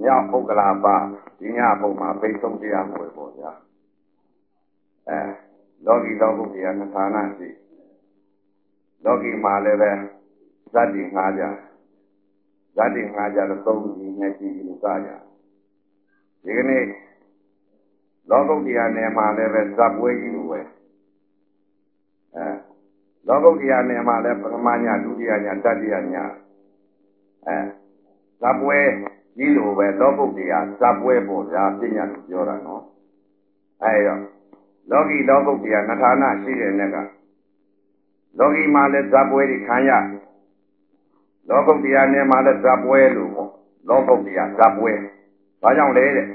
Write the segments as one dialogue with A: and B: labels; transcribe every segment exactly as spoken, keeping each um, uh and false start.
A: မြောက်ပုဂ္ဂလာပါဒီညဘုံမှာပိတ်ဆုံးတရားမွေပေါ့ဗျာအဲလောကီလောကုတ္တရာဌာနရှိလောကီမှာလည်းပဲဇတ်တိငှားကြဇတ်တိငှားကြတော့သုံးကြီးနဲ့ကြည့်ပြီးလို့စားကြဒီကနေ့လောကုတ္တရာနယ်မှာလည်းပဲဇတ်ပွဲကြီးလိုပဲအဲလောကုတ္တရာနယ်မှာလည်းပထမညဒုတိယညတတိယညအဲဇတ်ပွဲကြီးလိုပဲလောကုတ္တရာဇတ်ပွဲပေါ့ဗျာပြညာလို့ပြောတာနော်အဲတော့လောကီလောကုတ္တရာဌာနရှိတဲ့နေ့ကလောကီမှာလည်းဇတ်ပွဲတွေခံရလောကုတ္တရာနယ်မှာလည်းဇတ်ပွဲလို့ပေါ့လောကုတ္တရာဇတ်ပွဲဘာကြောင့်လဲတဲ့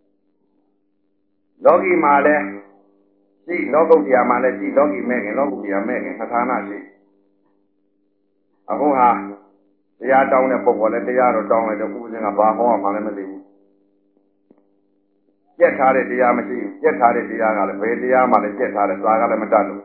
A: လောကီမှာလည်းရှိလောကုတ္တရာမှာလည်းရှိလောကီမဲ့ခင်လောကုတ္တရာမဲ့ခင်ဌာနရှိအခုဟာတရားတောင်းတဲ့ပုဂ္ဂိုလ်လည်းတရားတော့တောင်းလိုက်တော့ဥပဒေကဘာဟောမှလည်းမသိဘူးကြက်ထားတဲ့တရားမရှိဘူးကြက်ထားတဲ့တရားကလည်းဘယ်တရားမှလည်းကြက်ထားတဲ့စာကလည်းမတတ်လို့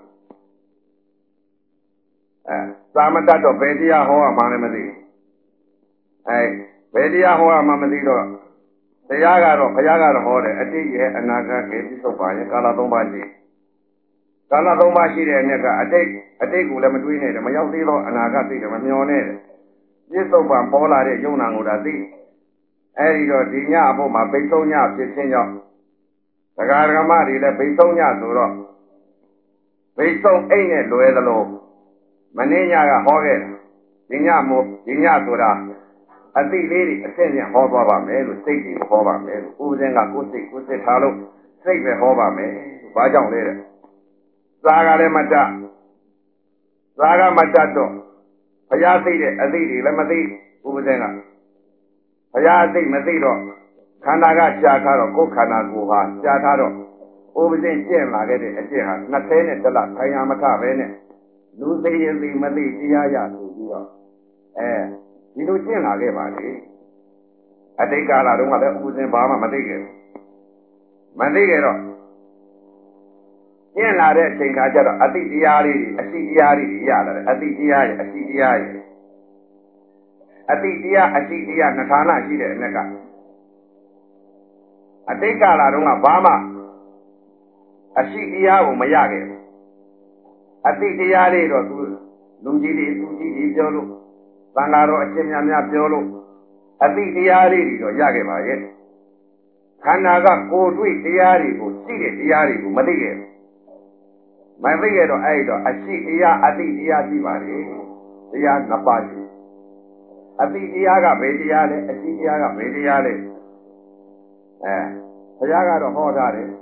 A: အဲစာမတတ်တော့ဘယ်တရားဟောမှလည်းမသိဘူးအဲဘယ်တရားဟောမှမသိတော့တရားကတော့ဘုရားကတော့ဟောတယ်အတိတ်ရဲ့အနာဂတ်ရဲ့ပြစ္ဆုတ်ပါရဲ့ကာလသုံးပါးရှိကာလသုံးပါးရှိတဲ့အနှစ်ကအတိတ်အတိတ်ကိုလည်းမတွေးနဲ့မရောက်သေးတော့အနာဂတ်သိတယ်မမျောနဲ့ပြစ္ဆုတ်ပါပေါ်လာတဲ့ယုံနာကိုသာသိအဲဒီတော့ဒီညအဖို့မှာဘိသုံးညဖြစ်ခြင်းကြောင့်ဒကာဒကမတွေလည်းဘိသုံးညဆိုတော့ဘိသုံးအိတ်နဲ့လွယ်သလိုမင်းညကဟောခဲ့ဒီညမို့ဒီညဆိုတာအသိလေးတွေအဆင့်ဆင့်ဟောသွားပါမယ်လို့စိတ်တွေဟောပါမယ်လို့ဥပဇင်းကကိုယ်စိတ်ကိုယ်စိတ်ထားလို့စိတ်ပဲဟောပါမယ်ဘာကြောင့်လဲတဲ့သာကလည်းမတတ်သာကမတတ်တော့ဘုရားသိတဲ့အသိတွေလည်းမသိဥပဇင်းကဘုရားအသိမသိတော့ခန္ဓာကရှားထားတော့ကိုယ်ခန္ဓာကိုယ်ဟာရှားထားတော့ဥပဇင်းကျင့်လာခဲ့တဲ့အကျင့်ဟာနှစ်သေးနဲ့တလခိုင်ရမထပဲနဲ့လူသိရင်သိမသိတရားရဆိုပြီးတော့အဲဒီလိုကျင့်လာခဲ့ပါလေအတိတ်ကာလတုန်းကလည်းဥပဇင်းဘာမှမသိခဲ့ဘူးမသိခဲ့တော့ကျင့်လာတဲ့အချိန်ခါကျတော့အတိတ်တရားလေးတွေအရှိတရားလေးတွေရလာတယ်အတိတ်တရားရဲ့အရှိတရားရဲ့အတိတ်တရားအရှိတရားနှစ်ဌာနရှိတဲ့အနက်ကအတိတ်ကာလတုန်းကဘာမှအရှိတရားကိုမရခဲ့ဘူးအတိတ်တရားလေးတော့သူလူကြီးတွေသူကြီးတွေပြောလို့သံဃာတော်အရှင်များများပြောလို့အတိတ်တရားလေးတွေတော့ရခဲ့ပါရဲ့ခန္ဓာကကိုယ်တွေ့တရားတွေကိုရှိတဲ့တရားတွေကိုမသိခဲ့ဘူးမသိခဲ့တော့အဲ့တော့အရှိတရားအတိတ်တရားရှိပါလေတရားနှစ်ပါးရှိအတိတ်တရားကဘယ်တရားလဲအရှိတရားကဘယ်တရားလဲအဲဘုရားကတော့ဟောထားတယ်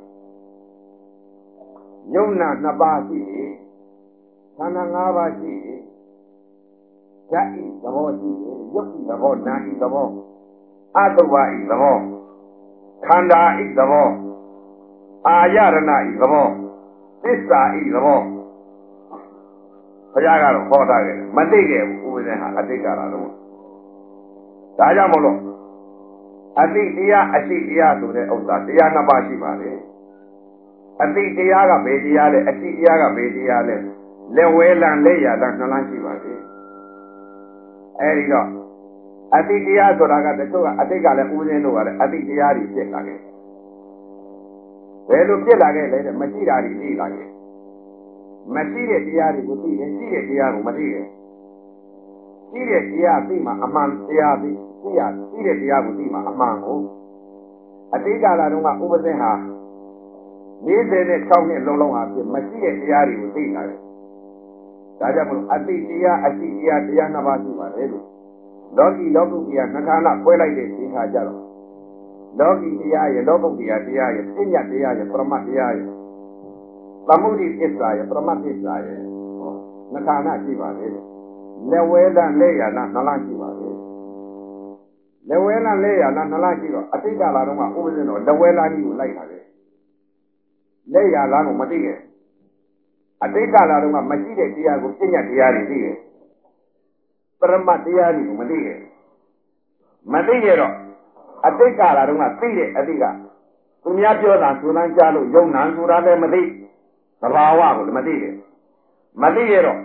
A: ယုံနာနှစ်ပါးရှိတယ်ခန္ဓာ၅ပါးရှိတယ်ဓာတ်ဤသဘောရှိတယ်ရုပ်ဤသဘောနာဤသဘောအတုပါဤသဘောခန္ဓာဤသဘောအာယရဏဤသဘောသစ္စာဤသဘောဘုရားကတော့ဟောထားခဲ့တယ်မသိခဲ့ဘူးဥပဒေဟာအတိတ်ကလာတော့ဒါကြောင့်မလို့အတိတ်တရားအရှိတရားဆိုတဲ့ဥစ္စာတရားနှစ်ပါးရှိပါလေအတိတ်တရားကဘယ်တရားလဲအရှိတရားကဘယ်တရားလဲလက်ဝဲလံလက်ရလံနှလန်းရှိပါလေအဲဒီတော့အတိတ်တရားဆိုတာကတချို့ကအတိတ်ကလည်းဦးဇင်းတို့ကလည်းအတိတ်တရားတွေဖြစ်လာခဲ့ဘယ်လိုဖြစ်လာခဲ့လဲတဲ့မရှိတာတွေသိလာခဲ့မရှိတဲ့တရားတွေကိုသိတယ်ရှိတဲ့တရားကိုမသိတယ်ရှိတဲ့တရားသိမှအမှန်တရားသိသိရရှိတဲ့တရားကိုသိမှအမှန်ကိုအတိတ်ကာလတုန်းကဥပဇင်းဟာ၄၆နှစ်လုံးလုံးဟာဖြစ်မရှိတဲ့တရားတွေကိုသိလာတယ်ဒါကြောင့်မလို့အတိတ်တရားအရှိတရားတရားနှစ်ပါးရှိပါတယ်လို့လောကီလောကုတ္တရာနှစ်ခါးခွဲလိုက်တဲ့ဒီခါကျတော့လောကီတရားရဲ့လောကုတ္တရာတရားရဲ့ပညာတရားရဲ့ပရမတ်တရားရဲ့သမုဒိသစ္စာရဲ့ပရမတ်သစ္စာရဲ့နှစ်ခါးရှိပါတယ်လက်ဝဲလန်းလက်ရလန်းနှလားရှိပါတယ်လက်ဝဲလန်းလက်ရလန်းနှလားရှိတော့အတိတ်ကာလတုန်းကဥပဇင်းတော်လက်ဝဲလန်းကြီးကိုလိုက်တာလေလက်ရလန်းကိုမသိခဲ့အတိတ်ကာလတုန်းကမရှိတဲ့တရားကိုပညာတရားတွေသိတယ်ပရမတ်တရားတွေကိုမသိခဲ့မသိခဲ့တော့အတိတ်ကာလတုန်းကသိတဲ့အတိတ်ကသူများပြောတာသူတန်းကြားလို့ယုံနာဆိုတာလည်းမသိသဘာဝကိုလည်းမသိခဲ့မသိရတော့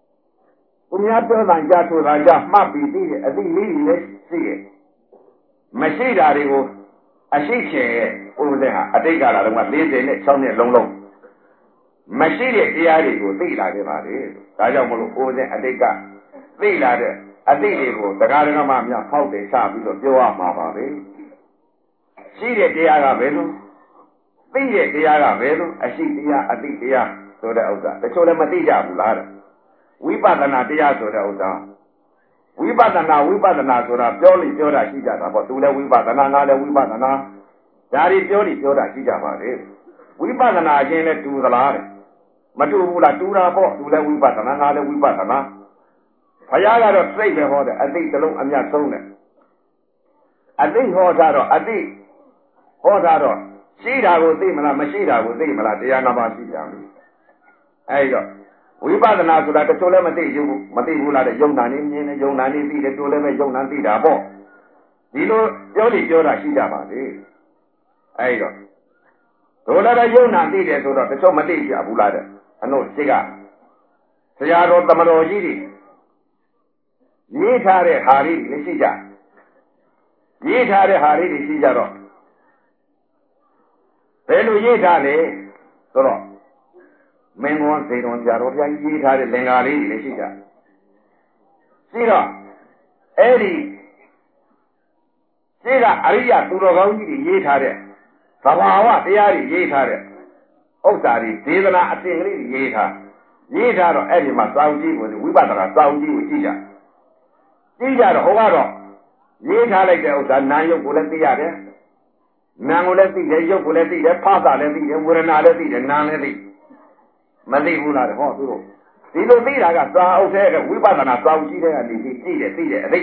A: သူများပြောတာကြားဆိုတာကြားမှတ်ပြီးသိတဲ့အတိတ်လေးတွေလည်းသိခဲ့မရှိတာတွေကိုအရှိခြင်းရဲ့ဥပဒေဟာအတိတ်ကာလတုန်းက၄၀နဲ့၆နှစ်လုံးလုံးမရှိတဲ့တရားတွေကိုသိလာခဲ့ပါလေဒါကြောင့်မလို့ဥပဒေအတိတ်ကသိလာတဲ့အတိတ်တွေကိုတရားဓမ္မများဖောက်တယ်ချပြီးတော့ပြောရမှာပါပဲရှိတဲ့တရားကဘယ်လိုသိတဲ့တရားကဘယ်လိုအရှိတရားအတိတ်တရားဆိုတဲ့ဥစ္စာတချို့လည်းမသိကြဘူးလားဝိပဿနာတရားဆိုတဲ့ဥစ္စာဝိပဿနာဝိပဿနာဆိုတာပြောလိပြောတာရှိကြတာပေါ့သူလည်းဝိပဿနာငါလည်းဝိပဿနာဒါတွေပြောလိပြောတာရှိကြပါလေဝိပဿနာချင်းလည်းတူသလားတဲ့မတူဘူးလားတူတာပေါ့သူလည်းဝိပဿနာငါလည်းဝိပဿနာဘုရားကတော့စိတ်ပဲဟောတယ်အသိတလုံးအမြတ်ဆုံးတယ်အသိဟောတာတော့အသိဟောတာတော့ရှိတာကိုသိမလားမရှိတာကိုသိမလားတရားနာပါရှိကြပြီအဲဒီတော့ဝိပဿနာဆိုတာတချို့လည်းမသိဘူးမသိဘူးလားတဲ့ယုံနာနေမြင်နေယုံနာနေသိတယ်တို့လည်းပဲယုံနာသိတာပေါ့ဒီလိုပြောလိပြောတာရှိကြပါလေအဲဒီတော့တို့လည်းယုံနာသိတယ်ဆိုတော့တချို့မသိကြဘူးလားတဲ့အနုစိတ်ကဆရာတော်တမတော်ကြီးတွေရေးထားတဲ့ဟာလေးတွေရှိကြရေးထားတဲ့ဟာလေးတွေရှိကြတော့ဘယ်လိုရေးထားလဲဆိုတော့မင်းကွန်စေတော်ကြာတော်ဘုရားရေးထားတဲ့လင်္ကာလေးတွေလည်းရှိကြရှိတော့အဲ့ဒီရှိကအရိယသူတော်ကောင်းကြီးတွေရေးထားတဲ့သဘာဝတရားတွေရေးထားတဲ့ဥစ္စာတွေဒေသနာအစဉ်ကလေးတွေရေးထားရေးထားတော့အဲ့ဒီမှာစောင့်ကြည့်ကိုဝိပဿနာစောင့်ကြည့်ကိုကြည့်ကြကြည့်ကြတော့ဟိုကတော့ရေးထားလိုက်တဲ့ဥစ္စာနာယုတ်ကိုလည်းသိရတယ်နာကိုလည်းသိတယ်ယုတ်ကိုလည်းသိတယ်ဖသလည်းသိတယ်ဝေဒနာလည်းသိတယ်နာလည်းသိမသိဘူးလားဟောသူတို့ဒီလိုသိတာကသာအုပ်တဲ့ဝိပဿနာစောင့်ကြည့်တဲ့ကနေကြည့်တယ်သိတယ်အသိ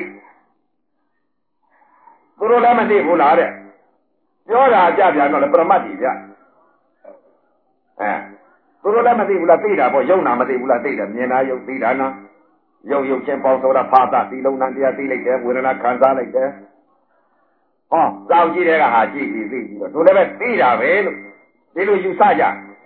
A: သူတို့လည်းမသိဘူးလားတဲ့ပြောတာကြပြန်တော့လေပရမတ်ကြီးဗျအဲသူတို့လည်းမသိဘူးလားသိတာပေါ့ယုံနာမသိဘူးလားသိတယ်မြင်တာယုတ်သိတာနာယုတ်ယုတ်ချင်းပေါင်းဆိုတာဖသသီလုံးနာတရားသိလိုက်တယ်ဝေဒနာခံစားလိုက်တယ်ဟောစောင့်ကြည့်တဲ့ကဟာကြည့်ပြီးသိပြီးတော့တို့လည်းပဲသိတာပဲလို့ဒီလိုယူဆကြ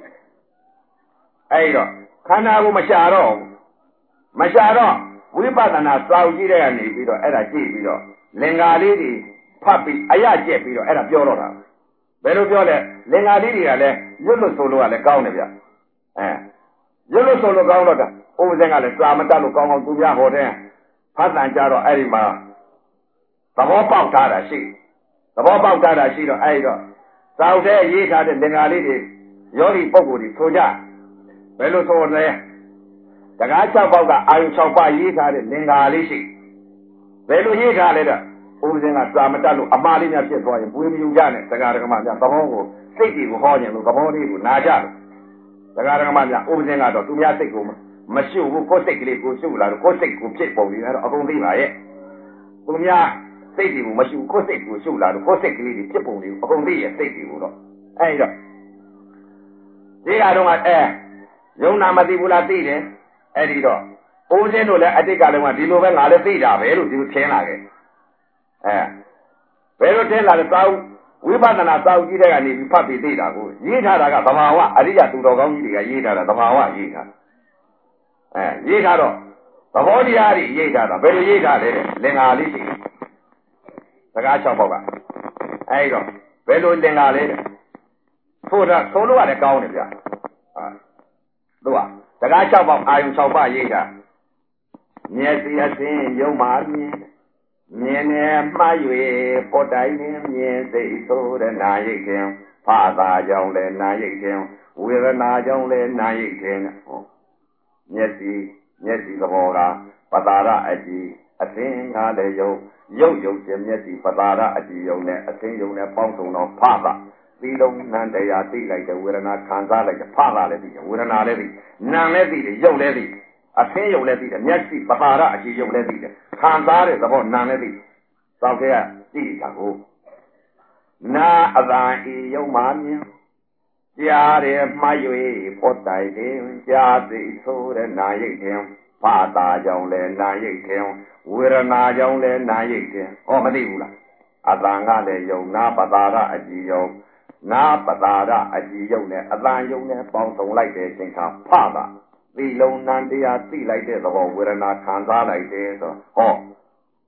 A: အဲ့တော့ခန္ဓာကိုမရှာတော့မရှာတော့ဝိပဿနာစောင့်ကြည့်တဲ့ကနေပြီးတော့အဲ့ဒါကြည့်ပြီးတော့လင်္ကာလေးတွေဖတ်ပြီးအရကျက်ပြီးတော့အဲ့ဒါပြောတော့တာဘယ်လိုပြောလဲလင်္ကာလေးတွေကလည်းရွတ်လို့ဆိုလို့ကလည်းကောင်းတယ်ဗျအဲရွတ်လို့ဆိုလို့ကောင်းတော့တာဥပဇင်ကလည်းစာမတတ်လို့ကောင်းကောင်းသူများဟောတဲ့ဖတ်တန်ကြတော့အဲ့ဒီမှာသဘောပေါက်ထားတာရှိသဘောပေါက်ထားတာရှိတော့အဲ့ဒီတော့စောင့်တဲ့ရေးထားတဲ့လင်္ကာလေးတွေယောဂီပုဂ္ဂိုလ်တွေဆိုကြဘယ်လိုဆိုလဲတကား၆ပေါက်ကအာယု၆ပါးရေးထားတဲ့လင်္ကာလေးရှိဘယ်လိုရေးထားလဲတော့ဥပဇင်ကစာမတတ်လို့အမှားလေးများဖြစ်သွားရင်ပွေးမယူကြနဲ့တကားဓမ္မများသဘောကိုစိတ်တွေကိုဟောခြင်းလို့သဘောလေးကိုနာကြလို့တကားဓမ္မများဥပဇင်ကတော့သူများစိတ်ကိုမရှုဘူးကိုယ်စိတ်ကလေးကိုရှုလာတော့ကိုယ်စိတ်ကိုဖြစ်ပုံလေးအဲ့တော့အကုန်သိပါရဲ့သူများစိတ်တွေကိုမရှုကိုယ်စိတ်ကိုရှုလာတော့ကိုယ်စိတ်ကလေးတွေဖြစ်ပုံလေးကိုအကုန်သိရဲ့စိတ်တွေကိုတော့အဲ့တော့ဒီကတော့အဲယုံနာမသိဘူးလားသိတယ်အဲ့ဒီတော့အိုးစင်းတို့လည်းအတိတ်ကလည်းကဒီလိုပဲငါလည်းသိတာပဲလို့ဒီလိုထင်လာခဲ့အဲဘယ်လိုထင်လာလဲသာဝိပဿနာသာကြည့်တဲ့ကနေပြီးဖတ်ပြီးသိတာကိုရေးထားတာကသဘာဝအရိယသူတော်ကောင်းကြီးတွေကရေးထားတာသဘာဝရေးထားအဲရေးထားတော့သဘောတရားတွေရေးထားတာဘယ်လိုရေးထားလဲလင်္ကာလေးရှိတယ်စကား၆ပေါက်ကအဲ့တော့ဘယ်လိုလင်္ကာလဲထို့တာဆိုလို့ရတယ်ကောင်းတယ်ဗျာဟာသူကစကား၆ပေါက်အာယု၆ပါးရေးတာမျက်စိအစဉ်ယုံမှမြင်မြင်နေမှား၍ပေါ်တိုင်းနဲ့မြင်စိတ်ဆိုးတဲ့နာရိတ်ခြင်းဖာသာကြောင့်လည်းနာရိတ်ခြင်းဝေဒနာကြောင့်လည်းနာရိတ်ခြင်းဟောမျက်စိမျက်စိသဘောကပတာရအကြည်အစဉ်ငါလည်းယုံရုပ်ယုံခြင်းမျက်စိပတာရအကြည်ယုံနဲ့အစဉ်ယုံနဲ့ပေါင်းစုံတော့ဖာသာသီလုံးနံတရားသိလိုက်တဲ့ဝေဒနာခံစားလိုက်တဲ့ဖာသာလည်းသိတယ်ဝေဒနာလည်းသိနာလည်းသိတယ်ရုပ်လည်းသိအသင်းယုံလည်းသိတယ်မျက်စိပတာရအကြည်ယုံလည်းသိတယ်ခံစားတဲ့သဘောနာလည်းသိစောင့်ခဲ့ရသိတာကိုနာအတန်ဤယုံမှမြင်ကြားတယ်မှား၍ပေါ်တိုင်တယ်ကြားသိဆိုတဲ့နာရိတ်တယ်ဖာတာကြောင့်လည်းနာရိတ်တယ်ဝေဒနာကြောင့်လည်းနာရိတ်တယ်ဟောမသိဘူးလားအတန်ကလည်းယုံနာပတာရအကြည်ယုံနာပတာရအကြည်ယုံနဲ့အတန်ယုံနဲ့ပေါင်းစုံလိုက်တဲ့အချိန်ကဖာတာသီလုံးနံတရားသိလိုက်တဲ့သဘောဝေဒနာခံစားလိုက်တယ်ဆိုဟော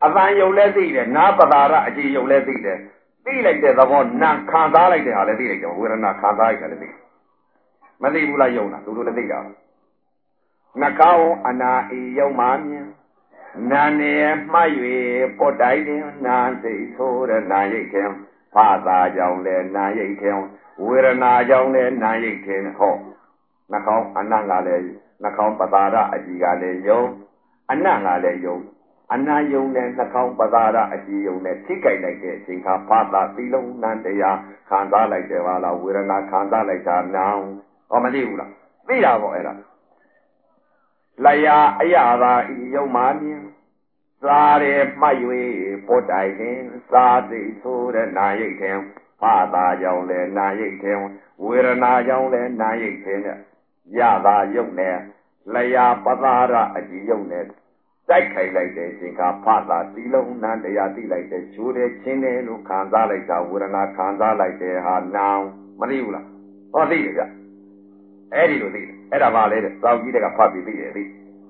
A: အတန်ယုတ်လဲသိတယ်နာပတာရအကြည်ယုတ်လဲသိတယ်သိလိုက်တဲ့သဘောနာခံစားလိုက်တဲ့ဟာလည်းသိလိုက်တယ်ဝေဒနာခံစားလိုက်တယ်လည်းသိမသိဘူးလားယုံတာသူတို့လည်းသိတာနှကောင်းအနာဤယုံမှမြင်နာနေမှတ်၍ပေါ်တိုင်းတင်နာစိတ်ဆိုးတဲ့နာရိတ်ခင်ဖာသာကြောင့်လည်းနာရိတ်ခင်ဝေဒနာကြောင့်လည်းနာရိတ်ခင်ဟောနှကောင်းအနတ်ကလည်းနှကောင်းပတာရအကြည်ကလည်းယုံအနတ်ကလည်းယုံအနာယုံနဲ့နှကောင်းပတာရအကြည်ယုံနဲ့ထိကြိုက်လိုက်တဲ့အချိန်ခါဖာသာသီလုံးနန္တရားခံစားလိုက်တယ်ပါလားဝေဒနာခံစားလိုက်တာနောင်ဟောမသိဘူးလားသိတာပေါ့အဲ့ဒါလျာအရာသာဤယုံမှမြင်စားရမှတ်၍ပေါ်တိုင်တင်စားစိတ်ဆိုးတဲ့နာရိတ်ခင်ဖာသာကြောင့်လည်းနာရိတ်ခင်ဝေဒနာကြောင့်လည်းနာရိတ်ခင်နဲ့ရသာယုံနဲ့လျာပတာရအကြည်ယုံနဲ့တိုက်ခိုက်လိုက်တဲ့အချိန်ကဖာသာသီလုံးနန္တရားသိလိုက်တဲ့ချိုးတဲ့ချင်းတယ်လို့ခံစားလိုက်တာဝေဒနာခံစားလိုက်တဲ့ဟာနောင်မသိဘူးလားဟောသိတယ်ဗျအဲ့ဒီလိုသိတယ်အဲ့ဒါပါလေတဲ့သောက်ကြီးတဲ့ကဖတ်ပြီးသိတယ်သိ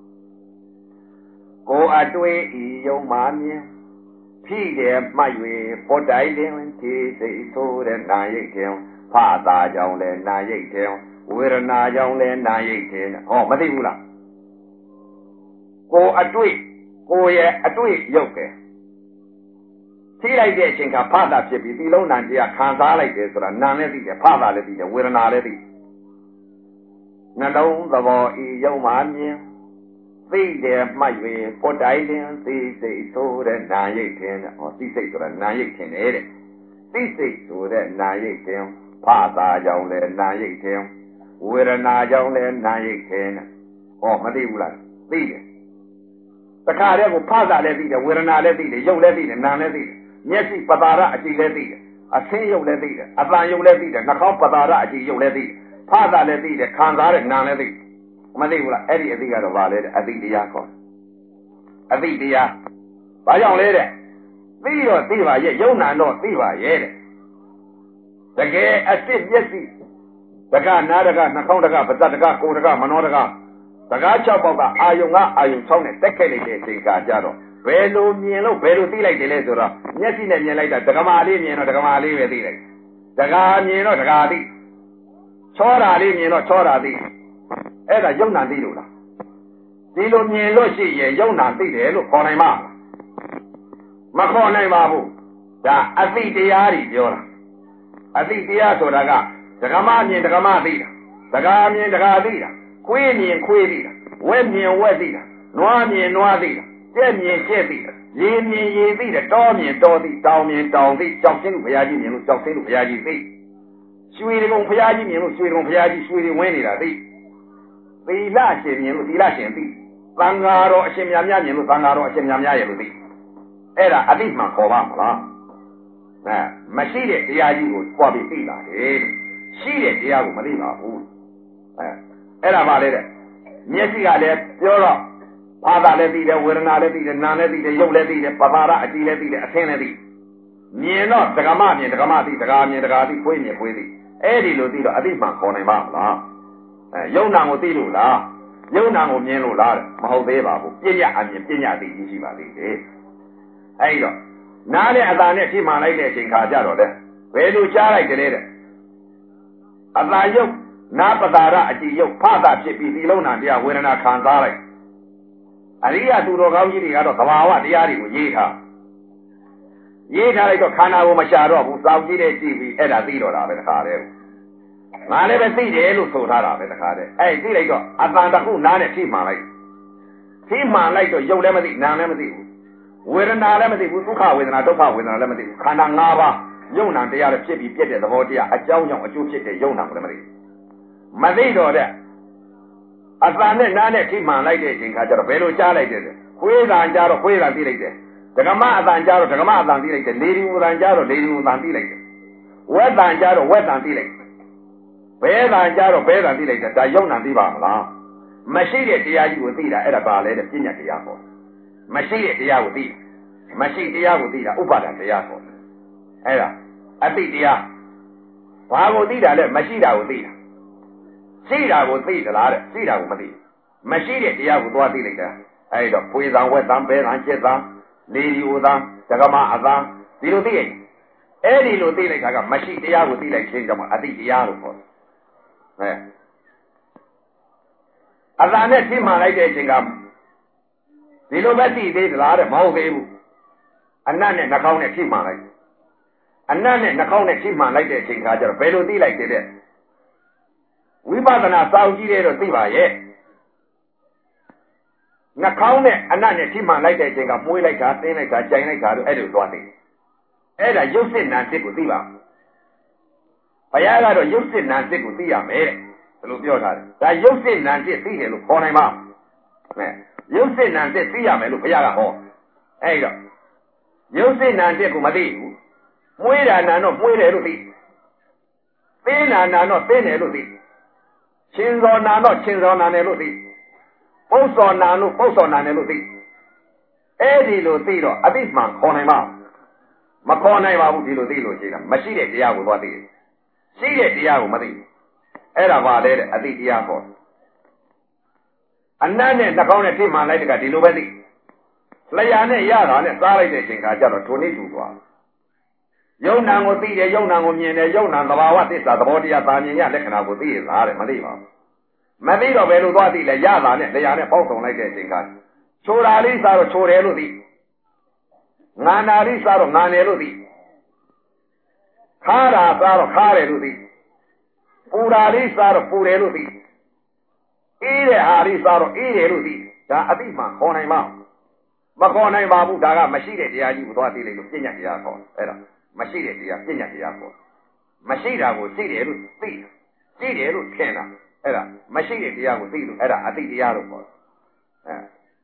A: ကိုအတွေ့ဤယုံမှမြင်ဖြည့်တယ်မှတ်၍ပေါ်တိုင်တင်ခြေစိတ်ဆိုးတဲ့နာရိတ်ခင်ဖာသာကြောင့်လည်းနာရိတ်ခင်ဝေဒနာကြောင့်လည်းနာရိတ်ခင်ဟောမသိဘူးလားကိုအတွေ့ကိုရဲ့အတွေ့ရုပ်တယ်ဖြည့်လိုက်တဲ့အချိန်ကဖာသာဖြစ်ပြီးဒီလုံးနာတရားခံစားလိုက်တယ်ဆိုတာနာလည်းသိတယ်ဖာသာလည်းသိတယ်ဝေဒနာလည်းသိနှလုံးသဘောဤယုံမှမြင်သိတယ်မှတ်၍ပေါ်တိုင်းတင်သိစိတ်ဆိုတဲ့နာရိတ်ခင်ဟောသိစိတ်ဆိုတာနာရိတ်ခင်လေတဲ့သိစိတ်ဆိုတဲ့နာရိတ်ခင်ဖာသာကြောင့်လည်းနာရိတ်ခင်ဝေဒနာကြောင့်လည်းနာရိတ်ခင်ဟောမသိဘူးလားသိတယ်တခါတည်းကိုဖာသာလည်းသိတယ်ဝေဒနာလည်းသိတယ်ရုပ်လည်းသိတယ်နာလည်းသိတယ်မျက်စိပတာရအကြည့်လည်းသိတယ်အဆင်းရုပ်လည်းသိတယ်အတန်ရုပ်လည်းသိတယ်နှာခေါင်းပတာရအကြည့်ရုပ်လည်းသိတယ်ဖာသာလည်းသိတယ်ခံစားတဲ့နာလည်းသိတယ်မသိဘူးလားအဲ့ဒီအသိကတော့ဗာလဲတဲ့အသိတရားခေါ်အသိတရားဘာကြောင့်လဲတဲ့သိတော့သိပါရဲ့ယုံနာတော့သိပါရဲ့တဲ့တကယ်အစ်စ်မျက်စိတကနာတကနှာခေါင်းတကပတတကကိုယ်တကမနောတကတကား၆ပေါက်ကအာယုံကအာယုံ၆နဲ့တက်ခဲ့လိုက်တဲ့အချိန်ကကြတော့ဘယ်လိုမြင်လို့ဘယ်လိုသိလိုက်တယ်လဲဆိုတော့မျက်စိနဲ့မြင်လိုက်တာဒကမာလေးမြင်တော့ဒကမာလေးပဲသိလိုက်ဒကာမြင်တော့ဒကာသိချောတာလေးမြင်တော့ချောတာသိအဲ့ဒါယုံနာသိလို့လားဒီလိုမြင်လို့ရှိရင်ယုံနာသိတယ်လို့ခေါ်နိုင်မှာမခေါ်နိုင်ပါဘူးဒါအသိတရားတွေပြောတာအသိတရားဆိုတာကဒကမမြင်ဒကမသိတာဒကာမြင်ဒကာသိတာခွေးမြင်ခွေးသိတာဝက်မြင်ဝက်သိတာနွားမြင်နွားသိတာကြက်မြင်ကြက်သိတာရေမြင်ရေသိတယ်တောမြင်တောသိတောင်မြင်တောင်သိကြောက်စင်းလို့ဘုရားကြီးမြင်လို့ကြောက်စင်းလို့ဘုရားကြီးသိရွှေကုံဘုရားကြီးမြင်လို့ရွှေကုံဘုရားကြီးရွှေတွေဝင်းနေတာသိသီလရှင်မြင်လို့သီလရှင်သိသံဃာတော်အရှင်မြတ်များမြင်လို့သံဃာတော်အရှင်မြတ်များရဲ့လို့သိအဲ့ဒါအတိမှန်ခေါ်ပါမလားအဲမရှိတဲ့တရားကြီးကိုကြွားပြီးသိတာလေရှိတဲ့တရားကိုမသိပါဘူးအဲအဲ့ဒါပါလေတဲ့မျက်စိကလည်းပြောတော့ဘာသာလည်းသိတယ်ဝေဒနာလည်းသိတယ်နာလည်းသိတယ်ရုပ်လည်းသိတယ်ပပါရအကြည့်လည်းသိတယ်အသင်းလည်းသိမြင်တော့ဒကမမြင်ဒကမသိဒကာမြင်ဒကာသိခွေးမြင်ခွေးသိအဲ့ဒီလိုသိတော့အတိမှန်ခေါ်နိုင်ပါမလားအဲယုံနာကိုသိလို့လားယုံနာကိုမြင်လို့လားမဟုတ်သေးပါဘူးပညာအမြင်ပညာသိကြီးရှိပါသေးတယ်အဲဒီတော့နားနဲ့အသာနဲ့ထိမှန်လိုက်တဲ့အချိန်ခါကြတော့လေဘယ်လိုကြားလိုက်ကြလဲတဲ့အသာယုတ်နာပတာရအကြည်ယုတ်ဖတာဖြစ်ပြီးဒီလုံးနာတရားဝေဒနာခံစားလိုက်အရိယသူတော်ကောင်းကြီးတွေကတော့သဘာဝတရားတွေကိုရေးထားရေးထားလိုက်တော့ခန္ဓာကိုမရှာတော့ဘူးစောင့်ကြည့်တဲ့ကြည့်ပြီးအဲ့ဒါသိတော့တာပဲတခါတည်းငါလည်းပဲသိတယ်လို့ဆိုထားတာပဲတခါတည်းအဲ့သိလိုက်တော့အတန်တခုနားနဲ့ထိမှန်လိုက်ထိမှန်လိုက်တော့ယုတ်လည်းမသိနာလည်းမသိဘူးဝေဒနာလည်းမသိဘူးဒုက္ခဝေဒနာဒုက္ခဝေဒနာလည်းမသိဘူးခန္ဓာ၅ပါးယုံနာတရားလည်းဖြစ်ပြီးပြည့်တဲ့သဘောတရားအကြောင်းကြောင့်အကျိုးဖြစ်တဲ့ယုံနာကိုလည်းမသိမသိတော့တဲ့အတန်နဲ့နားနဲ့ထိမှန်လိုက်တဲ့အချိန်ခါကျတော့ဘယ်လိုကြားလိုက်တယ်ခွေးတန်ကြားတော့ခွေးတန်သိလိုက်တယ်ဒကမအတန်ကြားတော့ဒကမအတန်သိလိုက်တယ်လေဒီမူတန်ကြားတော့လေဒီမူတန်သိလိုက်တယ်ဝက်တန်ကြားတော့ဝက်တန်သိလိုက်တယ်ဘဲတန်ကြားတော့ဘဲတန်သိလိုက်တယ်ဒါယုံနာသိပါမလားမရှိတဲ့တရားကြီးကိုသိတာအဲ့ဒါပါလေတဲ့ပညာတရားပေါ့မရှိတဲ့တရားကိုသိမရှိတရားကိုသိတာဥပါဒံတရားပေါ့အဲ့ဒါအသိတရားဘာကိုသိတာလဲမရှိတာကိုသိတာရှိတာကိုသိသလားတဲ့ရှိတာကိုမသိမရှိတဲ့တရားကိုသွားသိလိုက်တာအဲ့တော့ပွေသံဝက်သံဘဲသံကျက်သံလေဒီဥသာတက္ကမအသာဒီလိုသိရင်အဲ့ဒီလိုသိလိုက်တာကမရှိတရားကိုသိလိုက်ခြင်းကြောင့်အတိတရားလို့ခေါ်တယ်ဟဲ့အသာနဲ့သိမှန်လိုက်တဲ့အချိန်ကဒီလိုပဲသိသေးသလားတဲ့မဟုတ်သေးဘူးအနတ်နဲ့နှာခေါင်းနဲ့သိမှန်လိုက်အနတ်နဲ့နှာခေါင်းနဲ့သိမှန်လိုက်တဲ့အချိန်ခါကျတော့ဘယ်လိုသိလိုက်သေးတဲ့ဝိပဿနာစောင့်ကြည့်ရတော့သိပါရဲ့နှာခေါင်းနဲ့အနတ်နဲ့ထိမှန်လိုက်တဲ့အချိန်ကမွေးလိုက်တာသင်းလိုက်တာကြိုင်လိုက်တာလို့အဲ့လိုသွားသိအဲ့ဒါရုပ်စစ်နာစစ်ကိုသိပါဘုရားကတော့ရုပ်စစ်နာစစ်ကိုသိရမယ်တဲ့ဘယ်လိုပြောထားလဲဒါရုပ်စစ်နာစစ်သိတယ်လို့ခေါ်နိုင်ပါအဲရုပ်စစ်နာစစ်သိရမယ်လို့ဘုရားကဟောအဲ့တော့ရုပ်စစ်နာစစ်ကိုမသိဘူးမွေးတာနာတော့မွေးတယ်လို့သိသင်းနာနာတော့သင်းတယ်လို့သိချင်းစောနာတော့ချင်းစောနာတယ်လို့သိပု္ပ္ပောနာလို့ပု္ပ္ပောနာတယ်လို့သိအဲ့ဒီလိုသိတော့အတိမှန်ခေါ်နိုင်ပါမခေါ်နိုင်ပါဘူးဒီလိုသိလို့ရှိတာမရှိတဲ့တရားကိုသွားသိတယ်ရှိတဲ့တရားကိုမသိဘူးအဲ့ဒါပါလေတဲ့အတိတရားခေါ်အနတ်နဲ့နှာခေါင်းနဲ့ထိမှန်လိုက်တဲ့ကဒီလိုပဲသိလျှာနဲ့ရတာနဲ့စားလိုက်တဲ့အချိန်ခါကျတော့ထိုနေ့တူသွားယုံနာကိုသိတယ်ယုံနာကိုမြင်တယ်ယုံနာသဘာဝသစ္စာသဘောတရားသာမြင်ရလက္ခဏာကိုသိရလားတဲ့မသိပါဘူးမသိတော့ဘယ်လိုသွားသိလဲရတာနဲ့တရားနဲ့ပေါက်ဆောင်လိုက်တဲ့အချိန်ကချိုတာလေးစားတော့ချိုတယ်လို့သိငါနာလေးစားတော့ငါတယ်လို့သိခါတာစားတော့ခါတယ်လို့သိပူတာလေးစားတော့ပူတယ်လို့သိအေးတဲ့ဟာလေးစားတော့အေးတယ်လို့သိဒါအတိမှခေါ်နိုင်မှာမခေါ်နိုင်ပါဘူးဒါကမရှိတဲ့တရားကြီးကိုသွားသိလိုက်လို့ပြညာတရားခေါ်အဲ့ဒါမရှိတဲ့တရားပြညာတရားခေါ်မရှိတာကိုသိတယ်လို့သိသိတယ်လို့ထင်တာအဲ့ဒါမရှိတဲ့တရားကိုသိလို့အဲ့ဒါအတိတရားလို့ခေါ်တယ်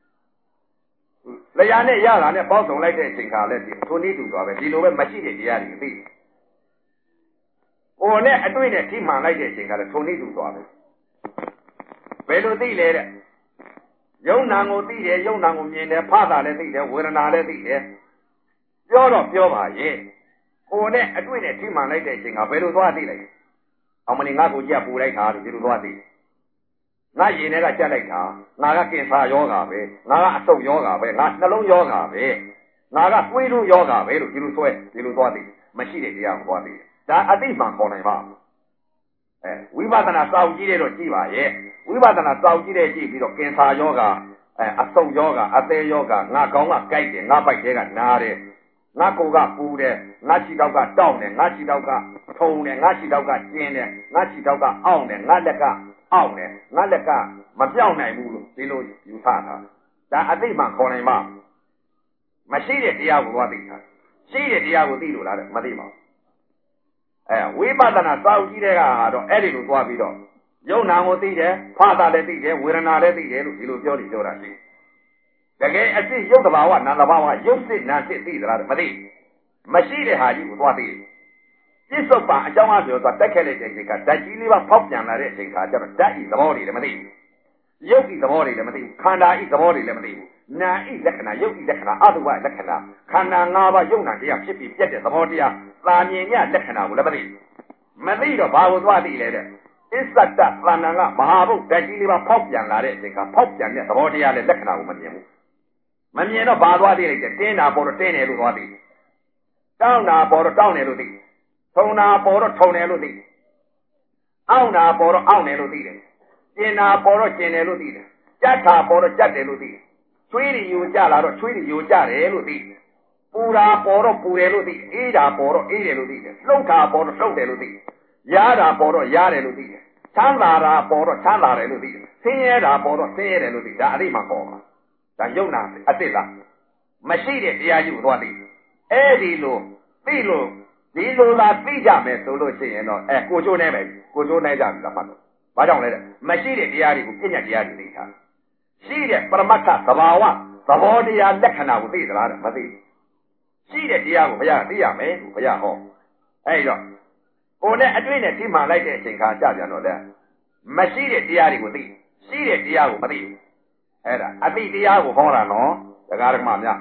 A: အဲလျာနဲ့ရတာနဲ့ပေါင်းစုံလိုက်တဲ့အချိန်ခါလဲဒီထိုနည်းတူသွားပဲဒီလိုပဲမရှိတဲ့တရားတွေသိဟိုနဲ့အတွေ့နဲ့ထိမှန်လိုက်တဲ့အချိန်ခါလဲထိုနည်းတူသွားပဲဘယ်လိုသိလဲတဲ့ယုံနာကိုသိတယ်ယုံနာကိုမြင်တယ်ဖတာလည်းသိတယ်ဝေဒနာလည်းသိတယ်ပြောတော့ပြောပါရဲ့ဟိုနဲ့အတွေ့နဲ့ထိမှန်လိုက်တဲ့အချိန်ကဘယ်လိုသွားသိလိုက်အောင်မနေငါ့ကိုကြက်ပူလိုက်တာလို့ဒီလိုသွားသိငါရင်ထဲကကြက်လိုက်တာငါကကင်ဆာယောဂါပဲငါကအဆုတ်ယောဂါပဲငါနှလုံးယောဂါပဲငါကသွေးတို့ယောဂါပဲလို့ဒီလိုဆွဲဒီလိုသွားသိမရှိတဲ့တရားကိုသွားသိဒါအတိမှန်ခေါ်နိုင်ပါအဲဝိပဿနာစောင့်ကြည့်တဲ့တော့ကြည့်ပါရဲ့ဝိပဿနာစောင့်ကြည့်တဲ့ကြည့်ပြီးတော့ကင်ဆာယောဂါအဲအဆုတ်ယောဂါအသေးယောဂါငါကောင်းကကြိုက်တယ်ငါပိုက်တဲ့ကနားတယ်ငါကိုယ်ကပူတယ်ငါခြေထောက်ကတောင့်တယ်ငါခြေထောက်ကထုံတယ်ငါခြေထောက်ကကျင်းတယ်ငါခြေထောက်ကအောင့်တယ်ငါလက်ကအောင့်တယ်ငါလက်ကမပြောင်းနိုင်ဘူးလို့ဒီလိုယူဆတာဒါအသိမှခေါ်နိုင်မှာမရှိတဲ့တရားကိုသွားသိတာရှိတဲ့တရားကိုသိလို့လားတဲ့မသိပါဘူးအဲဝိပဿနာစောင့်ကြည့်တဲ့ကတော့အဲ့ဒီလိုသွားပြီးတော့ယုံနာကိုသိတယ်ဖတာလည်းသိတယ်ဝေဒနာလည်းသိတယ်လို့ဒီလိုပြောလို့ပြောတာရှိတကယ်အစစ်ရုပ်တဘာဝနာမ်တဘာဝရုပ်စစ်နာမ်စစ်သိသလားမသိမရှိတဲ့ဟာကြီးကိုသွားသိပြစ္ဆုတ်ပါအကြောင်းအပြောသွားတက်ခဲ့တဲ့အချိန်ကဓာတ်ကြီးလေးပါဖောက်ပြန်လာတဲ့အချိန်ခါကျတော့ဓာတ်ဤသဘောတွေလည်းမသိဘူးရုပ်ဤသဘောတွေလည်းမသိဘူးခန္ဓာဤသဘောတွေလည်းမသိဘူးနာဤလက္ခဏာရုပ်ဤလက္ခဏာအတုပလက္ခဏာခန္ဓာ၅ပါးယုံနာတရားဖြစ်ပြီးပြတ်တဲ့သဘောတရားသာမြင်ရလက္ခဏာကိုလည်းမသိဘူးမသိတော့ဘာကိုသွားသိလဲတဲ့အစ္ဆတသဏ္ဍာန်ကမဟာဘုတ်ဓာတ်ကြီးလေးပါဖောက်ပြန်လာတဲ့အချိန်ကဖောက်ပြန်တဲ့သဘောတရားလည်းလက္ခဏာကိုမမြင်ဘူးမမြင်တော့ဘာသွားသိလိုက်တယ်တင်းတာပေါ်တော့တင်းတယ်လို့သွားသိတောင်းတာပေါ်တော့တောင်းတယ်လို့သိထုံတာပေါ်တော့ထုံတယ်လို့သိအောင့်တာပေါ်တော့အောင့်တယ်လို့သိတယ်ကျင်တာပေါ်တော့ကျင်တယ်လို့သိတယ်ကြက်တာပေါ်တော့ကြက်တယ်လို့သိတယ်ချွေးရီယူကြလာတော့ချွေးရီယူကြတယ်လို့သိတယ်ပူတာပေါ်တော့ပူတယ်လို့သိအေးတာပေါ်တော့အေးတယ်လို့သိတယ်လှုပ်တာပေါ်တော့လှုပ်တယ်လို့သိရတာပေါ်တော့ရတယ်လို့သိတယ်ချမ်းသာတာပေါ်တော့ချမ်းသာတယ်လို့သိတယ်ဆင်းရဲတာပေါ်တော့ဆင်းရဲတယ်လို့သိဒါအတိတ်မှာပေါ်မှာဒါယုံနာအစ်စ်လားမရှိတဲ့တရားကြီးကိုသွားသိအဲ့ဒီလိုသိလို့ဒီလိုသာသိကြမယ်ဆိုလို့ရှိရင်တော့အဲကိုချိုးနေမယ်ကိုချိုးနေကြပြီလားမှတ်လို့ဘာကြောင့်လဲတဲ့မရှိတဲ့တရားတွေကိုပြညာတရားတွေသိတာရှိတဲ့ပရမတ္ထသဘာဝသဘောတရားလက္ခဏာကိုသိသလားတဲ့မသိရှိတဲ့တရားကိုဘုရားသိရမယ်လို့ဘုရားဟောအဲ့တော့ကိုယ်နဲ့အတွေ့နဲ့ထိမှန်လိုက်တဲ့အချိန်ခါကြပြန်တော့လေမရှိတဲ့တရားတွေကိုသိရှိတဲ့တရားကိုမသိဘူးအဲ့ဒါအတိတရားကိုဟောတာနော်တရားဓမ္မများ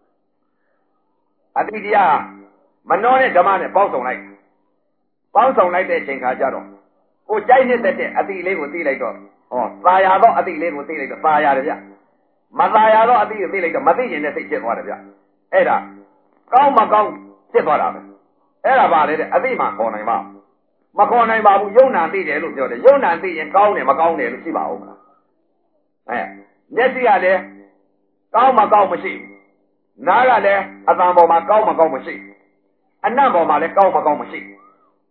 A: အတိတရားမနှောနဲ့ဓမ္မနဲ့ပေါင်းစုံလိုက်ပေါင်းစုံလိုက်တဲ့အချိန်ခါကြတော့ကိုကြိုက်နေတဲ့အတိလေးကိုသိလိုက်တော့ဟောသာယာသောအတိလေးကိုသိလိုက်တော့သာယာတယ်ဗျမသာယာသောအတိကိုသိလိုက်တော့မသိရင်လည်းသိဖြစ်သွားတယ်ဗျအဲ့ဒါကောင်းမကောင်းဖြစ်သွားတာပဲအဲ့ဒါပါလေတဲ့အသိမှခေါ်နိုင်ပါမခေါ်နိုင်ပါဘူးယုံနာသိတယ်လို့ပြောတယ်ယုံနာသိရင်ကောင်းတယ်မကောင်းတယ်လို့ရှိပါဦးမလားအဲမျက်စိကလည်းကောင်းမကောင်းမရှိဘူးနားကလည်းအတန်ပေါ်မှာကောင်းမကောင်းမရှိဘူးအနံ့ပေါ်မှာလည်းကောင်းမကောင်းမရှိဘူး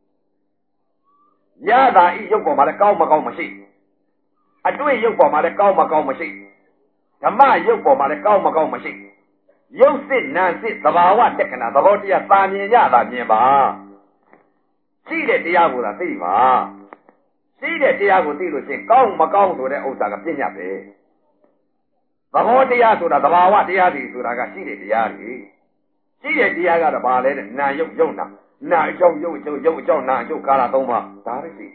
A: ရတာဤရုပ်ပေါ်မှာလည်းကောင်းမကောင်းမရှိဘူးအတွေ့ရုပ်ပေါ်မှာလည်းကောင်းမကောင်းမရှိဘူးဓမ္မရုပ်ပေါ်မှာလည်းကောင်းမကောင်းမရှိဘူးရုပ်စစ်နာစစ်သဘာဝတက္ကနာသဘောတရားသာမြင်ရတာမြင်ပါရှိတဲ့တရားကိုသာသိပါရှိတဲ့တရားကိုသိလို့ချင်းကောင်းမကောင်းဆိုတဲ့ဥစ္စာကပြည့်ညတ်ပဲသဘောတရားဆိုတာသဘာဝတရားတွေဆိုတာကရှိတဲ့တရားတွေရှိတဲ့တရားကတော့ဘာလဲတဲ့နာယုတ်ယုတ်နာနာအကြောင်းယုတ်အကျိုးယုတ်အကြောင်းနာအကျိုးကာလသုံးပါဒါပဲရှိ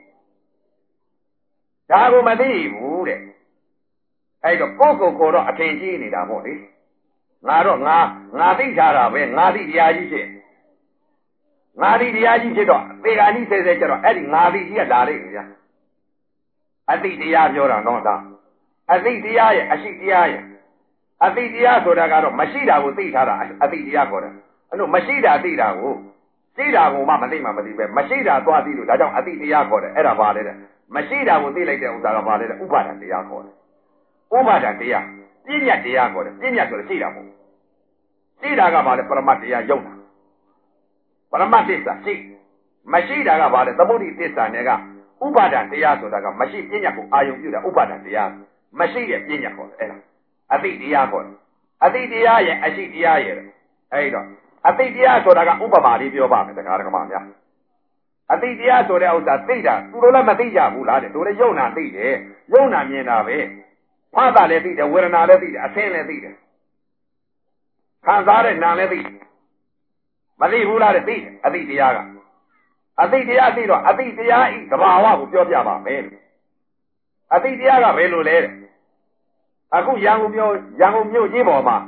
A: ဒါကိုမသိဘူးတဲ့အဲ့တော့ကိုယ့်ကိုယ်ကိုတော့အထင်ကြီးနေတာပေါ့လေငါတော့ငါငါသိထားတာပဲငါသိတရားကြီးဖြစ်ငါသိတရားကြီးဖြစ်တော့သေဂာနိဆဲဆဲကျတော့အဲ့ဒီငါသိကြီးကလာလိမ့်မယ်ဗျာအသိတရားပြောတာတော့ဒါအသိတရားရဲ့အရှိတရားရဲ့အသိတရားဆိုတာကတော့မရှိတာကိုသိထားတာအသိတရားခေါ်တယ်အဲ့လိုမရှိတာသိတာကိုသိတာကိုမှမသိမှမသိပဲမရှိတာသွားသိလို့ဒါကြောင့်အသိတရားခေါ်တယ်အဲ့ဒါပါလေတဲ့မရှိတာကိုသိလိုက်တဲ့ဥစ္စာကပါလေတဲ့ဥပါဒံတရားခေါ်တယ်ဥပါဒံတရားပြည့်ညတ်တရားခေါ်တယ်ပြည့်ညတ်ဆိုတော့ရှိတာမဟုတ်ရှိတာကပါလေပရမတ်တရားယုံတာပရမတ်သစ္စာရှိမရှိတာကပါလေသမုဒိသစ္စာနဲ့ကဥပါဒံတရားဆိုတာကမရှိပြည့်ညတ်ကိုအာယုံပြုတာဥပါဒံတရားမရှိတဲ့ပြည့်ညတ်ခေါ်တယ်အဲ့ဒါအသိတရားခေါ်တယ်အသိတရားရဲ့အရှိတရားရဲ့အဲ့တော့အသိတရားဆိုတာကဥပမာလေးပြောပါမယ်တရားဓမ္မများအသိတရားဆိုတဲ့ဥစ္စာသိတာသူတို့လည်းမသိကြဘူးလားတဲ့တို့လည်းယုံနာသိတယ်ယုံနာမြင်တာပဲဖာတာလည်းသိတယ်ဝေဒနာလည်းသိတယ်အဆင်းလည်းသိတယ်ခံစားတဲ့နာလည်းသိတယ်မသိဘူးလားတဲ့သိတယ်အသိတရားကအသိတရားသိတော့အသိတရားဤသဘာဝကိုပြောပြပါမယ်အသိတရားကဘယ်လိုလဲတဲ့အခုရန်ကုန်မြို့ရန်ကုန်မြို့ကြီးပေါ်မှာ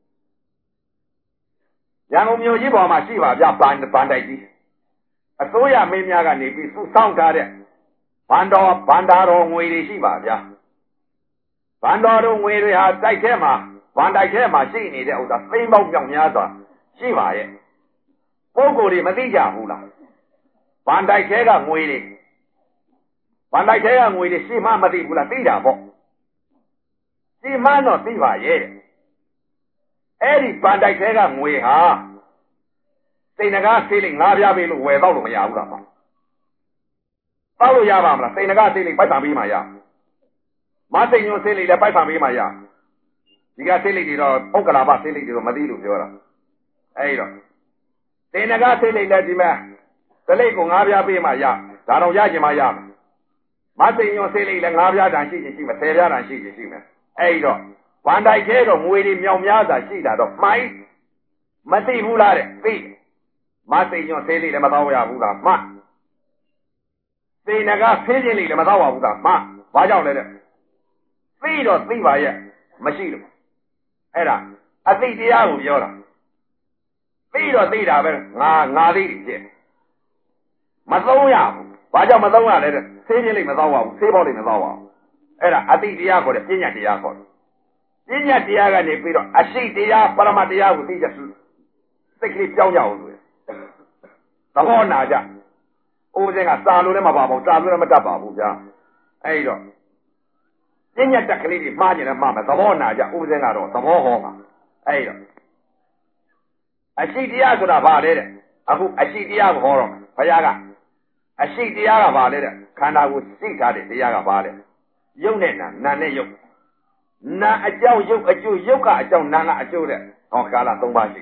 A: ရန်ကုန်မြို့ကြီးပေါ်မှာရှိပါဗျဘန်ဘန်တိုက်ကြီးအစိုးရမင်းများကနေပြီးစုဆောင်းထားတဲ့ဘန်တော်ဘန်တာတော်ငွေတွေရှိပါဗျာဘန်တော်တော်ငွေတွေဟာတိုက်ထဲမှာဘန်တိုက်ထဲမှာရှိနေတဲ့ဥစ္စာသိမ်းပေါက်မြောက်များစွာရှိပါရဲ့ပုဂ္ဂိုလ်တွေမသိကြဘူးလားဘန်တိုက်ထဲကငွေတွေဘန်တိုက်ထဲကငွေတွေရှိမှမသိဘူးလားသိတာပေါ့ရှိမှတော့သိပါရဲ့အဲ့ဒီဘန်တိုက်ထဲကငွေဟာစိတ်နဂါဆေးလိမ့်ငါးပြားပေးလို့ဝယ်တော့လို့မရဘူးလားပေါ့တောက်လို့ရပါမလားစိတ်နဂါဆေးလိမ့်ပိုက်ဆံပေးမှရမစိတ်ညွန်ဆေးလိမ့်လည်းပိုက်ဆံပေးမှရဒီကဆေးလိမ့်တွေတော့ဥက္ကလာပဆေးလိမ့်တွေတော့မသိလို့ပြောတာအဲ့တော့စိတ်နဂါဆေးလိမ့်လည်းဒီမဲ့တလိမ့်ကိုငါးပြားပေးမှရဒါတော့ရချင်မှရမယ်မစိတ်ညွန်ဆေးလိမ့်လည်းငါးပြားတန်ရှိချင်ရှိမယ်ဆယ်ပြားတန်ရှိချင်ရှိမယ်အဲ့တော့ဘန်တိုက်ထဲတော့ငွေတွေမြောင်များစွာရှိတာတော့မှိုင်းမသိဘူးလားတဲ့သိမသိညွန့်သေးလေးလည်းမတော့ရဘူးလားမှသိနကဖေးခြင်းလေးလည်းမတော့ပါဘူးလားမှဘာကြောင့်လဲတဲ့သိတော့သိပါရဲ့မရှိလို့အဲ့ဒါအသိတရားကိုပြောတာသိတော့သိတာပဲငါငါသိတယ်ဖြစ်မသုံးရဘူးဘာကြောင့်မသုံးရလဲတဲ့ဖေးခြင်းလေးမတော့ပါဘူးဖေးပေါက်လေးမတော့ပါဘူးအဲ့ဒါအသိတရားခေါ်တယ်ပညာတရားခေါ်တယ်ပညာတရားကနေပြီးတော့အရှိတရားပရမတရားကိုသိချက်စိတ်ကလေးပြောင်းကြအောင်လို့သဘောနာကြဦးစင်းကစာလို့လည်းမပါဘူးစာလို့လည်းမတတ်ပါဘူးဗျာအဲ့တော့ပညာတက်ကလေးတွေမှားကြတယ်မှားမယ်သဘောနာကြဦးစင်းကတော့သဘောဟောမှာအဲ့တော့အရှိတရားဆိုတာဘာလဲတဲ့အခုအရှိတရားကိုဟောတော့ဘုရားကအရှိတရားကဘာလဲတဲ့ခန္ဓာကိုစိတ်ထားတဲ့တရားကဘာလဲယုတ်နဲ့နာနာနဲ့ယုတ်နာအကြောင်းယုတ်အကျိုးယုတ်ကအကြောင်းနာကအကျိုးတဲ့ဟောကာလသုံးပါးရှိ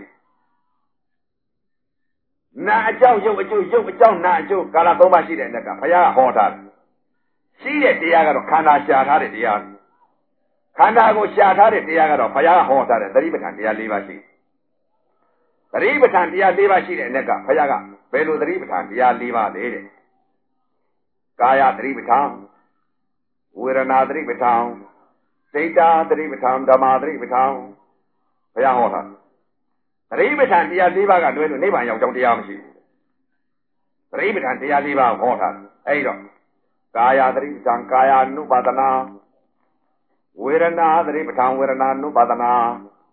A: နာအကြောင်းယုတ်အကျိုးယုတ်အကြောင်းနာအကျိုးကာလသုံးပါးရှိတဲ့အဲ့ကဘုရားကဟောထားတယ်ရှိတဲ့တရားကတော့ခန္ဓာရှာထားတဲ့တရားခန္ဓာကိုရှာထားတဲ့တရားကတော့ဘုရားကဟောထားတဲ့သတိပဋ္ဌာန်တရား၄ပါးရှိသတိပဋ္ဌာန်တရား၄ပါးရှိတဲ့အဲ့ကဘုရားကဘယ်လိုသတိပဋ္ဌာန်တရား၄ပါးလဲတဲ့ကာယသတိပဋ္ဌာန်ဝေဒနာသတိပဋ္ဌာန်စိတ်ဓာတ်သတိပဋ္ဌာန်ဓမ္မသတိပဋ္ဌာန်ဘုရားဟောတာသတိပဋ္ဌာန်တရား၄ပါးကလွဲလို့နိဗ္ဗာန်ရောက်ကြောင်းတရားမရှိဘူးသတိပဋ္ဌာန်တရား၄ပါးဟောတာအဲ့တော့ကာယသတိပဋ္ဌာန်ကာယ ानु ပါဒနာဝေဒနာသတိပဋ္ဌာန်ဝေဒနာ ानु ပါဒနာ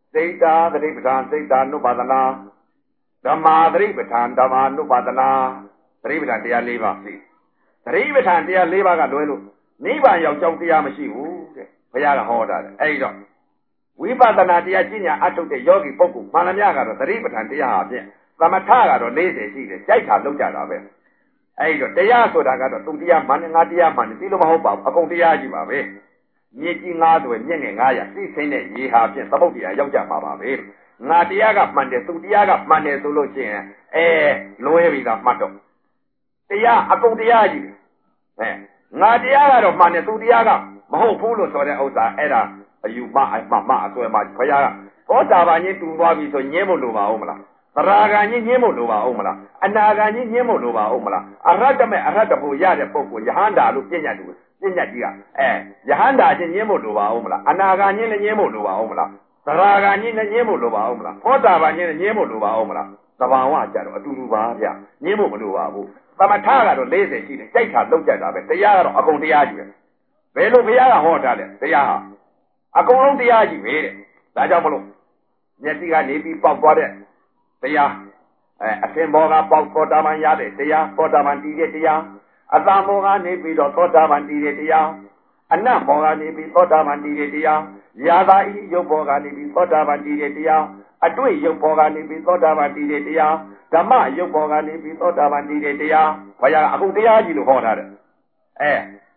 A: စိတ်တာသတိပဋ္ဌာန်စိတ်တာနုပါဒနာဓမ္မာသတိပဋ္ဌာန်ဓမ္မာနုပါဒနာသတိပဋ္ဌာန်တရား၄ပါးရှိသတိပဋ္ဌာန်တရား၄ပါးကလွဲလို့နိဗ္ဗာန်ရောက်ကြောင်းတရားမရှိဘူးတဲ့ဘုရားကဟောတာတဲ့အဲ့တော့ဝိပဿနာတရားကျင့်ညာအထုတ်တဲ့ယောဂီပုဂ္ဂိုလ်မှန်သမျှကတော့သတိပဋ္ဌာန်တရားဟာဖြင့်သမထကတော့၄၀ရှိတယ်ကြိုက်တာလုပ်ကြတာပဲအဲ့တော့တရားဆိုတာကတော့သူတရားမှန်ငါတရားမှန်ဒီလိုမဟုတ်ပါဘူးအကုန်တရားကြီးပါပဲမြေကြီးငါးသွဲမြင့်ငယ်ငါးရာသိသိတဲ့ရေဟာဖြင့်သမုဒ္ဒရာရောက်ကြမှာပါပဲငါတရားကမှန်တယ်သူတရားကမှန်တယ်ဆိုလို့ရှိရင်အဲလွဲပြီးသားမှတ်တော့တရားအကုန်တရားကြီးအဲငါတရားကတော့မှန်တယ်သူတရားကမဟုတ်ဘူးလို့ဆိုတဲ့ဥစ္စာအဲ့ဒါအယူမအမှမအစွဲမဘုရားကသောတာပန်ကြီးတူသွားပြီဆိုညင်းဖို့လိုပါဦးမလားသရဂံကြီးညင်းဖို့လိုပါဦးမလားအနာဂံကြီးညင်းဖို့လိုပါဦးမလားအရဟတမေအရဟတဖို့ရတဲ့ပုဂ္ဂိုလ်ယဟန္တာလို့ပြည့်ညတ်တူပြည့်ညတ်ကြီးကအဲယဟန္တာချင်းညင်းဖို့လိုပါဦးမလားအနာဂံကြီးလည်းညင်းဖို့လိုပါဦးမလားသရဂံကြီးလည်းညင်းဖို့လိုပါဦးမလားသောတာပန်ကြီးလည်းညင်းဖို့လိုပါဦးမလားသဘာဝကြတော့အတူတူပါဗျညင်းဖို့မလိုပါဘူးသမထကတော့၄၀ရှိတယ်ကြိုက်တာလောက်ကြတာပဲတရားကတော့အကုန်တရားကြီးပဲဘယ်လိုဘုရားကဟောတာလဲတရားဟာအကုန်လုံးတရားကြီးပဲတဲ့ဒါကြောင့်မလို့မျက်စိကနေပြီးပေါက်သွားတဲ့တရားအဲအသင်ဘောကပေါက်သောတာပန်ရတဲ့တရားသောတာပန်တည်တဲ့တရားအတ္တဘောကနေပြီးတော့သောတာပန်တည်တဲ့တရားအနတ်ဘောကနေပြီးသောတာပန်တည်တဲ့တရားယာသာဤရုပ်ဘောကနေပြီးသောတာပန်တည်တဲ့တရားအတွေ့ရုပ်ဘောကနေပြီးသောတာပန်တည်တဲ့တရားဓမ္မရုပ်ဘောကနေပြီးသောတာပန်တည်တဲ့တရားဘုရားအကုန်တရားကြီးလို့ဟောထားတယ်အဲ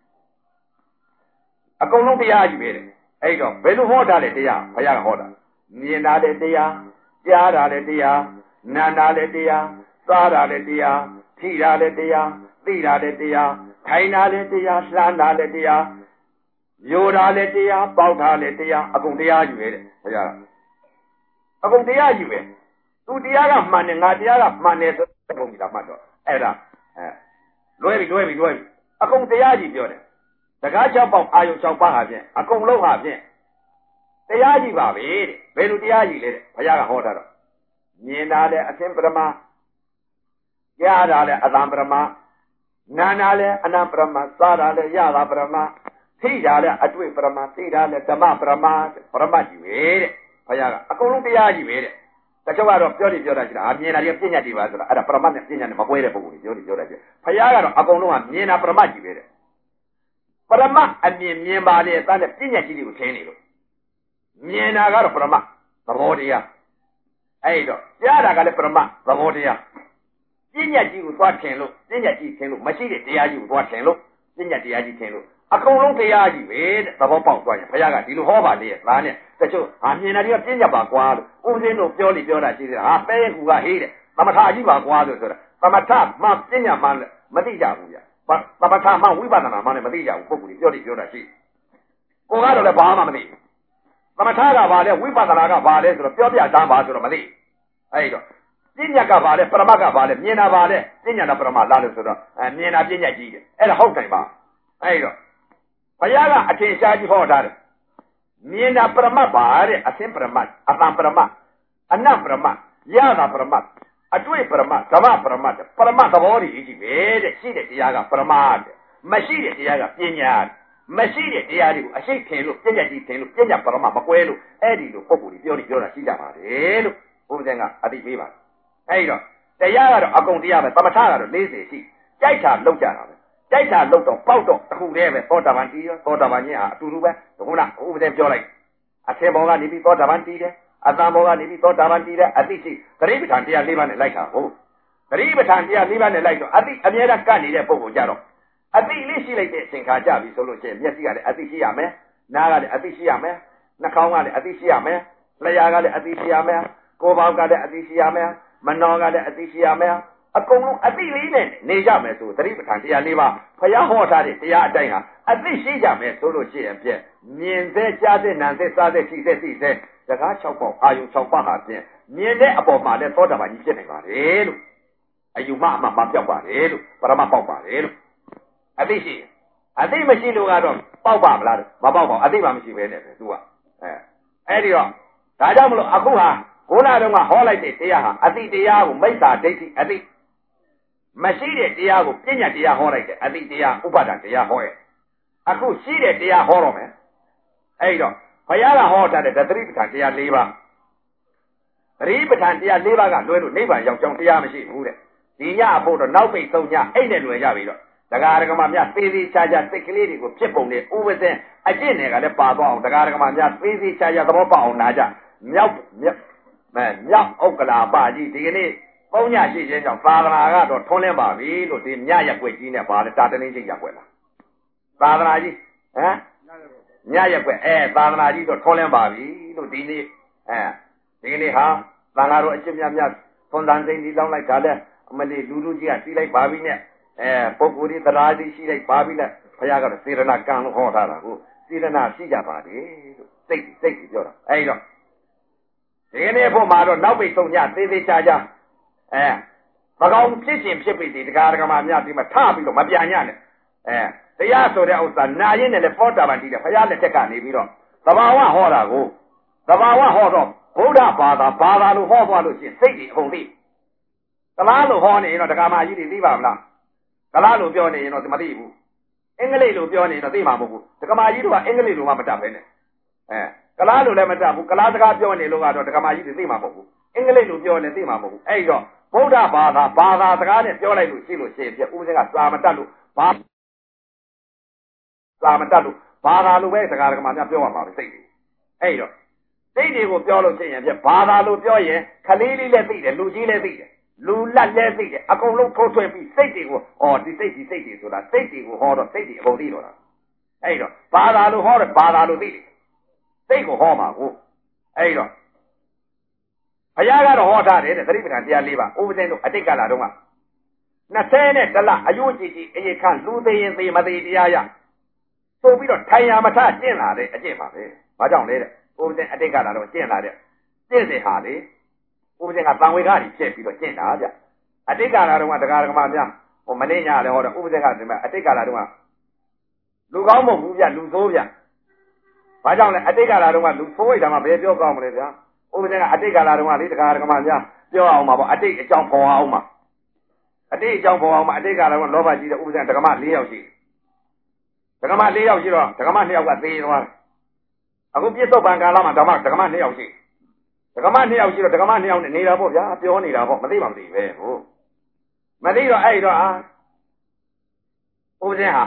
A: အကုန်လုံးတရားကြီးပဲတဲ့အဲ့တော့ဘယ်လိုဟောတာလဲတရားဘုရားကဟောတာမြင်တာတဲ့တရားကြားတာတဲ့တရားနာတာတဲ့တရားစားတာတဲ့တရားထိတာတဲ့တရားသိတာတဲ့တရားထိုင်တာတဲ့တရားလှမ်းတာတဲ့တရားယိုတာတဲ့တရားပေါက်တာတဲ့တရားအကုန်တရားကြီးပဲတဲ့ဘုရားအကုန်တရားကြီးပဲသူတရားကမှန်တယ်ငါတရားကမှန်တယ်ဆိုတဲ့ပုံကြီးတာမှတ်တော့အဲ့ဒါအဲလွဲပြီလွဲပြီလွဲပြီအကုန်တရားကြီးပြောတယ်တကား၆ပေါက်အာယုံ၆ပါးဟာဖြင့်အကုန်လုံးဟာဖြင့်တရားကြီးပါပဲတဲ့ဘယ်လိုတရားကြီးလဲတဲ့ဘုရားကဟောတာတော့မြင်တာတဲ့အသင်ပရမကြားတာလည်းအတံပရမနာတာလည်းအနံပရမစားတာလည်းရတာပရမသိတာလည်းအတွေ့ပရမသိတာလည်းဓမ္မပရမပရမကြီးပဲတဲ့ဘုရားကအကုန်လုံးတရားကြီးပဲတဲ့တချို့ကတော့ပြောတယ်ပြောတာရှိတာအမြင်တာတွေကပြညာတွေပါဆိုတာအဲ့ဒါပရမနဲ့ပြညာနဲ့မကွဲတဲ့ပုံကိုပြောတယ်ပြောတာရှိဘုရားကတော့အကုန်လုံးကမြင်တာပရမကြီးပဲတဲ့ပရမအမြင်မြင်ပါလေအတန်းနဲ့ပြညာကြီးတွေကိုထင်းနေလို့မြင်တာကတော့ပရမသဘောတရားအဲ့တော့ကြားတာကလည်းပရမသဘောတရားပြညာကြီးကိုသွားထင်လို့ပြညာကြီးထင်လို့မရှိတဲ့တရားကြီးကိုသွားထင်လို့ပြညာတရားကြီးထင်လို့အကုန်လုံးတရားကြီးပဲတဲ့သဘောပေါက်သွားရင်ဘုရားကဒီလိုဟောပါလေဒါနဲ့တချို့ဟာမြင်တာတွေကပြညာပါကွာလို့ဦးစင်းတို့ပြောလိပြောတာရှိတယ်ဟာပဲကူကဟေးတဲ့သမထကြီးပါကွာလို့ဆိုတာသမထမှပြညာမှမသိကြဘူးဗျသမထမှဝိပဿနာမှလည်းမသိကြဘူးပုဂ္ဂိုလ်ကြီးပြောလိပြောတာရှိကိုကတော့လည်းဘာမှမသိဘူးသမထကဘာလဲဝိပဿနာကဘာလဲဆိုတော့ပြောပြတမ်းပါဆိုတော့မသိအဲ့တော့ပညာကဘာလဲပရမတ်ကဘာလဲမြင်တာဘာလဲပညာနဲ့ပရမတ်လားလို့ဆိုတော့အဲမြင်တာပညာကြီးတယ်အဲ့ဒါဟုတ်တယ်ပါအဲ့တော့ဘုရားကအထင်ရှားကြီးဟောထားတယ်မြင်တာပရမတ်ပါတဲ့အသင်ပရမတ်အတံပရမတ်အနတ်ပရမတ်ရတာပရမတ်အတွေ့ပရမတ်ဓမ္မပရမတ်ပရမတ်သဘောတည်းကြီးပဲတဲ့ရှိတဲ့တရားကပရမတ်မရှိတဲ့တရားကပညာမရှိတဲ့တရားတွေကိုအရှိတ်ထင်လို့ပညာကြီးထင်လို့ပညာပရမတ်မကွဲလို့အဲ့ဒီလိုပုံကိုယ်ကြီးပြောနေပြောတာရှိကြပါတယ်လို့ဘုရားကအတိပေးပါအဲ့တော့တရားကတော့အကုန်တရားပဲသမထကတော့၄၀ရှိကြိုက်တာလောက်ကြတာပဲကြိုက်တာလောက်တော့ပေါက်တော့အခုတည်းပဲသောတာပန်တည်ရောသောတာပန်ကြီးဟာအတူတူပဲခုနကဥပဒေပြောလိုက်အသင်ဘောကနေပြီးသောတာပန်တည်တယ်အတန်ဘောကနေပြီးသောတာပန်တည်တယ်အတိရှိသတိပဋ္ဌာန်တရား၄ပါးနဲ့လိုက်တာဟုတ်သတိပဋ္ဌာန်တရား၄ပါးနဲ့လိုက်တော့အတိအမြဲတမ်းကတ်နေတဲ့ပုံကိုကြတော့အတိလေးရှိလိုက်တဲ့အချိန်ခါကြပြီဆိုလို့ရှိရင်မျက်စိကလည်းအတိရှိရမယ်နားကလည်းအတိရှိရမယ်နှာခေါင်းကလည်းအတိရှိရမယ်လျှာကလည်းအတိရှိရမယ်ကိုယ်ပေါင်းကလည်းအတိရှိရမယ်မနောကလည်းအတိရှိရမယ်အကုန်လုံးအတိလေးနဲ့နေကြမယ်ဆိုသတိပဋ္ဌာန်တရား၄ပါးဘုရားဟောထားတဲ့တရားအတိုင်းဟာအတိရှိကြမယ်ဆိုလို့ရှိရင်ဖြင့်မြင်စေကြားစေနားစေစားစေရှိစေသိစေစကား၆ပေါက်အာယု၆ပါးဟာဖြင့်မြင်တဲ့အပေါ်မှာလည်းသောတာပန်ကြီးဖြစ်နိုင်ပါတယ်လို့အယူမအမှမပြောက်ပါတယ်လို့ပရမပေါက်ပါတယ်လို့အသိရှိအသိမရှိလို့ကတော့ပေါက်ပါမလားမပေါက်ပါဘူးအသိမှမရှိပဲနဲ့သူကအဲအဲ့ဒီတော့ဒါကြောင့်မလို့အခုဟာကိုလာတော့ကဟောလိုက်တဲ့တရားဟာအသိတရားကိုမိစ္ဆာဒိဋ္ဌိအသိမရှိတဲ့တရားကိုပညာတရားဟောလိုက်တယ်အသိတရားဥပါဒံတရားဟောရဲ့အခုရှိတဲ့တရားဟောတော့မယ်အဲ့တော့ဘုရားကဟောထားတဲ့သတိပဋ္ဌာန်တရား၄ပါးရိပဋ္ဌာန်တရား၄ပါးကလွဲလို့နိဗ္ဗာန်ရောက်ကြောင်းတရားမရှိဘူးတဲ့ဒီညအဖို့တော့နောက်ပိတ်သုံးညအိတ်နဲ့လွယ်ကြပြီတော့တရားဓမ္မများသေးသေးချာချာစိတ်ကလေးတွေကိုဖြစ်ပုံနဲ့ဥပဇင်အကျင့်တွေကလည်းပါသွားအောင်တရားဓမ္မများသေးသေးချာချာသဘောပေါက်အောင်နာကြမြောက်မြောက်မဲမြောက်ဥက္ကလာပကြီးဒီကနေ့ပုံညရှိခြင်းကြောင့်သာသနာကတော့ထွန်းလင်းပါပြီလို့ဒီညရက်ွက်ကြီးနဲ့ပါလေတာတလင်းချင်းရက်ွက်လားသာသနာကြီးဟမ်ညရက်ွက်အဲသာသနာကြီးတော့ထွန်းလင်းပါပြီလို့ဒီနေ့အဲဒီကနေ့ဟာသံဃာတော်အကျင့်များများသွန်သံစိမ့်ဒီလောင်းလိုက်တာလဲအမလေးလူလူကြီးကတီးလိုက်ပါပြီနဲ့အဲပုဂ္ဂိုလ်ဒီတရားကြီးရှိလိုက်ပါပြီနဲ့ဘုရားကတော့စေရနာကံလို့ဟောထားတာကိုစေရနာရှိကြပါတယ်လို့စိတ်စိတ်ပြောတာအဲဒီတော့ဒီကနေ့ဖို့မှာတော့နောက်ပိတ်ဆုံးညသေးသေးချာချာအဲမကောင်းဖြစ်ရှင်ဖြစ်ပြီဒီတရားဓမ္မများဒီမှာထပြီးတော့မပြန်ညနဲ့အဲတရားဆိုတဲ့ဥစ္စာနာရင်နဲ့လည်းဖောတာပန်တီးတယ်ဘုရားလက်ထက်ကနေပြီးတော့သဘာဝဟောတာကိုသဘာဝဟောတော့ဘုရားဘာသာဘာသာလို့ဟောသွားလို့ရှိရင်စိတ်တွေအကုန်သိကလားလို့ဟောနေရင်တော့တရားမကြီးတွေသိပါမလားကလားလို့ပြောနေရင်တော့မသိဘူးအင်္ဂလိပ်လို့ပြောနေရင်တော့သိမှာမဟုတ်ဘူးတရားမကြီးတို့ကအင်္ဂလိပ်လိုမှမတတ်ပဲနဲ့အဲကလားလို့လည်းမတတ်ဘူးကလားစကားပြောနေလို့ကတော့တရားမကြီးတွေသိမှာမဟုတ်ဘူးအင်္ဂလိပ်လိုပြောနေသိမှာမဟုတ်ဘူးအဲ့တော့ဘုရားဘာသာဘာသာစကားနဲ့ပြောလိုက်လို့ရှိလို့ရှိရင်ပြဥပဒေကစာမတတ်လို့ဘာစာမတတ်လို့ဘာသာလိုပဲစကားဓမ္မများပြောရမှာပဲစိတ်တွေအဲ့တော့စိတ်တွေကိုပြောလို့ရှိရင်ပြဘာသာလိုပြောရင်ခလေးလေးလည်းသိတယ်လူကြီးလည်းသိတယ်လူလက်လည်းသိတယ်အကုန်လုံးထိုးထွင်းပြီးစိတ်တွေကိုဩဒီစိတ်ဒီစိတ်တွေဆိုတာစိတ်တွေကိုဟောတော့စိတ်တွေအကုန်သိတော့တာအဲ့တော့ဘာသာလိုဟောတယ်ဘာသာလိုသိတယ်စိတ်ကိုဟောမှာကိုအဲ့တော့ဘုရားကတော့ဟောထားတယ်တဲ့သတိပဋ္ဌာန်တရား၄ပါးဥပဇင်းတို့အတိတ်ကလာတော့ကနှစ်ဆယ်နဲ့တလအယုကြည်ကြည်အေခန့်လူသေးရင်သေးမသေးတရားရဆိုပြီးတော့ထိုင်ရမထကျင့်လာတဲ့အကျင့်ပါပဲဘာကြောင့်လဲတဲ့ဥပဇင်းအတိတ်ကလာတော့ကျင့်လာတဲ့ကျင့်စဉ်ဟာလေဥပဇင်းကတန်ဝေကကြီးဖြစ်ပြီးတော့ကျင့်တာဗျအတိတ်ကလာတော့ကတရားဓမ္မများဟိုမနေ့ညလည်းဟောတော့ဥပဇင်းကဒီမှာအတိတ်ကလာတော့ကလူကောင်းမဟုတ်ဘူးဗျလူဆိုးဗျဘာကြောင့်လဲအတိတ်ကလာတော့ကလူဆိုးရတာမှဘယ်ပြောကောင်းမလဲဗျာဥပဇင်းကအတိတ်ကလာတော့ကလေတရားဓမ္မများပြောအောင်ပါပေါ့အတိတ်အကြောင်းပေါ်အောင်ပါအတိတ်အကြောင်းပေါ်အောင်ပါအတိတ်ကလာတော့လောဘကြီးတဲ့ဥပဇင်းဓမ္မ၄ယောက်ရှိဓမ္မ၄ယောက်ရှိတော့ဓမ္မ၂ယောက်ကသေသွားတယ်အခုပြစ္ဆုတ်ပံကာလမှာဓမ္မဓမ္မ၂ယောက်ရှိဓမ္မ၂ယောက်ရှိတော့ဓမ္မ၂ယောက်နဲ့နေတာပေါ့ဗျာပြောနေတာပေါ့မသိမှမသိပဲဟုတ်မသိတော့အဲ့တော့အာဥပဇင်းဟာ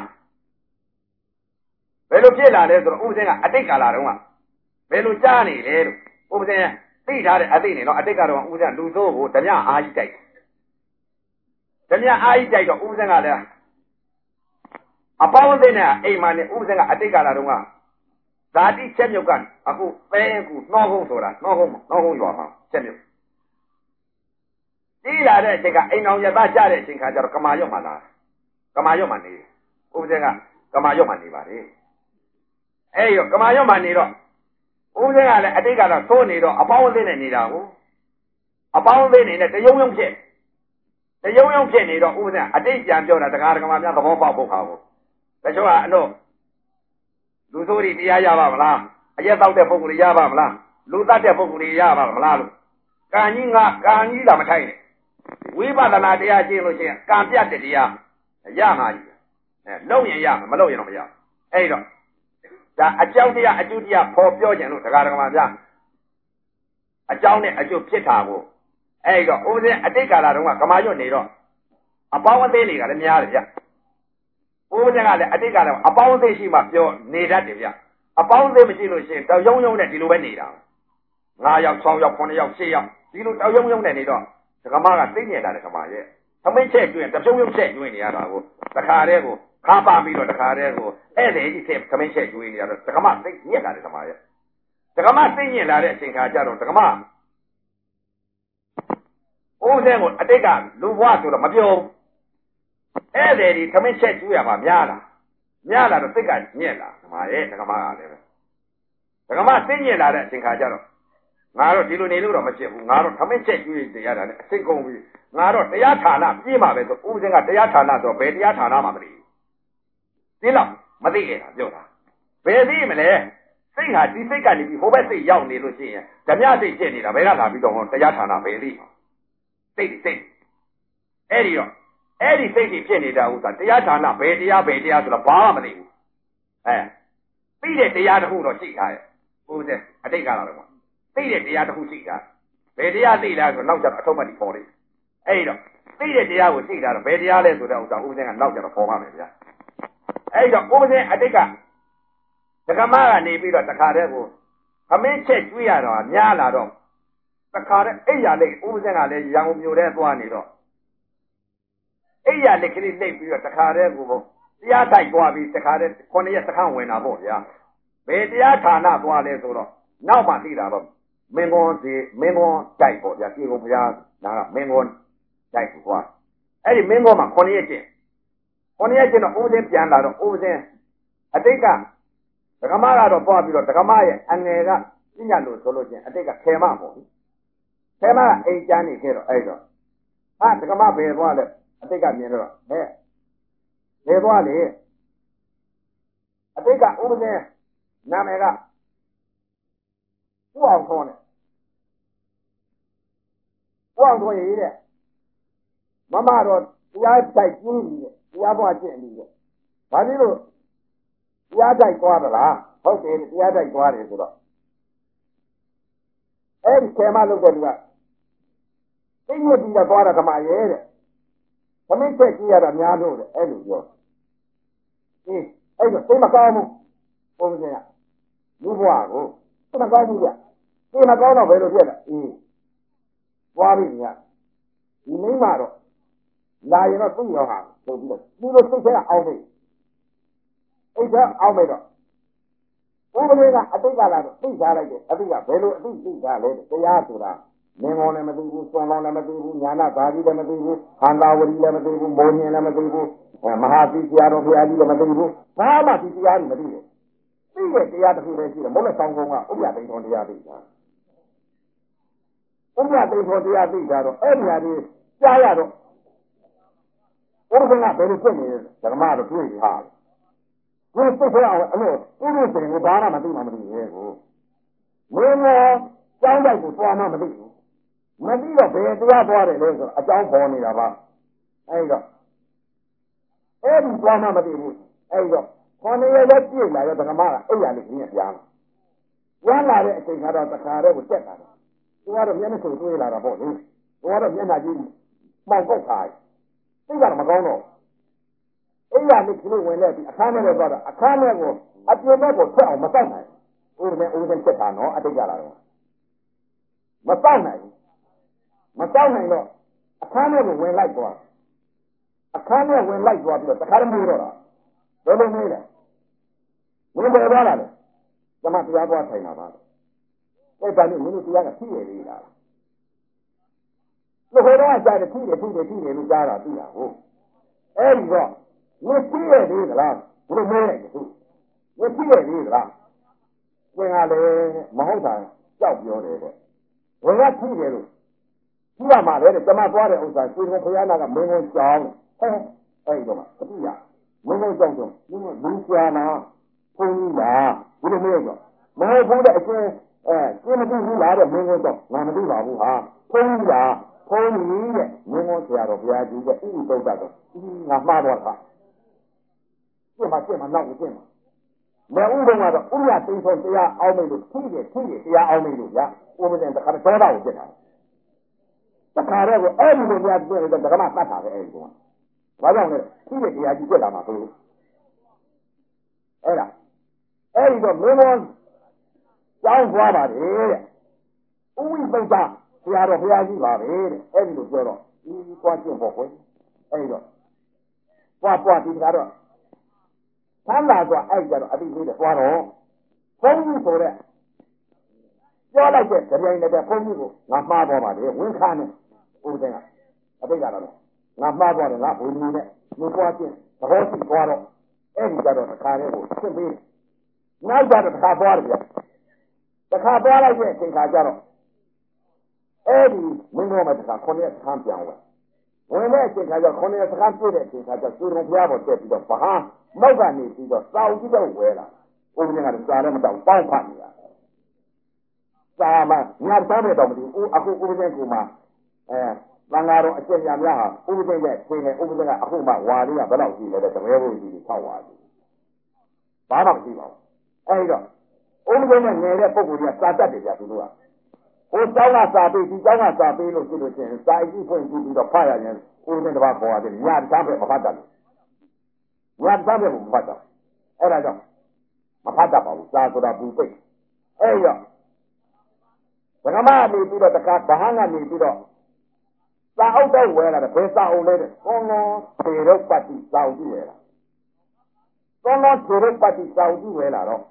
A: ဘယ်လိုဖြစ်လာလဲဆိုတော့ဥပဇင်းကအတိတ်ကာလတုန်းကဘယ်လိုကြားနေလဲလို့ဥပဇင်းသိထားတဲ့အသိနေတော့အတိတ်ကတော့ဥပဇင်းလူသိုးကိုဓမြအာကြီးတိုက်ဓမြအာကြီးတိုက်တော့ဥပဇင်းကလည်းအပေါင်းအသင်းနဲ့အိမ်မှာနဲ့ဥပဇင်းကအတိတ်ကာလတုန်းကဇာတိချက်မြုပ်ကအခုပဲကူနှောကုန်းဆိုတာနှောကုန်းနှောကုန်းရွာမှာချက်မြုပ်ကြီးလာတဲ့အချိန်ကအိမ်အောင်ရသားကြတဲ့အချိန်ခါကျတော့ကမာရွတ်မှလာကမာရွတ်မှနေဥပဇင်းကကမာရွတ်မှနေပါလေအဲ့ရောကမာရွတ်မှနေတော့ဥပဇင်းကလည်းအတိတ်ကတော့သိုးနေတော့အပေါင်းအသင်းနဲ့နေတာကိုအပေါင်းအသင်းနေနဲ့တယုံယုံဖြစ်တယုံယုံဖြစ်နေတော့ဥပဇင်းအတိတ်ပြန်ပြောတာတရားဓမ္မများသဘောပေါက်ဖို့ခါကိုတချို့ကအတော့လူဆိုးတွေတရားရပါမလားအရက်တောက်တဲ့ပုဂ္ဂိုလ်တွေရပါမလားလူတတ်တဲ့ပုဂ္ဂိုလ်တွေရပါမလားလို့ကံကြီးငါကံကြီးလာမထိုင်နဲ့ဝိပဿနာတရားကျင့်လို့ရှိရင်ကံပြတ်တဲ့တရားရမှာကြီးအဲလုံရင်ရမှာမလုံရင်တော့မရအဲ့တော့ဒါအကြောင်းတရားအကျိုးတရားပေါ်ပြောကြလို့တရားဓမ္မများအကြောင်းနဲ့အကျိုးဖြစ်တာကိုအဲ့တော့ဥပဇင်းအတိတ်ကာလတုန်းကကမာရွတ်နေတော့အပေါင်းအသင်းတွေကလည်းများတယ်ဗျဥပဇင်းကလည်းအတိတ်ကလည်းအပေါင်းအသင်းရှိမှပြောနေတတ်တယ်ဗျအပေါင်းအသင်းမရှိလို့ရှိရင်တောင်ယုံယုံနဲ့ဒီလိုပဲနေတာ၅ယောက်၆ယောက်၇ယောက်၈ယောက်ဒီလိုတောင်ယုံယုံနဲ့နေတော့ဒကမကသိညင်တာဒကမရဲ့သမင်းချက်ကျွင်းတပြုံးယုံချက်ကျွင်းနေရတာကိုတခါတည်းကိုခါပါပြီးတော့တခါတည်းကိုဧည့်သည်ကြီးထဲသမင်းချက်ကျွင်းနေရတော့ဒကမသိညင်တာဒကမရဲ့ဒကမသိညင်လာတဲ့အချိန်ခါကျတော့ဒကမဥပဇင်းကိုအတိတ်ကလူဘွားဆိုတော့မပြောဧည့်သည်ဒီသမင်းချက်ကျွေးရမှာများလားများလာတော့စိတ်ကညက်လာဓမ္မရဲ့ဓမ္မကလည်းပဲဓမ္မသိညက်လာတဲ့အချိန်ခါကျတော့ငါတော့ဒီလိုနေလို့တော့မဖြစ်ဘူးငါတော့သမင်းချက်ကျွေးတရားတာနဲ့အစိတ်ကုန်ပြီးငါတော့တရားဌာနပြေးမှာပဲဆိုဥပဇင်းကတရားဌာနဆိုဘယ်တရားဌာနမှမသိဘူးသိလားမသိခဲ့တာပြောတာဘယ်သိမလဲစိတ်ဟာဒီစိတ်ကနေပြီးဟိုဘက်စိတ်ရောက်နေလို့ရှိရင်ဓမြစိတ်ဖြစ်နေတာဘယ်ကလာပြီးတော့တရားဌာနဘယ်သိစိတ်စိတ်အဲ့ဒီတော့အဲ့ဒီစိတ်ကြီးဖြစ်နေတာဥစ္စာတရားဌာနဘယ်တရားဘယ်တရားဆိုတော့ဘာမှမသိဘူးအဲသိတဲ့တရားတစ်ခုတော့ရှိထားရဲ့ဥစ္စာအတိတ်ကလာတော့သိတဲ့တရားတစ်ခုရှိတာဘယ်တရားသိလားဆိုနောက်ကျတော့အထုံးမှတ်ပေါ်လိမ့်အဲ့တော့သိတဲ့တရားကိုသိတာတော့ဘယ်တရားလဲဆိုတဲ့ဥစ္စာဥပဇင်းကနောက်ကျတော့ပေါ်ပါမယ်ဗျာအဲ့တော့ဥပဇင်းအတိတ်ကဒကမကနေပြီးတော့တခါတည်းကိုခမင်းချက်ကျွေးရတော့များလာတော့တခါတည်းအိယာလိတ်ဥပဇင်းကလည်းရံကုန်မြို့ထဲသွားနေတော့အိယာလိတ်ကလေးနှိပ်ပြီးတော့တခါတည်းကိုတရားတိုက်သွားပြီးတခါတည်းခုနှစ်ရက်တခါဝင်တာပေါ့ဗျာဘယ်တရားဌာနသွားလဲဆိုတော့နောက်မှသိတာတော့မင်းကွန်စီမင်းကွန်တိုက်ပေါ့ဗျာပြေကုန်ဘုရားနာကမင်းကွန်တိုက်ကွာအဲ့ဒီမင်းကွန်မှာခုနှစ်ရက်ကျင့်ခုနှစ်ရက်ကျင့်တော့ဥပဇင်းပြန်လာတော့ဥပဇင်းအတိတ်ကဒကမကတော့ပွားပြီးတော့ဒကမရဲ့အငယ်ကပြညတ်လို့ဆိုလို့ချင်းအတိတ်ကခေမပေါ့ခေမကအိမ်ကျန်းနေခဲ့တော့အဲ့တော့ဟာဒကမဘယ်သွားလဲအတိတ်ကမြင်တော့ဟဲ့ဘယ်သွားလဲအတိတ်ကဥပဇင်းနာမည်ကဥအောင်ခေါ်တယ်ဥအောင်ခေါ်ရေးတဲ့မမတော့တရားတိုက်ကျင်းပြီးတရားပွားကျင့်ပြီးတဲ့ဘာဖြစ်လို့တရားတိုက်သွားသလားဟုတ်တယ်တရားတိုက်သွားတယ်ဆိုတော့အဲ့ဒီဆယ်မလုပ်တဲ့လူကသိညစ်ပြီးတော့သွားတာကမှရဲတဲ့သမင်းချက်ကြည့်ရတာများလို့တဲ့အဲ့လိုပြောအေးအဲ့တော့သိမကောင်းဘူးဘုန်းကြီးကလူဘွားကိုသိမကောင်းဘူးကြသိမကောင်းတော့ဘယ်လိုဖြစ်လဲအေးသွားပြီညဒီမိမတော့လာရင်တော့သူ့ရောဟာဆိုပြီးတော့သူ့လိုစိတ်ထဲကအောင်းနေအဲ့ဒါအောင်းနေတော့ဥပဒေကအတိတ်ကလာတော့သိစားလိုက်တယ်အတိတ်ကဘယ်လိုအတိတ်သိစားလဲတရားဆိုတာမင်းကောင်းလည်းမသိဘူးစွန်ကောင်းလည်းမသိဘူးညာနာဘာကြီးလည်းမသိဘူးခန္ဓာဝရီလည်းမသိဘူးမောညင်လည်းမသိဘူးမဟာသီဆရာတော်ဘုရားကြီးလည်းမသိဘူးဘာမှဒီတရားကြီးမသိဘူးသိတဲ့တရားတစ်ခုလည်းရှိတယ်မဟုတ်လည်းဆောင်းကုန်းကဥပ္ပယတိန်တော်တရားသိတာဥပ္ပယတိန်တော်တရားသိတာတော့အဲ့ဒီဟာကြီးကြားရတော့ဘုရားကဘယ်လိုဖြစ်နေလဲဓမ္မတော့တွေ့ဟာဘယ်သိရအောင်အဲ့လိုဥပ္ပယတိန်ကိုဘာမှမသိမှမသိရဲ့ကိုမင်းမောကျောင်းတိုက်ကိုသွားမှမသိဘူးမသိတော့ဘယ်တရားသွားတယ်လဲဆိုအကြောင်းပေါ်နေတာပါအဲ့တော့အဲ့ဒီသွားမှမသိဘူးအဲ့တော့ခေါင်းရရပြည့်လာတော့ဓမ္မကအဲ့ရလေးကြီးပြန်ပြန်ပြန်လာတဲ့အချိန်ကတော့တခါတည်းကိုတက်လာတယ်သူကတော့မျက်နှာစုံတွေးလာတာပေါ့လေသူကတော့မျက်နှာကြီးမောင်ကောက်ခါသိကြတော့မကောင်းတော့အဲ့ရလေးကြီးဝင်လဲဒီအခန်းထဲတော့တော့အခန်းထဲကိုအပြင်းဘက်ကိုထွက်အောင်မတောက်နိုင်ဦးမယ်ဦးမယ်ချက်တာနော်အတိတ်ကလာတော့မတောက်နိုင်မတောက်နိုင်တော့အခန်းထဲကိုဝင်လိုက်သွားအခန်းထဲဝင်လိုက်သွားပြီးတော့တခါတည်းမိုးတော့တာဘယ်လိုမိုးလဲဝင်တယ်သွားလာတယ်ဓမ္မတရားသွားထိုင်တာပါအဲ့ဒါနဲ့မင်းတို့တရားကဖြည့်ရသေးလားလူဟောတော့ကြားတယ်ဖြည့်တယ်ဖြည့်တယ်ဖြည့်တယ်လို့ကြားတာသိတာဟုတ်အဲ့ဒီတော့မဖြည့်ရသေးလားဘယ်လိုမိုးလဲသူမဖြည့်ရသေးလားဝင်ကလည်းမဟုတ်တာကြောက်ပြောတယ်တဲ့ဝင်ကဖြည့်တယ်လို့ဖြည့်ရမှာလေကျမသွားတဲ့ဥစ္စာကိုယ်ကဘုရားနာကမင်းကိုကြောင်းဟဲ့အဲ့ဒီတော့မှတတိယမင်းကိုကြောင်းတော့မင်းကလူရှာနာဘုန်းကြီးလားဘယ်လိုမျိုးတော့မဟုတ်ဘူးတဲ့အချင်းအဲကျင်းမသိဘူးလားတဲ့မင်းကိုတော့ငါမသိပါဘူးဟာဘုန်းကြီးလားဘုန်းကြီးတဲ့မင်းကိုဆရာတော်ဘုရားကြီးတဲ့ဥပ္ပဒ္ဒတော့ငါမှားတော့တာကျင့်မကျင့်မနောက်ကျင့်မလဲဥဒုံကတော့ဥရသိဆုံးတရားအောင်မိလို့ဖြည့်တယ်ဖြည့်တယ်တရားအောင်မိလို့ဗျာဥပဒေတခါတော့တော့ကျင့်တာတခါတော့အဲ့ဒီလိုများပြည့်နေတဲ့ဓမ္မသတ်တာပဲအဲ့ဒီကောင်ဘာကြောင့်လဲဖြည့်တယ်တရားကြီးပြတ်လာမှာဆိုလို့အဲ့ဒါအဲ့ဒီတော့မင်းမောကျောင်းသွားပါတယ်တဲ့ဥဝိပုဒ္ဒဆရာတော်ဘုရားကြီးပါပဲတဲ့အဲ့ဒီလိုပြောတော့ဒီကွာကျင့်ဖို့ခွဲအဲ့ဒီတော့ပွားပွားဒီကတော့သမ်းလာဆိုအဲ့ကြတော့အတိလေးတဲ့သွားတော့ဘုန်းကြီးဆိုတဲ့ပြောလိုက်တဲ့ကြိုင်နေတဲ့ဘုန်းကြီးကိုငါမှားသွားပါတယ်ဝင်းခါနဲ့ဦးတဲ့ကအတိတ်ကတော့ငါမှားသွားတယ်ငါဘုံကြီးနဲ့လူပွားချင်းသဘောရှိသွားတော့အဲ့ဒီကြတော့တစ်ခါလေးကိုသိပြီးနောက်ကြတော့တစ်ခါသွားတယ်ဗျတစ်ခါသွားလိုက်တဲ့အချိန်ခါကျတော့အဲ့ဒီမင်းတို့မှတစ်ခါခုနှစ်ဆန်းပြန်ဝင်ဝင်တဲ့အချိန်ခါကျခုနှစ်ဆန်းပြည့်တဲ့အချိန်ခါကျသူတော်ဘုရားပေါ်တက်ပြီးတော့ဘာမောက်ကနေပြီးတော့စောက်ကြည့်တော့ဝဲလာဥပဒေကစားလည်းမတောင်းပေါင်းဖတ်နေရစာမညစားတဲ့တော့မသိဘူးအခုဥပဒေကူမှာအဲသံဃာတော်အကျင့်များများဟာဥပဒေနဲ့ပြင်နေဥပဒေကအခုမှဝါလေးကဘယ်လောက်ရှိလဲတဲ့တမဲဘုရားကြီးဆောက်ဝါကြီးဘာမှမရှိပါဘူးအဲဒီတော့ဥပဒေနဲ့နေတဲ့ပုဂ္ဂိုလ်ကစာတတ်တယ်ကြာသူတို့ကဟိုเจ้าကစာပေးဒီเจ้าကစာပေးလို့ဆိုလို့ချင်းစာအကြီးဖွင့်ကြည့်ပြီးတော့ဖတ်ရရင်ဦးနဲ့တပါးခေါ်ရတယ်ညတမ်းပဲမဖတ်တတ်ဘူးညတမ်းပဲမဖတ်တတ်အဲ့ဒါကြောင့်မဖတ်တတ်ပါဘူးစာဆိုတာဘူးပိတ်အဲ့ရောဘဂမနေပြီးတော့တခါဗဟန်းကနေပြီးတော့စာအုပ်တော့ဝဲလာတယ်ဘယ်စာအုပ်လဲတဲ့ကောင်းလုံးသေရုပ်ပတ်တိစာအုပ်ကြီးဝဲလာကောင်းလုံးသေရုပ်ပတ်တိစာအုပ်ကြီးဝဲလာတော့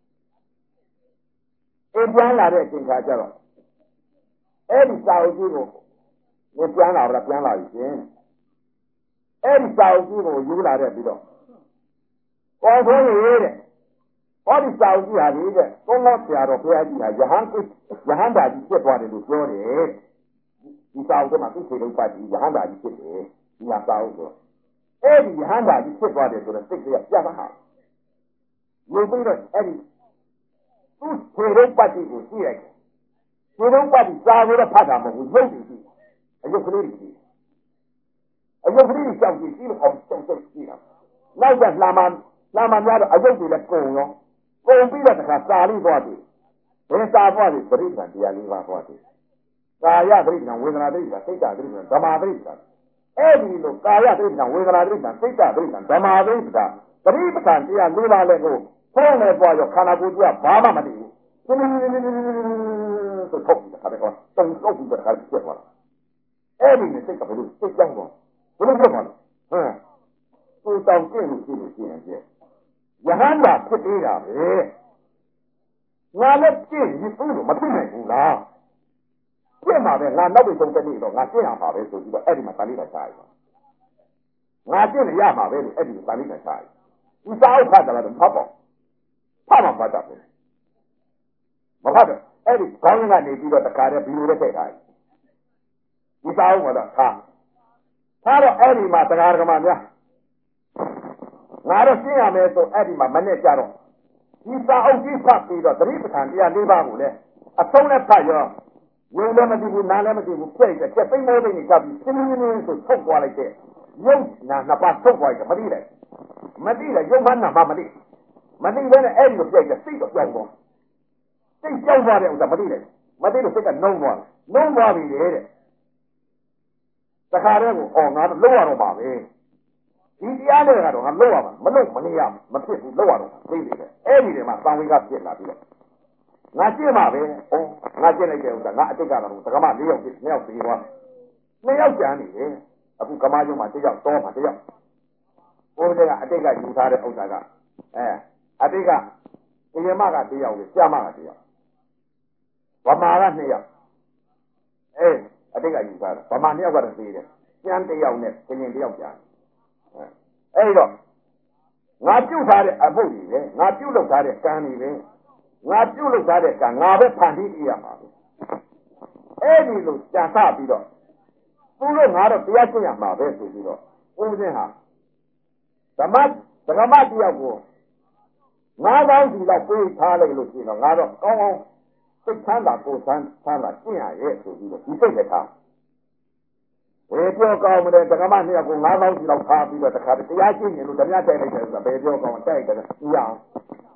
A: အင်းပြန်လာတဲ့အချိန်ခါကျတော့အဲ့ဒီစာအုပ်ကြီးကိုနေပြန်လာတော့ပြန်လာပြီရှင်အဲ့ဒီစာအုပ်ကြီးကိုယူလာတဲ့ပြီးတော့ကောင်းဆုံးရေးတဲ့ဟောဒီစာအုပ်ကြီးဟာလေတဲ့ကောင်းလုံးဆရာတော်ဘုရားကြီးဟာယဟန်ယဟန်တာကြီးဖြစ်သွားတယ်လို့ပြောတယ်ဒီစာအုပ်မှာသူ့ခြေလုံးပတ်ပြီးယဟန်တာကြီးဖြစ်တယ်ဒီဟာစာအုပ်ဆိုအဲ့ဒီယဟန်တာကြီးဖြစ်သွားတယ်ဆိုတော့စိတ်ကပြတ်သွားဟာယူပြီးတော့အဲ့ဒီသူ့ခြေလုံးပတ်ပြီးကိုကြည့်လိုက်ခြေလုံးပတ်ပြီးစာလို့ဖတ်တာမဟုတ်ဘူးရုပ်တည်ကြည့်အယုတ်ကလေးကြီးအယုတ်ကလေးကြီးကြောက်ကြည့်ကြည့်လို့အောင်ကြောက်ကြောက်ကြည့်တာနောက်ကလာမလာမများတော့အယုတ်တွေလည်းကုန်ရောကုန်ပြီးတော့တခါစာလေးသွားပြီဘယ်စာသွားပြီပရိစ္ဆန်တရားလေးပါသွားပြီကာယပရိစ္ဆန်ဝေဒနာပရိစ္ဆန်စိတ်တပရိစ္ဆန်ဓမ္မပရိစ္ဆန်အဲ့ဒီလိုကာယပရိစ္ဆန်ဝေဒနာပရိစ္ဆန်စိတ်တပရိစ္ဆန်ဓမ္မပရိစ္ဆန်ပရိပ္ပံတရားလေးပါလဲကိုဖုံးနေသွားရောခန္ဓာကိုယ်ကြီးကဘာမှမသိဘူးဆိုထုတ်ပြီးတခါတော့တုံထုတ်ပြီးတခါပြတ်သွားတာအဲ့ဒီနဲ့စိတ်ကဘယ်လိုစိတ်ကြောင်းတော့ဘယ်လိုဖြစ်သွားလဲဟမ်သူတောင်ကျင့်လို့ရှိလို့ရှိရင်ကျင့်ယဟန္တာဖြစ်သေးတာပဲငါလည်းကျင့်ပြီးသူ့လို့မဖြစ်နိုင်ဘူးလားကျင့်မှာပဲငါနောက်ပြီးဆုံးတဲ့နေ့တော့ငါကျင့်ရမှာပဲဆိုပြီးတော့အဲ့ဒီမှာတာလိတာချာရငါကျင့်ရမှာပဲလို့အဲ့ဒီတာလိတာချာရဒီစာအုပ်ဖတ်တယ်တော့ဖတ်ပေါ့ဖတ်မှာဖတ်တာပဲမဖတ်တော့အဲ့ဒီခေါင်းကနေပြီးတော့တခါတည်းဘီလိုနဲ့ထည့်ထားတယ်ဒီစာအုပ်ကတော့ထားထားတော့အဲ့ဒီမှာတရားဓမ္မများငါတော့ရှင်းရမယ်ဆိုအဲ့ဒီမှာမနဲ့ကြတော့ဒီစာအုပ်ကြီးဖတ်ပြီးတော့သတိပဋ္ဌာန်တရား၄ပါးကိုလည်းအဆုံးနဲ့ဖတ်ရောဝင်လည်းမသိဘူးနားလည်းမသိဘူးပြိတ်တယ်ကျက်သိမ်းမိုးသိမ်းနေကြပြီးရှင်းရှင်းရှင်းဆိုထုတ်သွားလိုက်တဲ့ရုပ်နာနှစ်ပါးထုတ်သွားတယ်မသိတယ်မသိတယ်ရုပ်မှနာမှမသိမသိဘဲနဲ့အဲ့ဒီလိုပြိတ်တယ်စိတ်တော့ပြောင်းသွားစိတ်ကြောက်သွားတဲ့ဥစ္စာမသိတယ်မသိလို့စိတ်ကနှုံးသွားနှုံးသွားပြီလေတဲ့တခါတည်းကိုအော်ငါတော့လောက်ရတော့ပါပဲဒီတရားနဲ့ကတော့ငါလောက်ရမှာမလောက်မနေရမဖြစ်ဘူးလောက်ရတော့သိပြီလေအဲ့ဒီတည်းမှာသံဝေကဖြစ်လာပြီးတော့ငါကျင့်မှာပဲအော်ငါကျင့်လိုက်တဲ့ဥစ္စာငါအတိတ်ကတော့ဒကမ၄ယောက်ဖြစ်၂ယောက်ပြီးသွား၂ယောက်ကျန်နေတယ်အခုကမားကျုံမှာတစ်ယောက်တော့မှာတစ်ယောက်ဘုရားကအတိတ်ကယူထားတဲ့ဥစ္စာကအဲအတိတ်ကဒီရမကတစ်ယောက်လေကြာမကတစ်ယောက်ဗမာကနှစ်ယောက်အေးအတိတ်ကယူထားတယ်ဗမာနှစ်ယောက်ကတော့သေးတယ်ကျန်တစ်ယောက်နဲ့ခင်ရင်တစ်ယောက်ကြာအဲ့တော့ငါပြုတ်ထားတဲ့အဖို့ကြီးပဲငါပြုတ်လုပ်ထားတဲ့ကံကြီးပဲငါပြုတ်လုပ်ထားတဲ့ကံငါပဲဖန်တီးပြရမှာပဲအဲ့ဒီလိုကြံစပြီးတော့သူတို့ငါတော့တရားကျင့်ရမှာပဲဆိုပြီးတော့ဦးဇင်းဟာဓမ္မဓမ္မတယောက်ကိုငါးပေါင်းစီလောက်ပြေးထားလိုက်လို့ရှိရင်တော့ငါတော့ကောင်းကောင်းစိတ်ချမ်းသာကိုယ်ချမ်းချမ်းသာကျင့်ရရဲ့ဆိုပြီးတော့ဒီစိတ်နဲ့ထားဘယ်ပြောကောင်းမလဲဓမ္မနှစ်ယောက်ကိုငါးပေါင်းစီလောက်ထားပြီးတော့တခါတရားကျင့်ရင်လို့ဓမ္မတိုက်လိုက်တယ်ဆိုတာဘယ်ပြောကောင်းတိုက်တယ်မရအောင်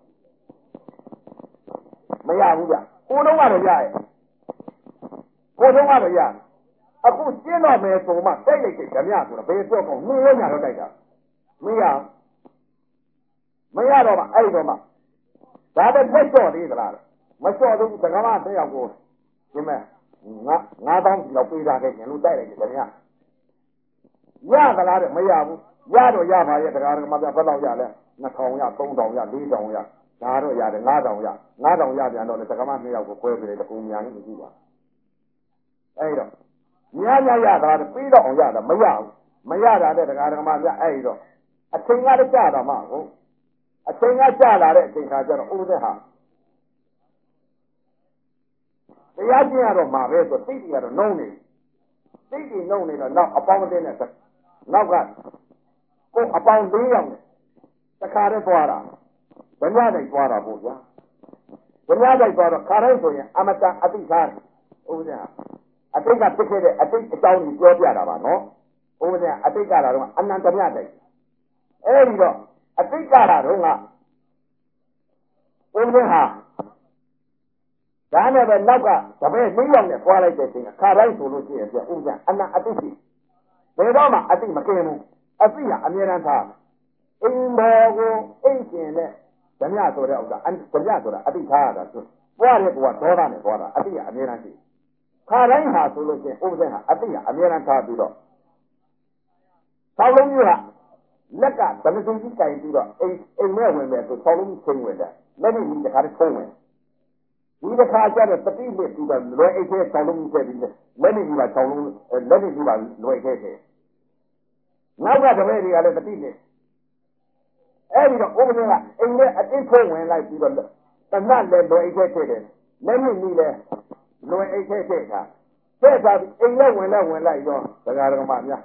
A: မရဘူးဗျကိုတော့ကတော့ရရဲ့ကိုတော့ကတော့ရအခုကျင့်တော့မယ်ဆိုမှတိုက်လိုက်တဲ့ဓမ္မဆိုတာဘယ်ပြောကောင်းနေရညာတော့တိုက်တာမရမရတော့မှအဲ့ဒီတော့မှဒါပဲဖက်လျှော့သေးသလားမလျှော့ဘူးဓမ္မတစ်ယောက်ကိုဒီမဲ့ငါငါးပေါင်းစီလောက်ပေးထားခဲ့ရင်လို့တိုက်လိုက်တယ်ဓမ္မရသလားတဲ့မရဘူးရတော့ရပါရဲ့တရားဓမ္မပြဘယ်လောက်ရလဲနှစ်ထောင်ရသုံးထောင်ရလေးထောင်ရဒါတော့ရတယ်ငါးထောင်ရငါးထောင်ရပြန်တော့လေဓမ္မနှစ်ယောက်ကိုခွဲပြီးတယ်တကူများနေပြီပါအဲ့တော့များများရတာပြီးတော့အောင်ရတာမရဘူးမရတာတဲ့တရားဓမ္မပြအဲ့ဒီတော့အချိန်ကတည်းကကြာတာမှဟုတ်အချိန်ကကြာလာတဲ့အချိန်ခါကျတော့ဥပဒေဟာတရားကျင့်ရတော့မှာပဲဆိုသိတယ်ကတော့နှုံးနေသိတယ်နှုံးနေတော့နောက်အပေါင်းအသင်းနဲ့နောက်ကကိုအပေါင်း၄ယောက်နဲ့တခါတည်းသွားတာဗညာတိုက်သွားတာပေါ့ဗျာဗညာတိုက်သွားတော့ခါတိုင်းဆိုရင်အမတန်အသိသားဥပဒေဟာအတိတ်ကဖြစ်ခဲ့တဲ့အတိတ်အကြောင်းကိုပြောပြတာပါနော်ဥပဒေအတိတ်ကလာတော့အနန္တမြတ်တိုက်အဲ့ဒီတော့အတိတ်ကလာတော့ကဥပဒေဟာဒါနဲ့ပဲနောက်ကတပည့်လေးယောက်နဲ့ပွားလိုက်တဲ့အချိန်ကခါတိုင်းဆိုလို့ရှိရင်ပြဥစ္စာအနာအတိရှိဘယ်တော့မှအတိမကင်းဘူးအတိကအမြဲတမ်းထားအိမ်ဘောကိုအိမ်ရှင်နဲ့ဓမြဆိုတဲ့ဥစ္စာဓမြဆိုတာအတိထားရတာဆိုပွားတဲ့ကောဒေါသနဲ့ပွားတာအတိကအမြဲတမ်းရှိခါတိုင်းဟာဆိုလို့ရှိရင်ဥစ္စာဟာအတိကအမြဲတမ်းထားပြီးတော့သောက်လုံးကြီးကလက်ကဗမစုံကြီးကြိုင်ပြီးတော့အိမ်အိမ်မဲ့ဝင်မယ်ဆိုသောက်လုံးကြီးချိန်ဝင်တယ်လက်နဲ့ဒီတခါတည်းထုံးဝင်ဒီတစ်ခါကျတော့တတိနှစ်ပြီးတော့လွယ်အိတ်ထဲတောင်းလုံးဆက်ပြီးလက်နေကြီးပါတောင်းလုံးလက်နေကြီးပါလွယ်ခဲ့တယ်နောက်ကတပည့်တွေကလည်းတတိနှစ်အဲ့ဒီတော့ဥပဒေကအိမ်နဲ့အတိတ်ဖုံးဝင်လိုက်ပြီးတော့တဏှလည်းလွယ်အိတ်ထဲထည့်တယ်လက်နေကြီးလည်းလွယ်အိတ်ထဲထည့်တာထည့်တာအိမ်နဲ့ဝင်လိုက်ဝင်လိုက်တော့ဒကာဒကမများ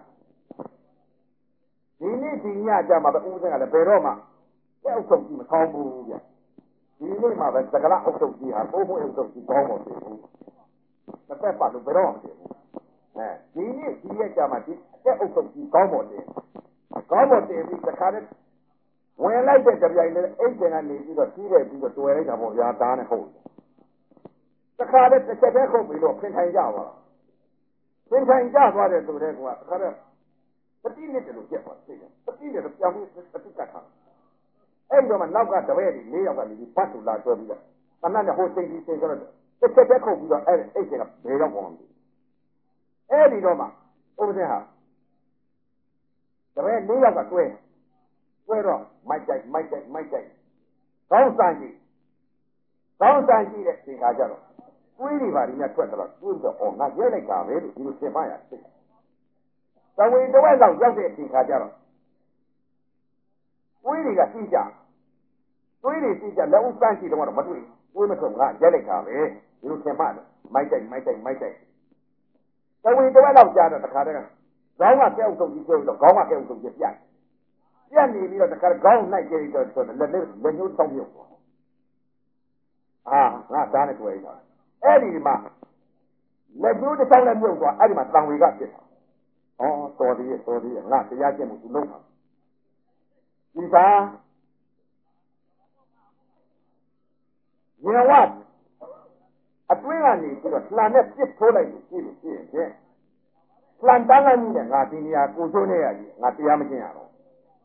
A: ဒီနေ့ဒီညကြမှာပဲဥပဒေကလည်းဘယ်တော့မှအဲ့ဥစ္စာကြီးမထောင်းဘူးဗျဒီနေ့မှာပဲသကလအုပ်ချုပ်ကြီးဟာဘိုးဘိုးအုပ်ချုပ်ကြီးကောင်းပါစေဘူး။တစ်သက်ပါလို့ဘယ်တော့မှမဖြစ်ဘူး။အဲဒီနေ့ဒီရက်ကြမှာဒီအသက်အုပ်ချုပ်ကြီးကောင်းပါစေ။ကောင်းပါစေပြီးတခါတည်းဝင်လိုက်တဲ့ကြပြိုင်နဲ့အိတ်ကျန်ကနေပြီးတော့ကြီးတယ်ပြီးတော့တွေ့လိုက်တာပေါ့ဗျာသားနဲ့ဟုတ်။တခါတည်းတစ်ချက်တည်းခုတ်ပြီးတော့ဖင်ထိုင်ကြပါ။ဖင်ထိုင်ကြသွားတယ်ဆိုတဲ့ကွာတခါတည်းပတိနဲ့တလို့ပြက်သွားသိတယ်။ပတိနဲ့တော့ပြောင်းပြီးပတိကတ်ထားအဲ့တော့မှနောက်ကတပည့်တွေ၄ယောက်ကနေပြီးပတ်ထူလာပြောပြီးတော့တဏှနဲ့ဟိုစိတ်ကြီးစိတ်ကြတော့တစ်ချက်တည်းခုတ်ပြီးတော့အဲ့အိတ်တွေကဘယ်တော့ပေါ်မှာအဲ့ဒီတော့မှဥပဒေဟာတပည့်၄ယောက်ကတွဲတွဲတော့မိုက်တိုက်မိုက်တိုက်မိုက်တိုက်ကောင်းစံကြည့်ကောင်းစံကြည့်တဲ့ဒီခါကျတော့တွေးတွေပါဒီများထွက်တော့တွေးတော့အော်ငါရဲလိုက်တာပဲလို့ဒီလိုသင်မှရသိတဝေတဝက်လောက်ရောက်တဲ့ဒီခါကျတော့တွေးတွေကသိကြတွေးတွေသိကြလက်ဦးစမ်းရှိတော့မတွေ့တွေးမထုတ်ငါရဲလိုက်တာပဲဒီလိုသင်မှမိုက်တိုက်မိုက်တိုက်မိုက်တိုက်တဝေတဝက်လောက်ကြာတော့တခါတည်းခေါင်းကကဲဥုပ်ကြီးကျိုးတော့ခေါင်းကကဲဥုပ်ကြီးပြတ်ပြတ်နေပြီးတော့တခါခေါင်းနိုင်ကြည့်တော့ဆိုတော့လက်လက်လက်ညှိုးတောင်းပြုတ်သွားအာငါသားနဲ့တွေ့ရတာအဲ့ဒီမှာလက်ညှိုးတစ်ချောင်းနဲ့မြုပ်သွားအဲ့ဒီမှာတံဝေကဖြစ်တာဩတော်သေးတော်သေးငါတရားကျင့်မှုသူလုံးပါဒီသာဉာဏ်ဝအတွင်းကနေပြီးတော့လှန်နဲ့ပြစ်ထိုးလိုက်လို့ရှိလို့ရှိရင်လှန်တန်းလိုက်နေတဲ့ငါဒီနေရာကိုကျိုးနေရကြီးငါတရားမကျင့်ရတော့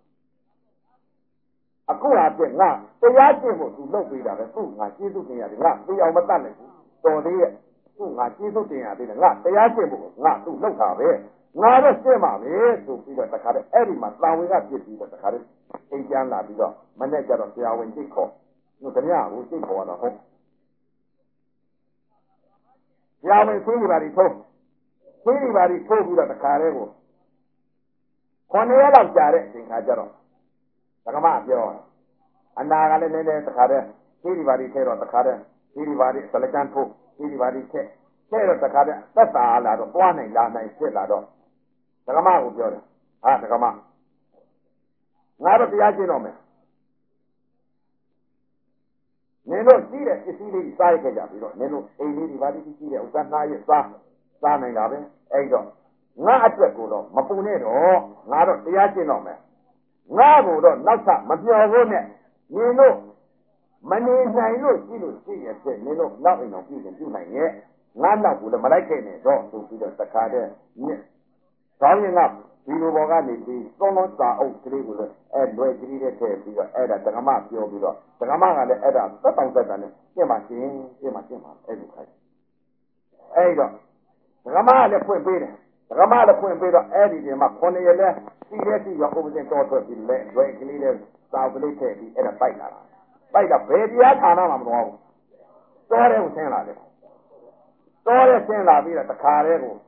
A: အခုဟာပြငါတရားကျင့်ဖို့သူလုပ်ပေးတာပဲသူ့ငါကျေးဇူးတင်ရတယ်ငါသိအောင်မတတ်နိုင်ဘူးတော်သေးရဲ့သူ့ငါကျေးဇူးတင်ရသေးတယ်ငါတရားကျင့်ဖို့ငါသူ့လုပ်တာပဲငါတော့ရှင်းပါပဲဆိုပြီးတော့တခါတည်းအဲ့ဒီမှာတာဝန်ကပြစ်ပြီးတော့တခါတည်းအိမ်ကျန်းလာပြီးတော့မနေ့ကျတော့ဆရာဝန်ကြည့်ခေါ်သူတမရဘူးကြည့်ခေါ်တော့ဟုတ်ဆရာဝန်သိနေပါလိမ့်ထိုးသိနေပါလိမ့်ထိုးပြီးတော့တခါတည်းကိုခေါင်းရက်လောက်ကြာတဲ့အချိန်ခါကျတော့ဒကမပြောအနာကလည်းနည်းနည်းတခါတည်းသိနေပါလိမ့်ထဲတော့တခါတည်းသိနေပါလိမ့်စလကန်းထိုးသိနေပါလိမ့်ထဲထဲတော့တခါတည်းသက်သာလာတော့ပွားနိုင်လာနိုင်ဖြစ်လာတော့ဒကမကိုပြောတယ်ဟာဒကမငါတို့တရားကျင့်တော့မယ်နင်တို့ရှိတဲ့ပစ္စည်းလေးစားရခဲ့ကြပြီးတော့နင်တို့အိမ်လေးဒီပါတိရှိတဲ့ဥစ္စာသားရဲ့စားစားနိုင်တာပဲအဲ့တော့ငါအတွက်ကိုတော့မပူနဲ့တော့ငါတော့တရားကျင့်တော့မယ်ငါကိုတော့နောက်ထပ်မပြောဘူးနဲ့နင်တို့မနေနိုင်လို့ရှိလို့ရှိရတဲ့နင်တို့နောက်အိမ်တော်ပြုရင်ပြုနိုင်ရဲ့ငါနောက်ကိုလည်းမလိုက်ခဲ့နဲ့တော့ဆိုပြီးတော့တခါတည်းညကောင်းရင်ကဒီလိုဘောကနေပြီးသုံးလုံးစာအုပ်ကလေးကိုလည်းအဲလွယ်ကလေးနဲ့ထည့်ပြီးတော့အဲ့ဒါဒကမပြောပြီးတော့ဒကမကလည်းအဲ့ဒါသက်တောင်သက်တာနဲ့ပြင်ပါရှင်ပြင်ပါပြင်ပါအဲ့လိုခိုင်းအဲ့တော့ဒကမကလည်းဖွင့်ပေးတယ်ဒကမလည်းဖွင့်ပေးတော့အဲ့ဒီဒီမှာခုနှစ်ရက်လဲစီးတဲ့စီရောဥပဒေတော်ထွက်ပြီးလဲလွယ်ကလေးနဲ့စာအုပ်ကလေးထည့်ပြီးအဲ့ဒါပိုက်လာတာပိုက်တော့ဘယ်တရားဌာနမှမတော်ဘူးတော်တယ်ကိုဆင်းလာတယ်တော်တယ်ဆင်းလာပြီးတော့တခါတည်းကို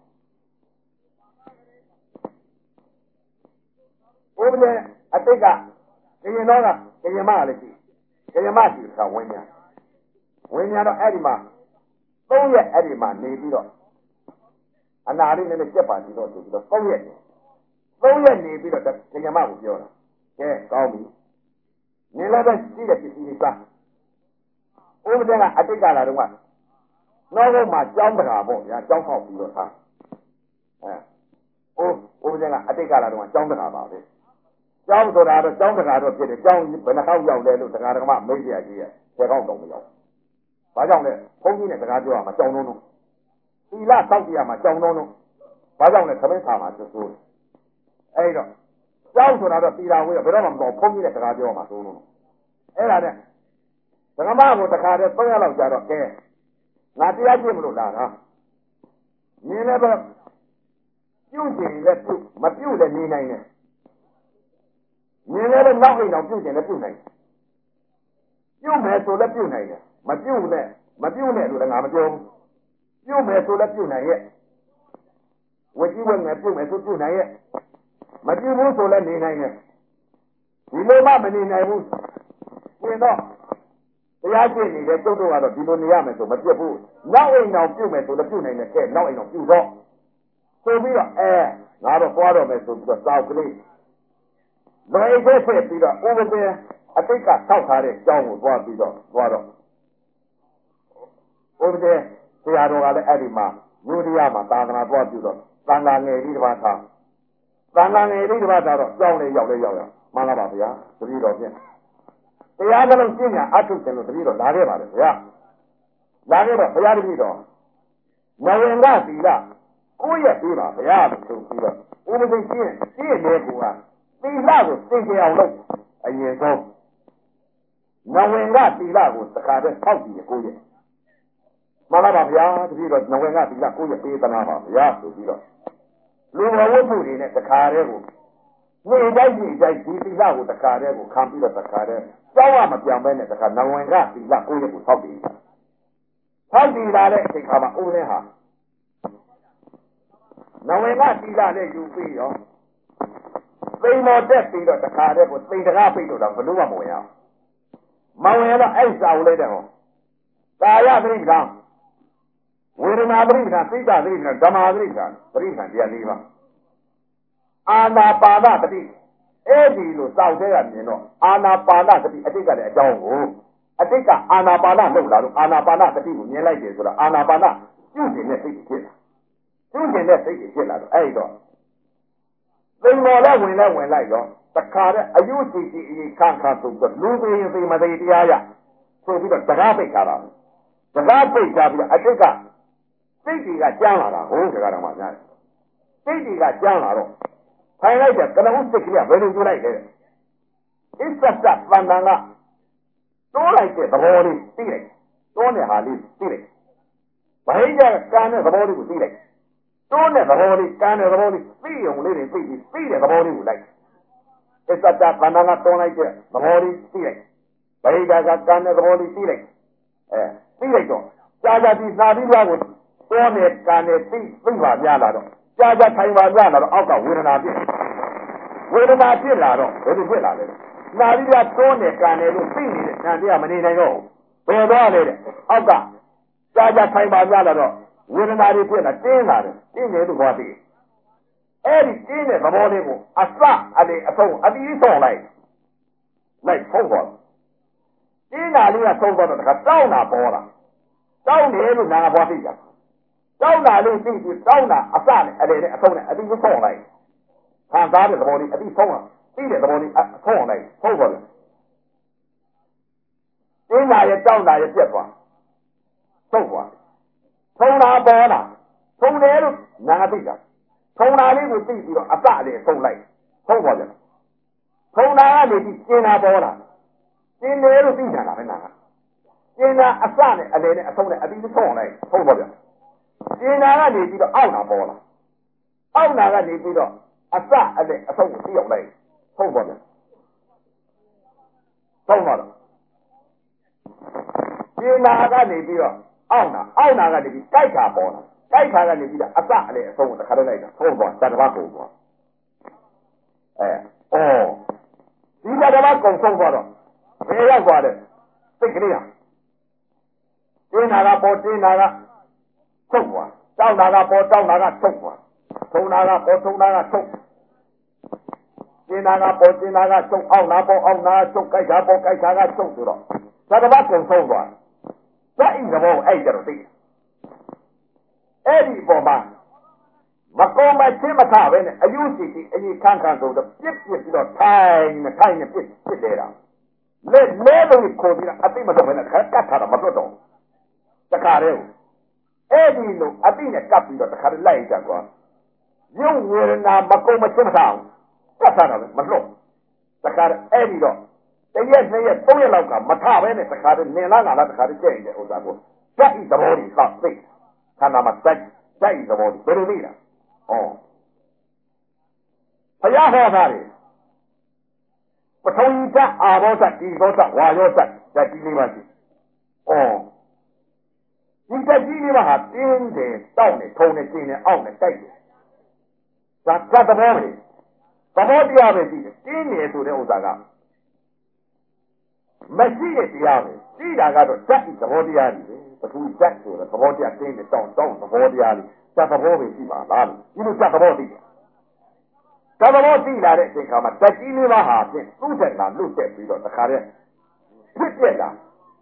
A: ဥပဒေအတိတ်ကကရင်တော်ကကရင်မလည်းရှိကရင်မရှိကဝင်းညာဝင်းညာတော့အဲ့ဒီမှာသုံးရက်အဲ့ဒီမှာနေပြီးတော့အနာလေးနဲ့ကြက်ပါပြီးတော့ဆိုပြီးတော့သုံးရက်သုံးရက်နေပြီးတော့ကရင်မကိုပြောတာကဲကောင်းပြီနေလည်းပဲရှိတဲ့ပစ္စည်းတွေစားဥပဒေကအတိတ်ကလာတော့ကနောက်ဆုံးမှာကြောင်းတကာပေါ့ဗျာကြောင်းဖောက်ပြီးတော့ထားအဲဥဥပဒေကအတိတ်ကလာတော့ကြောင်းတကာပါပဲကျောင်းဆိုတာတော့ကျောင်းတကာတော့ဖြစ်တယ်ကျောင်းဘယ်နှခေါက်ရောက်လဲလို့တရားဓမ္မမေးပြကြီးရဲ့ဆယ်ခေါက်တော့မရောက်ဘာကြောင့်လဲဘုန်းကြီးနဲ့စကားပြောရမှာကြောင်လုံးလုံးသီလစောင့်ကြည့်ရမှာကြောင်လုံးလုံးဘာကြောင့်လဲသမင်းစာမှာဆိုဆိုအဲ့တော့ကြောက်ဆိုတာတော့သီလဝေးဘယ်တော့မှမတော်ဘုန်းကြီးနဲ့စကားပြောမှာဆိုလို့အဲ့ဒါနဲ့ဓမ္မကိုတခါတည်းသုံးရလောက်ကြာတော့ကဲငါတရားကျင့်မလို့လားနော်မြင်လည်းပဲပြုတ်ကျင်လည်းပြုတ်မပြုတ်လည်းနေနိုင်တယ်မြင်လည်းပဲနောက်အိမ်အောင်ပြုတ်ကျင်လည်းပြုတ်နိုင်တယ်ပြုတ်မယ်ဆိုလည်းပြုတ်နိုင်တယ်မပြုတ်နဲ့မပြုတ်နဲ့လို့လည်းငါမပြောဘူးပြုတ်မယ်ဆိုလည်းပြုတ်နိုင်ရဲ့ဝကြီးဝငယ်ပြုတ်မယ်ဆိုပြုတ်နိုင်ရဲ့မပြုတ်ဘူးဆိုလည်းနေနိုင်တယ်ဒီလိုမှမနေနိုင်ဘူးပြင်တော့တရားကျင့်နေတဲ့တုတ်တော့ကတော့ဒီလိုနေရမယ်ဆိုမပြတ်ဘူးနောက်အိမ်အောင်ပြုတ်မယ်ဆိုလည်းပြုတ်နိုင်တယ်ကဲနောက်အိမ်အောင်ပြုတ်တော့ဆိုပြီးတော့အဲငါတော့သွားတော့မယ်ဆိုပြီးတော့စောက်ကလေးလွယ်ခဲ့ဖြစ်ပြီးတော့ဥပဒေအတိတ်ကဆောက်ထားတဲ့ကြောင်းကိုသွားပြီးတော့သွားတော့ဥပဒေဆရာတော်ကလည်းအဲ့ဒီမှာမြို့တရားမှာသာသနာသွားပြီးတော့သံဃာငယ်ကြီးတစ်ပါးထားသံဃာငယ်ကြီးတစ်ပါးထားတော့ကြောင်းလေးရောက်လေးရောက်ရမှန်လားပါဗျာတပည့်တော်ဖြင့်တရားကလုံးကျင့်ညာအထုတယ်လို့တပည့်တော်လာခဲ့ပါလေဗျာလာခဲ့တော့ဘုရားတပည့်တော်နဝင်ကသီလကိုယ့်ရဲ့ပြီးပါဗျာလို့ဆိုပြီးတော့ဥပဒေကျင့်ကျင့်တဲ့ကူကသီလကိုသိကြအောင်လုပ်အရင်ဆုံးနဝင်ကသီလကိုတခါတည်းဆောက်ကြည့်ကိုယ့်ရဲ့မှန်လားပါဗျာတပည့်တော်နဝင်ကသီလကိုယ့်ရဲ့ပေးသနာပါဗျာဆိုပြီးတော့လူဘဝမှုတွေနဲ့တခါတည်းကိုနေတိုင်းနေတိုင်းဒီသီလကိုတခါတည်းကိုခံပြီးတော့တခါတည်းကြောက်ရမပြောင်းပဲနဲ့တခါနဝင်ကသီလကိုယ့်ရဲ့ကိုဆောက်ပြီးဆောက်ပြီးလာတဲ့အချိန်ခါမှာဥပဒေဟာနဝင်ကသီလနဲ့ယူပြီးတော့သိမောတက်ပြီးတော့တခါတည်းကိုသိတကားပြီးတော့ဘလို့မှမဝင်ရမဝင်တော့အဲ့စာဦးလေးတဲ့ဟောကာယသတိကံဝေဒနာသတိကံသိတာသတိကံဓမ္မသတိကံသတိကံတရားလေးပါအာနာပါနသတိအဲ့ဒီလိုစောင့်တဲ့ရမြင်တော့အာနာပါနသတိအတိတ်ကလည်းအကြောင်းကိုအတိတ်ကအာနာပါနလုပ်လာတော့အာနာပါနသတိကိုမြင်လိုက်တယ်ဆိုတော့အာနာပါနပြုကျင်တဲ့စိတ်ဖြစ်လာပြုကျင်တဲ့စိတ်ဖြစ်လာတော့အဲ့တော့သိမော်လည်းဝင်လည်းဝင်လိုက်တော့တခါတည်းအယုစီစီအရင်ခန့်ခန့်ဆိုတော့လူသိရင်သိမသိတရားရဆိုပြီးတော့တကားပိတ်ထားတာတကားပိတ်ထားပြီးအတိတ်ကစိတ်တွေကကြမ်းလာတာဟုတ်တကားတော်မှာများတယ်စိတ်တွေကကြမ်းလာတော့ထိုင်လိုက်တဲ့ကနဦးစိတ်ကလေးကဘယ်လိုကျလိုက်လဲအစ္ဆတ်သံတန်ကတိုးလိုက်တဲ့သဘောလေးသိလိုက်တိုးတဲ့ဟာလေးသိလိုက်ဗဟိတကံတဲ့သဘောလေးကိုသိလိုက်တိုးတဲ့သဘောလေးကံတဲ့သဘောလေးသိုံလေးတွေသိပြီးသိတဲ့သဘောလေးကိုလိုက်အစ္ဆတ်သံတန်ကတိုးလိုက်တဲ့သဘောလေးသိလိုက်ဗဟိတကကံတဲ့သဘောလေးသိလိုက်အဲသိလိုက်တော့ကြာကြာဒီသာပြီးတော့ကိုတိုးတဲ့ကံတဲ့သိသိပါများလာတော့ကြာကြာထိုင်ပါကြလာတော့အောက်ကဝေဒနာဖြစ်ဝေဒနာဖြစ်လာတော့ဘယ်လိုဖြစ်လာလဲနာပြီးတော့တွန်းနေကန်နေလို့သိနေတဲ့ဉာဏ်တရားမနေနိုင်တော့ဘယ်တော့လဲတဲ့အောက်ကကြာကြာထိုင်ပါကြလာတော့ဝေဒနာတွေဖြစ်လာတင်းလာတယ်တင်းနေလို့ခေါ်ပြီးအဲ့ဒီတင်းတဲ့သဘောလေးကိုအစအလေအဆုံးအတိအဆုံးလိုက်လိုက်ဖုံးသွားတင်းတာလေးကဆုံးသွားတော့တခါတောင်းတာပေါ်လာတောင်းတယ်လို့နာဘွားသိကြတောင်းတာလေးသိပြီးတောင်းတာအစနဲ့အလေနဲ့အဆုံးနဲ့အတိအဆုံးလိုက်ခံစားတဲ့သဘောလေးအတိဆုံးလာသိတဲ့သဘောလေးအဆုံးလိုက်ဖုံးသွားတယ်တင်းတာရဲ့တောင်းတာရဲ့ပြက်သွားဆုံးသွားဆုံးတာပေါ်လာဆုံးတယ်လို့နာသိတာဆုံးတာလေးကိုသိပြီးတော့အစအလေအဆုံးလိုက်ဖုံးသွားတယ်ဆုံးတာကနေပြီးကျင်တာပေါ်လာကျင်တယ်လို့သိတာလားမနာကျင်တာအစနဲ့အလေနဲ့အဆုံးနဲ့အတိဆုံးလိုက်ဖုံးသွားတယ်ကျင်နာကနေပြီးတော့အောက်နာပေါ်လာအောက်နာကနေပြီးတော့အစအလက်အဆုံးကိုသိအောင်လိုက်ဟုတ်ပါ့ဗျာသုံးပါတော့ကျင်နာကနေပြီးတော့အောက်နာအောက်နာကနေပြီးကြိုက်တာပေါ်လာကြိုက်တာကနေပြီးတော့အစအလက်အဆုံးကိုတစ်ခါတည်းလိုက်တာဟုတ်ပါတတဘာကုန်သွားအဲအော်ဒီတတဘာကုန်ဆုံးသွားတော့ဘယ်ရောက်သွားလဲစိတ်ကလေးဟာကျင်နာကပေါ်ကျင်နာကထုတ်သွားတောင်းတာကပေါ်တောင်းတာကထုတ်သွားထုံနာကပေါ်ထုံနာကထုတ်ကျင်နာကပေါ်ကျင်နာကထုတ်အောက်နာပေါ်အောက်နာထုတ်ကြိုက်တာပေါ်ကြိုက်တာကထုတ်ဆိုတော့သတ္တဝါကုံဆုံးသွားဓာတ်ဤသဘောအဲ့ကြတော့သိအဲ့ဒီပေါ်မှာမကုံမချင်းမထပဲနဲ့အယူစီစီအကြီးခန်းခန်းဆိုတော့ပြစ်ပြစ်ပြီးတော့ထိုင်နေထိုင်နေပြစ်ပြစ်နေတာလက်လဲလို့ခေါ်ပြီးတော့အသိမတော်ပဲနဲ့ခတ်ကတ်ထားတာမတွတ်တော့တခါတည်းအဲ့ဒီလိုအတိနဲ့ကပ်ပြီးတော့တခါတည်းလိုက်ကြကွာရုပ်ဝေဒနာမကုံမချင်းမထားအောင်ကပ်ထားတာပဲမလွတ်တခါတည်းအဲ့ဒီတော့တရက်နှစ်ရက်သုံးရက်လောက်ကမထပဲနဲ့တခါတည်းနင်လားငါလားတခါတည်းကျဲ့နေတဲ့ဥစ္စာကိုကြက်ဤသဘောကြီးကသိခန္ဓာမှာကြက်ကြက်ဤသဘောကြီးဘယ်လိုသိလားဩဘုရားဟောတာလေပထဝီဓာတ်အာဘောဓာတ်ဒီဘောဓာတ်ဝါယောဓာတ်ဓာတ်ကြီးလေးပါရှိဩဒီဓာတ်ကြီးလေးပါဟာတင်းတယ်တောက်နေထုံနေကျင်းနေအောက်နေတိုက်တယ်ဒါဓာတ်သဘောပဲသဘောတရားပဲရှိတယ်တင်းနေဆိုတဲ့ဥစ္စာကမရှိတဲ့တရားပဲရှိတာကတော့ဓာတ်ဤသဘောတရားကြီးပဲပထဝီဓာတ်ဆိုတဲ့သဘောတရားတင်းနေတောက်တောက်သဘောတရားလေးဓာတ်သဘောပဲရှိပါလားဒီလိုဓာတ်သဘောသိတယ်ဓာတ်သဘောသိလာတဲ့အချိန်ခါမှာဓာတ်ကြီးလေးပါဟာဖြင့်သူ့တဲ့ကလွတ်တက်ပြီးတော့တခါတည်းဖြစ်ပြက်လာ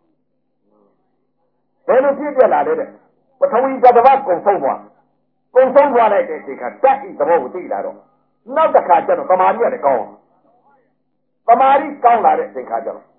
A: ဘယ်လိုဖြစ်ပြက်လာလဲတဲ့ပထဝီဓာတ်သဘောကုံဆုံးသွားကုံဆုံးသွားလိုက်တဲ့အချိန်ခါဓာတ်ဤသဘောကိုသိလာတော့နောက်တစ်ခါကျတော့သမာဓိရတယ်ကောင်းသမာဓိကောင်းလာတဲ့အချိန်ခါကျတော့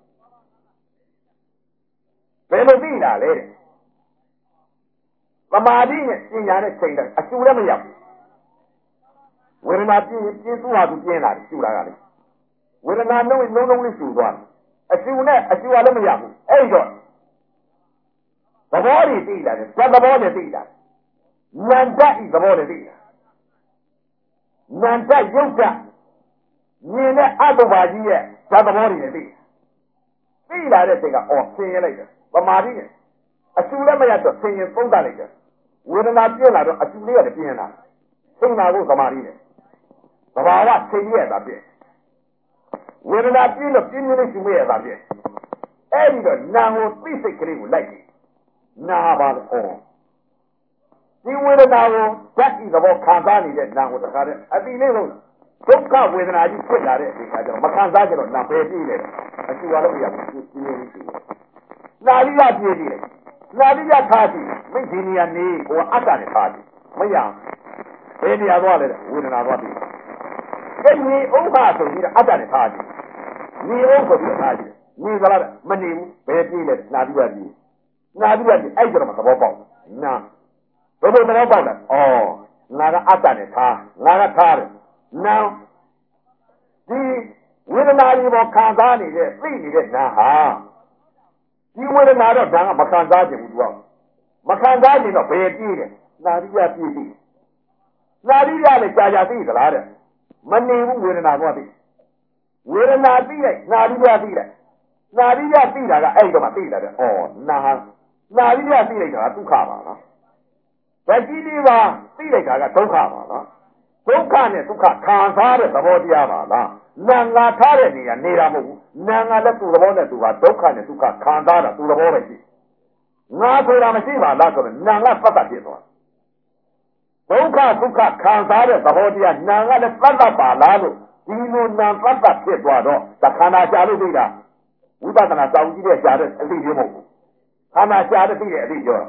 A: ဘယ်လိုသိလာလဲတဲ့သမာဓိနဲ့ပညာနဲ့ချိန်တယ်အကျိုးလည်းမရောက်ဘူးဝေဒနာပြင်းပြင်းသူ့ဟာသူပြင်းလာတယ်ကျူလာကလေဝေဒနာလုံးလုံးလုံးလေးကျူသွားတယ်အကျိုးနဲ့အကျိုးကလည်းမရဘူးအဲ့တော့သဘောတွေသိလာတယ်ဇတ်သဘောနဲ့သိလာနန္တဤသဘောနဲ့သိလာနန္တယုတ်တမြင်တဲ့အတုပါကြီးရဲ့ဇတ်သဘောတွေနဲ့သိသိလာတဲ့စိတ်ကအော်ဆင်းရဲလိုက်တယ်ပမာတိနဲ့အကျိုးလည်းမရတော့ဆင်းရဲသုံးသလိုက်တယ်ဝေဒနာပြင်းလာတော့အကျိုးလေးကပြင်းလာဆင်းလာဖို့သမာဓိနဲ့သဘာဝချိန်ရတာပြည့်ဝေဒနာပြင်းလို့ပြင်းပြင်းလေးရှင်မရတာပြည့်အဲ့ဒီတော့နာကိုသိစိတ်ကလေးကိုလိုက်ကြည့်နာပါလို့ဩဒီဝေဒနာကိုဓာတ်ဤသဘောခံစားနေတဲ့နာကိုတခါတည်းအတိလေးလို့ဒုက္ခဝေဒနာကြီးဖြစ်လာတဲ့အခါကျတော့မခံစားကြတော့နာပဲပြည့်တယ်အကျိုးလည်းမရဘူးပြင်းပြင်းလေးရှင်နာလိယပြည့်တယ်နာလိယထားကြည့်မိဒီနီယာနေဟိုအတ္တနဲ့ထားကြည့်မရဘယ်နေရာသွားလဲဝေဒနာသွားပြီအဲ့ဒီဥပ္ပါဆိုပြီးတော့အတ္တနဲ့ထားကြည့်ညီဥပ္ပါဆိုပြီးထားကြည့်ညီကလားမနေဘူးဘယ်ပြေးလဲနာပြီးပါပြီနာပြီးပါပြီအဲ့ကျတော့မသဘောပေါက်နာဘယ်လိုသဘောပေါက်လဲဩငါကအတ္တနဲ့ထားငါကထားတယ်နာဒီဝေဒနာတွေပေါ်ခံစားနေတဲ့သိနေတဲ့နာဟာဒီဝေဒနာတော့ဒါကမခံစားခြင်းဘူးသူကမခံစားခြင်းတော့ဘယ်ပြေးလဲနာပြီးပါပြေးပြီနာရီရလည်းကြာကြာသိသလားတဲ့မနေဘူးဝေဒနာတော့သိဝေဒနာသိလိုက်နာရီရသိလိုက်နာရီရသိတာကအဲ့တော့မှသိလာတယ်ဩနာနာရီရသိလိုက်တာကဒုက္ခပါလားဓာတ်ကြီးလေးပါသိလိုက်တာကဒုက္ခပါလားဒုက္ခနဲ့ဒုက္ခခံစားတဲ့သဘောတရားပါလားနာငါထားတဲ့နေရာနေတာမဟုတ်ဘူးနာငါလည်းသူ့သဘောနဲ့သူကဒုက္ခနဲ့ဒုက္ခခံစားတာသူ့သဘောပဲရှိငါဆိုတာမရှိပါလားဆိုတော့နာငါပတ်သက်ဖြစ်သွားဒုက္ခဒုက္ခခံစားတဲ့သဘောတရားနာကလည်းသတ်တတ်ပါလားလို့ဒီလိုနာသတ်တတ်ဖြစ်သွားတော့သခန္ဓာရှာလို့သိတာဝိပဿနာတောင်းကြည့်တဲ့ရှာတဲ့အသိမျိုးမဟုတ်ဘူးခန္ဓာရှာတဲ့သိတဲ့အသိပြော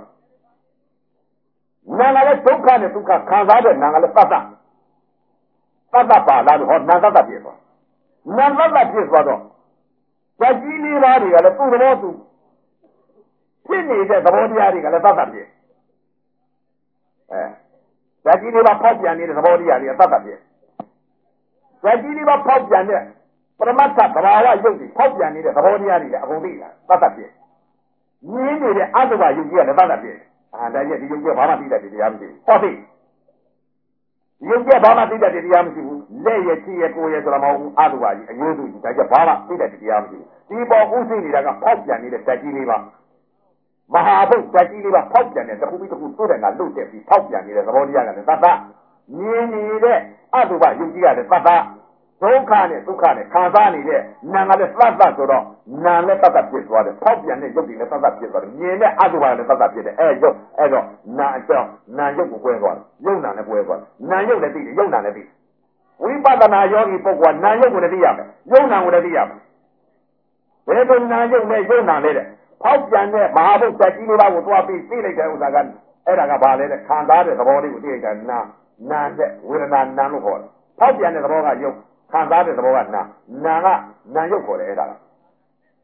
A: နာကလည်းဒုက္ခနဲ့ဒုက္ခခံစားတဲ့နာကလည်းသတ်တတ်သတ်တတ်ပါလားလို့ဟောနာသတ်တတ်ဖြစ်သွားနာသတ်တတ်ဖြစ်သွားတော့ဓာတ်ကြီးလေးပါးတွေကလည်းသူ့သဘောသူဖြစ်နေတဲ့သဘောတရားတွေကလည်းသတ်တတ်ဖြစ်အဲဓာတ်ကြီးလေးပါဖောက်ပြန်နေတဲ့သဘောတရားတွေကသတ်တတ်ဖြစ်ဓာတ်ကြီးလေးပါဖောက်ပြန်တဲ့ပရမတ္ထသဘာဝယုတ်တွေဖောက်ပြန်နေတဲ့သဘောတရားတွေလည်းအကုန်သိလာသတ်တတ်ဖြစ်ငင်းနေတဲ့အတုပယုတ်ကြီးကလည်းသတ်တတ်ဖြစ်အာဒါကြီးဒီယုတ်ကြီးဘာမှသိတတ်တဲ့တရားမရှိဘူးဟောသိယုတ်ကြီးဘာမှသိတတ်တဲ့တရားမရှိဘူးလက်ရချီရကိုရဆိုတာမဟုတ်ဘူးအတုပကြီးအယုဒ္ဓကြီးဒါကြဘာမှသိတတ်တဲ့တရားမရှိဘူးဒီပေါ်ဥသိနေတာကဖောက်ပြန်နေတဲ့ဓာတ်ကြီးလေးပါမဟာဘုတ်ဓာတ်ကြီးလေးပါဖောက်ပြန်တဲ့တစ်ခုပြီးတစ်ခုသို့တယ်ကလွတ်တက်ပြီးဖောက်ပြန်နေတဲ့သဘောတရားကလည်းသတ်သတ်မြင်နေတဲ့အတုပယုတ်ကြီးကလည်းသတ်သတ်ဒုက္ခနဲ့ဒုက္ခနဲ့ခံစားနေတဲ့နာကလည်းသတ်သတ်ဆိုတော့နာနဲ့သတ်သတ်ဖြစ်သွားတယ်ဖောက်ပြန်တဲ့ယုတ်တွေလည်းသတ်သတ်ဖြစ်သွားတယ်မြင်တဲ့အတုပလည်းသတ်သတ်ဖြစ်တယ်အဲယုတ်အဲတော့နာအကြောင်းနာယုတ်ကိုကွဲသွားတယ်ယုတ်နာလည်းကွဲသွားတယ်နာယုတ်လည်းသိတယ်ယုတ်နာလည်းသိဝိပဿနာယောဂီပုဂ္ဂိုလ်ကနာယုတ်ကိုလည်းသိရမယ်ယုတ်နာကိုလည်းသိရမယ်ဘယ်လိုနာယုတ်နဲ့ယုတ်နာလဲတဲ့ဖောက်ပြန်တဲ့မဟာဘုတ်တက်ကြီးလေးပါးကိုသွားပြီးသိလိုက်တဲ့ဥစ္စာကအဲ့ဒါကဘာလဲတဲ့ခံစားတဲ့သဘောလေးကိုသိလိုက်တာနာနာတဲ့ဝေဒနာနာလို့ခေါ်တယ်ဖောက်ပြန်တဲ့သဘောကယုတ်ခံစားတဲ့သဘောကနာနာကနာယုတ်ခေါ်တယ်အဲ့ဒါက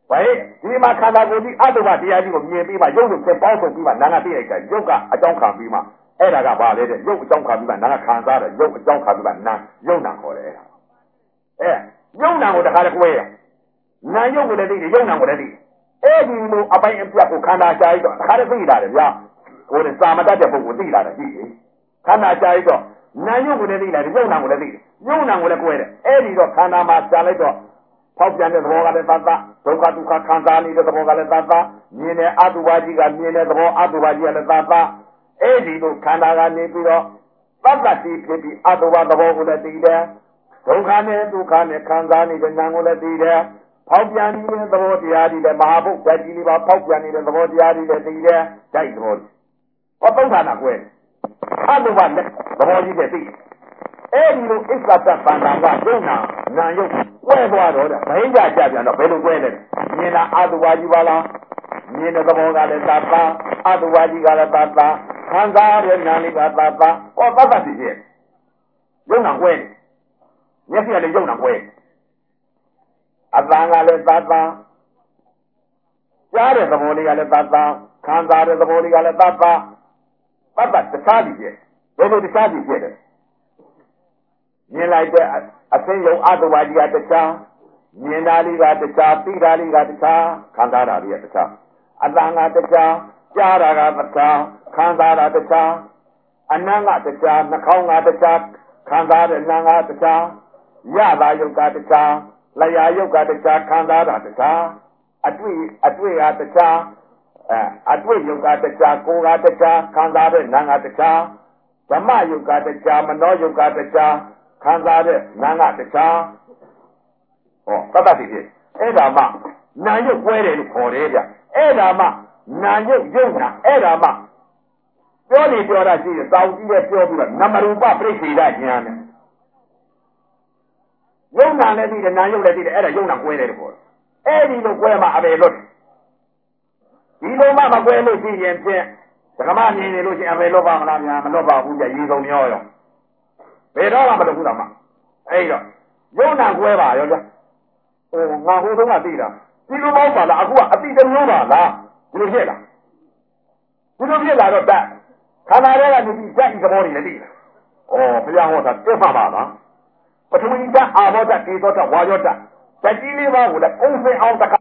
A: ဒီမှာခန္ဓာကိုယ်ကြီးအတုပတရားကြီးကိုမြင်ပြီးမှရုပ်ကိုသင်ပေါင်းစုံပြီးမှနာငါသိလိုက်တာရုပ်ကအကြောင်းခံပြီးမှအဲ့ဒါကဘာလဲတဲ့ရုပ်အကြောင်းခံပြီးမှနာငါခံစားတယ်ရုပ်အကြောင်းခံပြီးမှနာရုပ်နာခေါ်တယ်အဲရုပ်နာကိုတခါတည်းကွဲရနာရုပ်ကိုလည်းသိတယ်ရုပ်နာကိုလည်းသိတယ်အဲ့ဒီလိုအပိုင်းအပြတ်ကိုခန္ဓာရှားရတော့တခါတည်းသိလာတယ်ဗျာကိုယ်နဲ့စာမတတ်တဲ့ပုဂ္ဂိုလ်သိလာတယ်ကြည့်လေခန္ဓာရှားရတော့နာရုပ်ကိုလည်းသိလာတယ်ရုပ်နာကိုလည်းသိတယ်ရုပ်နာကိုလည်းကွဲတယ်အဲ့ဒီတော့ခန္ဓာမှာရှားလိုက်တော့ဖောက်ပြန်တဲ့သဘောကလည်းသတ်သဒုက္ခဒုက္ခခံစားနေတဲ့သဘောကလည်းသတ်သမြင်တဲ့အတုပါကြီးကမြင်တဲ့သဘောအတုပါကြီးကလည်းသတ်သအဲ့ဒီလိုခန္ဓာကနေပြီးတော့သတ္တတိဖြစ်ပြီးအတုပါသဘောကိုလည်းသိတယ်ဒုက္ခနဲ့ဒုက္ခနဲ့ခံစားနေတဲ့ဉာဏ်ကိုလည်းသိတယ်ဖောက်ပြန်နေတဲ့သဘောတရားတွေလည်းမဟာဘုတ်ဓာတ်ကြီးလေးပါဖောက်ပြန်နေတဲ့သဘောတရားတွေလည်းသိတယ်ဓာတ်သဘောဟောသုံးဌာနကွဲအတုပါနဲ့သဘောကြီးလည်းသိတယ်အဲ့ဒီလိုအစ္ဆတပန္နာကယုံနာနာယုတ်ကွဲသွားတော့တဲ့ဘိန်းကြကြပြန်တော့ဘယ်လိုကွဲလဲမြင်တာအတုပါကြီးပါလားမြင်တဲ့သဘောကလည်းသတ္တအတုပါကြီးကလည်းသတ္တခံစားတဲ့နာလေးကသတ္တဟောသတ္တတိရဲ့ယုံနာကွဲမျက်စိကလည်းယုံနာကွဲအတန်ကလည်းသတ္တကြားတဲ့သဘောလေးကလည်းသတ္တခံစားတဲ့သဘောလေးကလည်းသတ္တသတ္တတခြားတိရဲ့ဘယ်လိုတခြားတိဖြစ်လဲမြင်လိုက်တဲ့အသိယုံအတုပါကြီးကတခြားမြင်တာလေးကတခြားသိတာလေးကတခြားခံစားတာလေးကတခြားအတန်ကတခြားကြားတာကတခြားခံစားတာတခြားအနံ့ကတခြားနှာခေါင်းကတခြားခံစားတဲ့နာကတခြားရတာယုတ်ကတခြားလျာယုတ်ကတခြားခံစားတာတခြားအတွေ့အတွေ့ကတခြားအဲအတွေ့ယုတ်ကတခြားကိုယ်ကတခြားခံစားတဲ့နာကတခြားဓမ္မယုတ်ကတခြားမနောယုတ်ကတခြားခံစားတဲ့နာငါတခြားဟောသတ္တတိဖြစ်အဲ့ဒါမှနာယုတ်ကွဲတယ်လို့ခေါ်တယ်ဗျအဲ့ဒါမှနာယုတ်ယုတ်နာအဲ့ဒါမှပြောနေပြောတာရှိရင်တောင်းကြည့်တဲ့ပြောပြီးတော့နမရူပပြိစ္ဆေဒဉာဏ်နဲ့ယုတ်နာလည်းသိတယ်နာယုတ်လည်းသိတယ်အဲ့ဒါယုတ်နာကွဲတယ်လို့ခေါ်တယ်အဲ့ဒီလိုကွဲမှအပေလွတ်ဒီလိုမှမကွဲလို့ရှိရင်ဖြင့်ဓမ္မမြင်နေလို့ရှိရင်အပေလွတ်ပါမလားဗျာမလွတ်ပါဘူးကြရေစုံမျောရောဘယ်တော့မှမလုပ်ဘူးတော့မှအဲ့တော့ယုံနာကွဲပါရောဗျာဟိုငါဟိုတုန်းကသိတာဒီလိုပေါ့ပါလားအခုကအတိတမျိုးပါလားဒီလိုဖြစ်လားဒီလိုဖြစ်လာတော့တတ်ခန္ဓာထဲကနေပြီးဓာတ်ဤသဘောတွေလည်းသိတယ်ဩဘုရားဟောတာပြတ်မှာပါလားပထဝီဓာတ်အာဘောဓာတ်ဒေသောဓာတ်ဝါယောဓာတ်ဓာတ်ကြီးလေးပါးကိုလည်းအုံစင်အောင်တခါ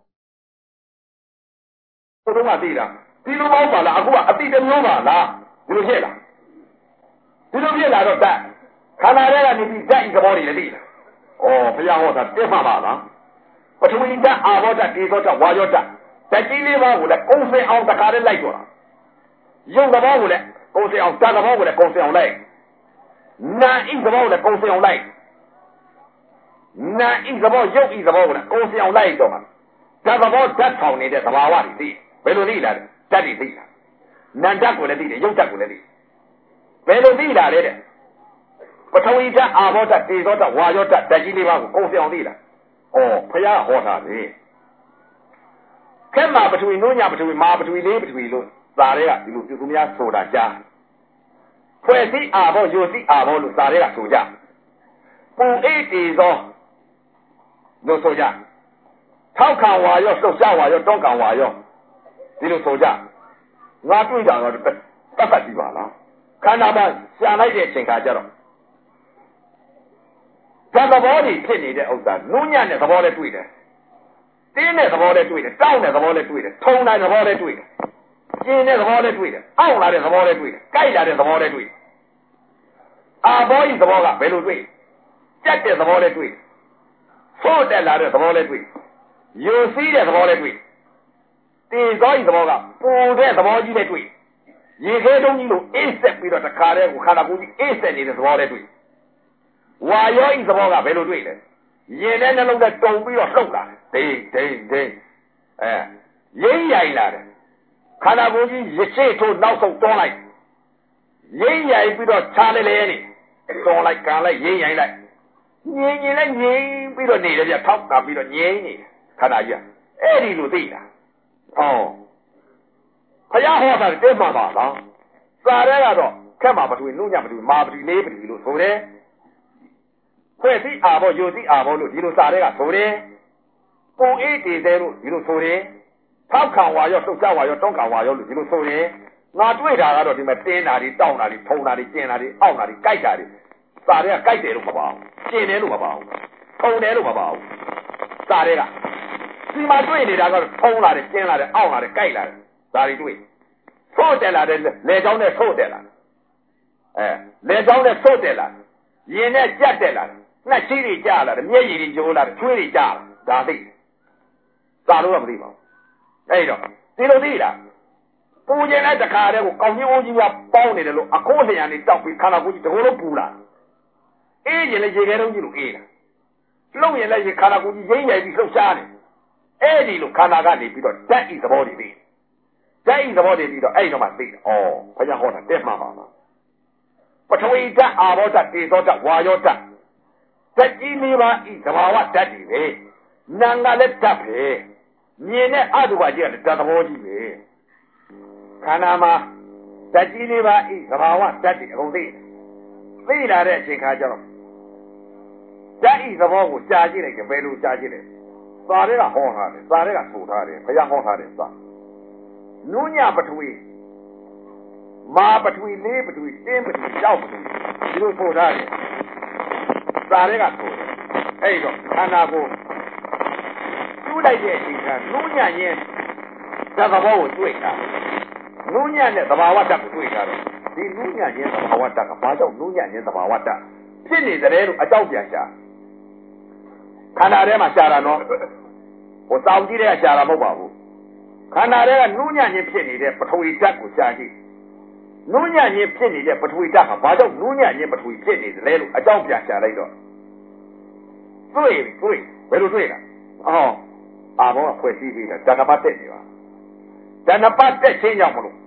A: ဟိုတုန်းကသိတာဒီလိုပေါ့ပါလားအခုကအတိတမျိုးပါလားဒီလိုဖြစ်လားဒီလိုဖြစ်လာတော့တတ်ခန္ဓာထဲကနေပြီးဓာတ်ဤသဘောတွေလည်းသိတယ်။ဩဘုရားဟောတာပြတ်မှာပါလား။ပထဝီဓာတ်အာဘောဓာတ်ဒေသောဓာတ်ဝါယောဓာတ်ဓာတ်ကြီးလေးပါးကိုလည်းကုံစင်အောင်တခါတည်းလိုက်တော့တာ။ယုံသဘောကိုလည်းကုံစင်အောင်ဓာတ်သဘောကိုလည်းကုံစင်အောင်လိုက်။နာဤသဘောကိုလည်းကုံစင်အောင်လိုက်။နာဤသဘောယုတ်ဤသဘောကိုလည်းကုံစင်အောင်လိုက်တော့မှာ။ဓာတ်သဘောဓာတ်ဆောင်နေတဲ့သဘာဝတွေသိဘယ်လိုသိလာလဲ။ဓာတ်တွေသိလာ။နာဓာတ်ကိုလည်းသိတယ်ယုတ်ဓာတ်ကိုလည်းသိဘယ်လိုသိလာလဲတဲ့ပထဝီဓာတ်အာဘောဓာတ်ဒေသောဓာတ်ဝါယောဓာတ်ဓာတ်ကြီးလေးပါးကိုကုံစင်အောင်သိလားဩဘုရားဟောတာလေခက်မှာပထဝီနိုးညာပထဝီမာပထဝီလေးပထဝီလို့သာတွေကဒီလိုပြုသူများဆိုတာကြားဖွဲ့စည်းအာဘောယိုစည်းအာဘောလို့သာတွေကဆိုကြပူအိတ်တေသောလို့ဆိုကြထောက်ခံဝါယောလှုပ်ရှားဝါယောတွန်းကန်ဝါယောဒီလိုဆိုကြငါတွေ့တာတော့တတ်တတ်ကြည့်ပါလားခန္ဓာမှာရှာလိုက်တဲ့အချိန်ခါကျတော့ဓာတ်သဘောတွေဖြစ်နေတဲ့ဥစ္စာနုညံ့တဲ့သဘောလည်းတွေ့တယ်တင်းတဲ့သဘောလည်းတွေ့တယ်တောင်းတဲ့သဘောလည်းတွေ့တယ်ထုံတဲ့သဘောလည်းတွေ့တယ်ကျင်းတဲ့သဘောလည်းတွေ့တယ်အောင့်လာတဲ့သဘောလည်းတွေ့တယ်ကြိုက်လာတဲ့သဘောလည်းတွေ့တယ်အာဘောဤသဘောကဘယ်လိုတွေ့ကြက်တဲ့သဘောလည်းတွေ့တယ်ဆိုးတက်လာတဲ့သဘောလည်းတွေ့ယိုစီးတဲ့သဘောလည်းတွေ့တေသောဤသဘောကပူတဲ့သဘောကြီးလည်းတွေ့ရေခဲတုံးကြီးလိုအေးဆက်ပြီးတော့တခါတည်းကိုခန္ဓာကိုယ်ကြီးအေးဆက်နေတဲ့သဘောလည်းတွေ့ဝါယောဤသဘောကဘယ်လိုတွေ့လဲရင်ထဲနှလုံးထဲတုံပြီးတော့လှုပ်လာတယ်ဒိန်ဒိန်ဒိန်အဲရင်းရိုင်လာတယ်ခန္ဓာကိုယ်ကြီးရရှိထိုးနောက်ဆုံးတွန်းလိုက်ရင်းရိုင်ပြီးတော့ခြားလဲလဲနေတွန်းလိုက်ကန်လိုက်ရင်းရိုင်လိုက်ငြိမ်ငြိမ်လိုက်ငြိမ်ပြီးတော့နေတယ်ပြထောက်ကပြီးတော့ငြိမ်နေတယ်ခန္ဓာကြီးအဲ့ဒီလိုသိတာဟောဘုရားဟောတာတဲမှန်ပါလားစာရဲကတော့ခက်မှာပထဝီနုညပထဝီမာပထဝီလေးပထဝီလို့ဆိုတယ်ဖွဲ့စည်းအာဘောယိုစည်းအာဘောလို့ဒီလိုစာရဲကဆိုတယ်ပူအေးတည်တယ်လို့ဒီလိုဆိုရင်ထောက်ခံဝါရောလှုပ်ရှားဝါရောတောင်းခံဝါရောလို့ဒီလိုဆိုရင်ငါတွေ့တာကတော့ဒီမှာတင်းတာတွေတောင်းတာတွေထုံတာတွေကျင်တာတွေအောင့်တာတွေကြိုက်တာတွေစာတွေကကြိုက်တယ်လို့မပါဘူးကျင်တယ်လို့မပါဘူးထုံတယ်လို့မပါဘူးစာတွေကဒီမှာတွေ့နေတာကတော့ထုံလာတယ်ကျင်လာတယ်အောင့်လာတယ်ကြိုက်လာတယ်ဒါတွေတွေ့ဆိုးတယ်လာတယ်လေချောင်းနဲ့ဆိုးတယ်လာအဲလေချောင်းနဲ့ဆိုးတယ်လာရင်နဲ့ကြက်တယ်လာနှက်ချီးတွေကြားလာတယ်မျက်ရည်တွေကျိုးလာတယ်ချွေးတွေကြားလာဒါသိစာလို့တော့မသိပါဘူးအဲ့တော့ဒီလိုသိလားပူကျင်တဲ့တခါတည်းကိုကောင်းကြီးအိုးကြီးကပေါင်းနေတယ်လို့အခိုးလျံနေတောက်ပြီးခန္ဓာကိုယ်ကြီးတကိုယ်လုံးပူလာအေးရင်လည်းရေခဲတုံးကြီးလို့အေးတာလှုပ်ရင်လည်းရေခန္ဓာကိုယ်ကြီးရင်းရိုက်ပြီးလှုပ်ရှားနေအဲ့ဒီလိုခန္ဓာကနေပြီးတော့ဓာတ်ဤသဘောတွေပြီးဓာတ်ဤသဘောတွေပြီးတော့အဲ့တော့မှသိတယ်ဩဘုရားဟောတာတက်မှပါလားပထဝီဓာတ်အာဘောဓာတ်တေဇောဓာတ်ဝါယောဓာတ်ဓာတ်ကြီးလေးပါဤသဘာဝဓာတ်တွေပဲနာငါလည်းဓာတ်ပဲမြင်တဲ့အတုပါကြီးကဓာတ်သဘောကြီးပဲခန္ဓာမှာဓာတ်ကြီးလေးပါဤသဘာဝဓာတ်တွေအကုန်သိသိလာတဲ့အချိန်ခါကျတော့ဓာတ်ဤသဘောကိုကြာကြည့်လိုက်ကြဘယ်လိုကြာကြည့်လဲသာတွေကဟောထားတယ်သာတွေကဆိုထားတယ်ဘုရားဟောထားတယ်သာနုညပထဝီမာပထဝီလေးပထဝီတင်းပထဝီကြောက်ပထဝီဒီလိုဆိုထားတယ်သာတွေကဆိုတယ်အဲ့တော့ခန္ဓာကိုကျူးလိုက်တဲ့အချိန်ကနုညရင်ဓာတ်သဘောကိုတွေ့တာနုညနဲ့သဘာဝဓာတ်ကိုတွေ့တာတော့ဒီနုညရင်သဘာဝဓာတ်ကဘာကြောင့်နုညရင်သဘာဝဓာတ်ဖြစ်နေတယ်လို့အကြောင်းပြန်ရှာခန္ဓာထဲမှာရှာတာနော်ဟိုတောင်ကြီးတဲ့ရှာတာမဟုတ်ပါဘူးခန္ဓာထဲကနုညရင်ဖြစ်နေတဲ့ပထဝီဓာတ်ကိုရှာကြည့်နုညရင်ဖြစ်နေတဲ့ပထဝီဓာတ်ကဘာကြောင့်နုညရင်ပထဝီဖြစ်နေတယ်လို့အကြောင်းပြန်ရှာလိုက်တော့တွေ့တွေ့ဘယ်လိုတွေ့လဲအော်အာဘောကဖွဲ့စည်းပြီးတာဓာတ်ပတ်တက်နေပါဓာတ်ပတ်တက်ချင်းကြောင့်မလို့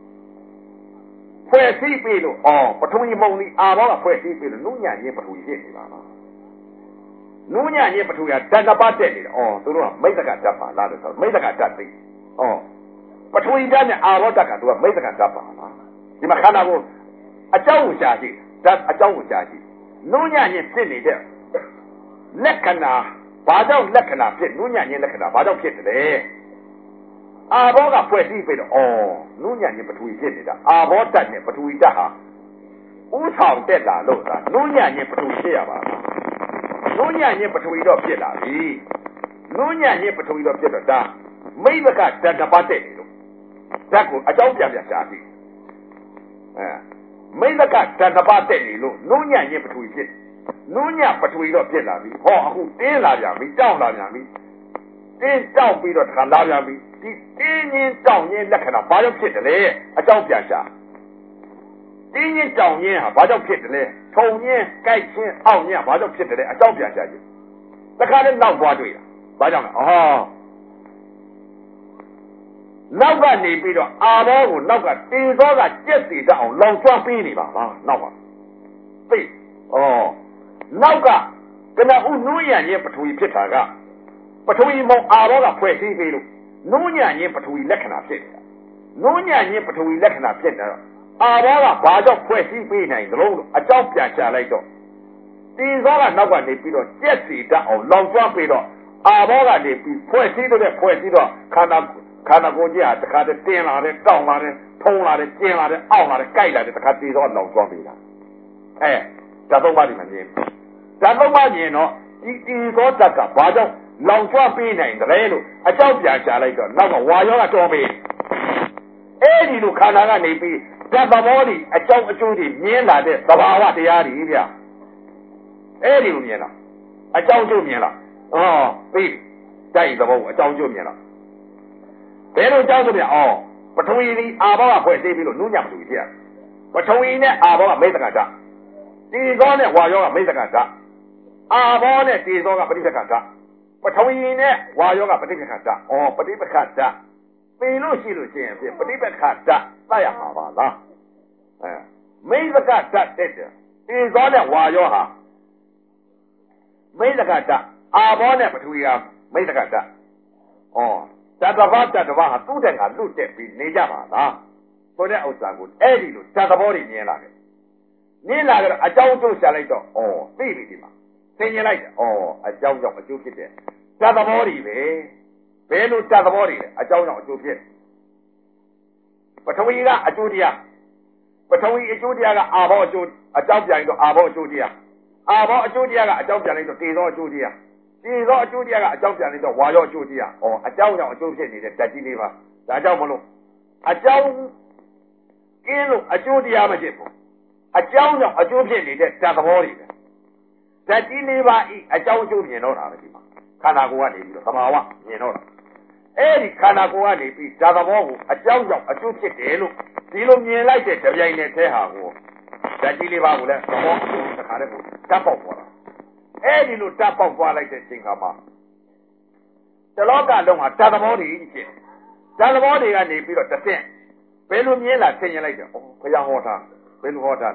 A: ဖွဲ့စည်းပြီးလို့အော်ပထဝီမုံဒီအာဘောကဖွဲ့စည်းပြီးလို့နုညရင်ပထဝီဖြစ်နေပါလားနုညရင်ပထဝီကဓာတ်ပတ်တက်နေတယ်အော်သူတို့ကမိတ်တကဓာတ်ပါလားလို့ဆိုမိတ်တကဓာတ်သိအော်ပထဝီဓာတ်နဲ့အာဘောဓာတ်ကသူကမိတ်တကဓာတ်ပါလားဒီမှာခန္ဓာကိုအကြောင်းကိုရှာကြည့်ဓာတ်အကြောင်းကိုရှာကြည့်နုညရင်ဖြစ်နေတဲ့လက္ခဏာဘာကြောင့်လက္ခဏာဖြစ်နုညရင်လက္ခဏာဘာကြောင့်ဖြစ်တယ်လဲအာဘောကဖွဲ့စည်းပြီးတော့ဩနုညရင်ပထဝီဖြစ်နေတာအာဘောဓာတ်နဲ့ပထဝီဓာတ်ဟာဥဆောင်တက်လာလို့သာနုညရင်ပထဝီဖြစ်ရပါလားနုညရင်ပထဝီတော့ဖြစ်လာပြီနုညရင်ပထဝီတော့ဖြစ်တော့ဒါမိဘကဓာတ်တစ်ပါးတက်နေလို့ဓာတ်ကိုအကြောင်းပြန်ပြန်ရှာကြည့်အဲမိဘကဓာတ်တစ်ပါးတက်နေလို့နုညရင်ပထဝီဖြစ်နုညပထဝီတော့ဖြစ်လာပြီဟောအခုတင်းလာပြန်ပြီတောင်းလာပြန်ပြီတင်းတောက်ပြီးတော့တခါလာပြန်ပြီဒီတင်းချင်းတောင်းချင်းလက္ခဏာဘာကြောင့်ဖြစ်တယ်လဲအကြောင်းပြန်ရှာတင်းချင်းတောင်းချင်းဟာဘာကြောင့်ဖြစ်တယ်လဲထုံချင်းကြိုက်ချင်းအောင့်ချင်းဘာကြောင့်ဖြစ်တယ်လဲအကြောင်းပြန်ရှာကြည့်တခါလည်းနောက်သွားတွေ့တာဘာကြောင့်လဲအော်နောက်ကနေပြီးတော့အာဘောကိုနောက်ကတေသောကကြက်စီတအောင်လောင်ကျွမ်းပေးနေပါလားနောက်ကသိဩနောက်ကကနဦးနုညံ့ရင်ပထဝီဖြစ်တာကပထဝီမုံအာဘောကဖွဲ့စည်းပြီးလို့နုညံ့ရင်ပထဝီလက္ခဏာဖြစ်နေတာနုညံ့ရင်ပထဝီလက္ခဏာဖြစ်တာအာဘောကဘာကြောင့်ဖွဲ့စည်းပေးနိုင်သလုံးလို့အကြောင်းပြန်ချလိုက်တော့တေသောကနောက်ကနေပြီးတော့ကြက်စီတအောင်လောင်ကျွမ်းပေးတော့အာဘောကနေပြီးဖွဲ့စည်းတော့တဲ့ဖွဲ့စည်းတော့ခန္ဓာခန္ဓာကိုယ်ကြီးဟာတခါတည်းတင်းလာတယ်တောင်းလာတယ်ထုံလာတယ်ကျင်းလာတယ်အောင့်လာတယ်ကြိုက်လာတယ်တခါတေသောလောင်ကျွမ်းပေးတာအဲဓာတ်သုံးပါးဒီမှာမြင်ဓာတ်သုံးပါးမြင်တော့ဒီတေသောဓာတ်ကဘာကြောင့်လောင်ကျွမ်းပေးနိုင်တယ်လို့အကြောင်းပြန်ရှာလိုက်တော့နောက်ကဝါယောကတော်ပေးအဲ့ဒီလိုခန္ဓာကနေပြီးဓာတ်သဘောတွေအကြောင်းအကျိုးတွေမြင်လာတဲ့သဘာဝတရားတွေဗျအဲ့ဒီလိုမြင်လားအကြောင်းကျိုးမြင်လားဩပြီးဓာတ်ဤသဘောကိုအကြောင်းကျိုးမြင်လားဘယ်လိုအကြောင်းကျိုးမြင်ဩပထဝီဒီအာဘောကဖွဲ့စည်းပြီးလို့နုညံ့ပထဝီဖြစ်ရပထဝီနဲ့အာဘောကမိတ်တကဓာတ်တေသောနဲ့ဝါယောကမိတ်တကဓာတ်အာဘောနဲ့တေသောကပဋိပက္ခဓာတ်ပထဝီနဲ့ဝါယောကပဋိပက္ခဓာတ်ဩပဋိပက္ခဓာတ်ပေလို့ရှိလို့ရှိရင်ဖြင့်ပဋိပက္ခဓာတ်သတ်ရမှာပါလားအဲမိတ်တကဓာတ်တက်တယ်တေသောနဲ့ဝါယောဟာမိတ်တကဓာတ်အာဘောနဲ့ပထဝီဟာမိတ်တကဓာတ်ဩတတဘာတတဘာဟာသူ့တဲ့ကလွတ်တက်ပြီးနေကြပါလားဆိုတဲ့ဥစ္စာကိုအဲ့ဒီလိုတတဘောတွေမြင်လာတယ်မြင်လာကြတော့အကြောင်းကျိုးရှာလိုက်တော့ဩသိပြီဒီမှာသင်ញင်လိုက်တယ်ဩအကြောင်းကြောင့်အကျိုးဖြစ်တယ်ဓတသဘောတွေပဲဘယ်လိုတသဘောတွေလဲအကြောင်းကြောင့်အကျိုးဖြစ်ပထဝီကအကျိုးတရားပထဝီအကျိုးတရားကအာဘောအကျိုးအကြောင်းပြန်တော့အာဘောအကျိုးတရားအာဘောအကျိုးတရားကအကြောင်းပြန်လိုက်တော့တေသောအကျိုးတရားတေသောအကျိုးတရားကအကြောင်းပြန်လိုက်တော့ဝါရောအကျိုးတရားဩအကြောင်းကြောင့်အကျိုးဖြစ်နေတဲ့ဓာတ်ကြီးလေးပါဒါကြောင့်မလို့အကြောင်းကင်းလို့အကျိုးတရားမဖြစ်ဘူးအကြောင်းကြောင့်အကျိုးဖြစ်နေတဲ့ဓာတ်သဘောတွေပဲဓာတ်ကြီးလေးပါဤအကြောင်းအကျိုးမြင်တော့တာပဲဒီမှာခန္ဓာကိုယ်ကနေပြီးတော့သဘာဝမြင်တော့တာအဲ့ဒီခန္ဓာကိုယ်ကနေပြီးဓာတ်သဘောကိုအကြောင်းကြောင့်အကျိုးဖြစ်တယ်လို့ဒီလိုမြင်လိုက်တဲ့ကြပြိုင်နဲ့ထဲဟာကိုဓာတ်ကြီးလေးပါကိုလည်းသဘောတစ်ခါတည်းကိုတတ်ပေါက်သွားတာအဲ့ဒီလိုတတ်ပေါက်သွားလိုက်တဲ့အချိန်ခါမှာတလောကလုံးမှာဓာတ်သဘောတွေဖြစ်ဓာတ်သဘောတွေကနေပြီးတော့တစ်ဆင့်ဘယ်လိုမြင်လာဆင်ရင်လိုက်တယ်ဩဘုရားဟောတာဘယ်လိုဟောတာ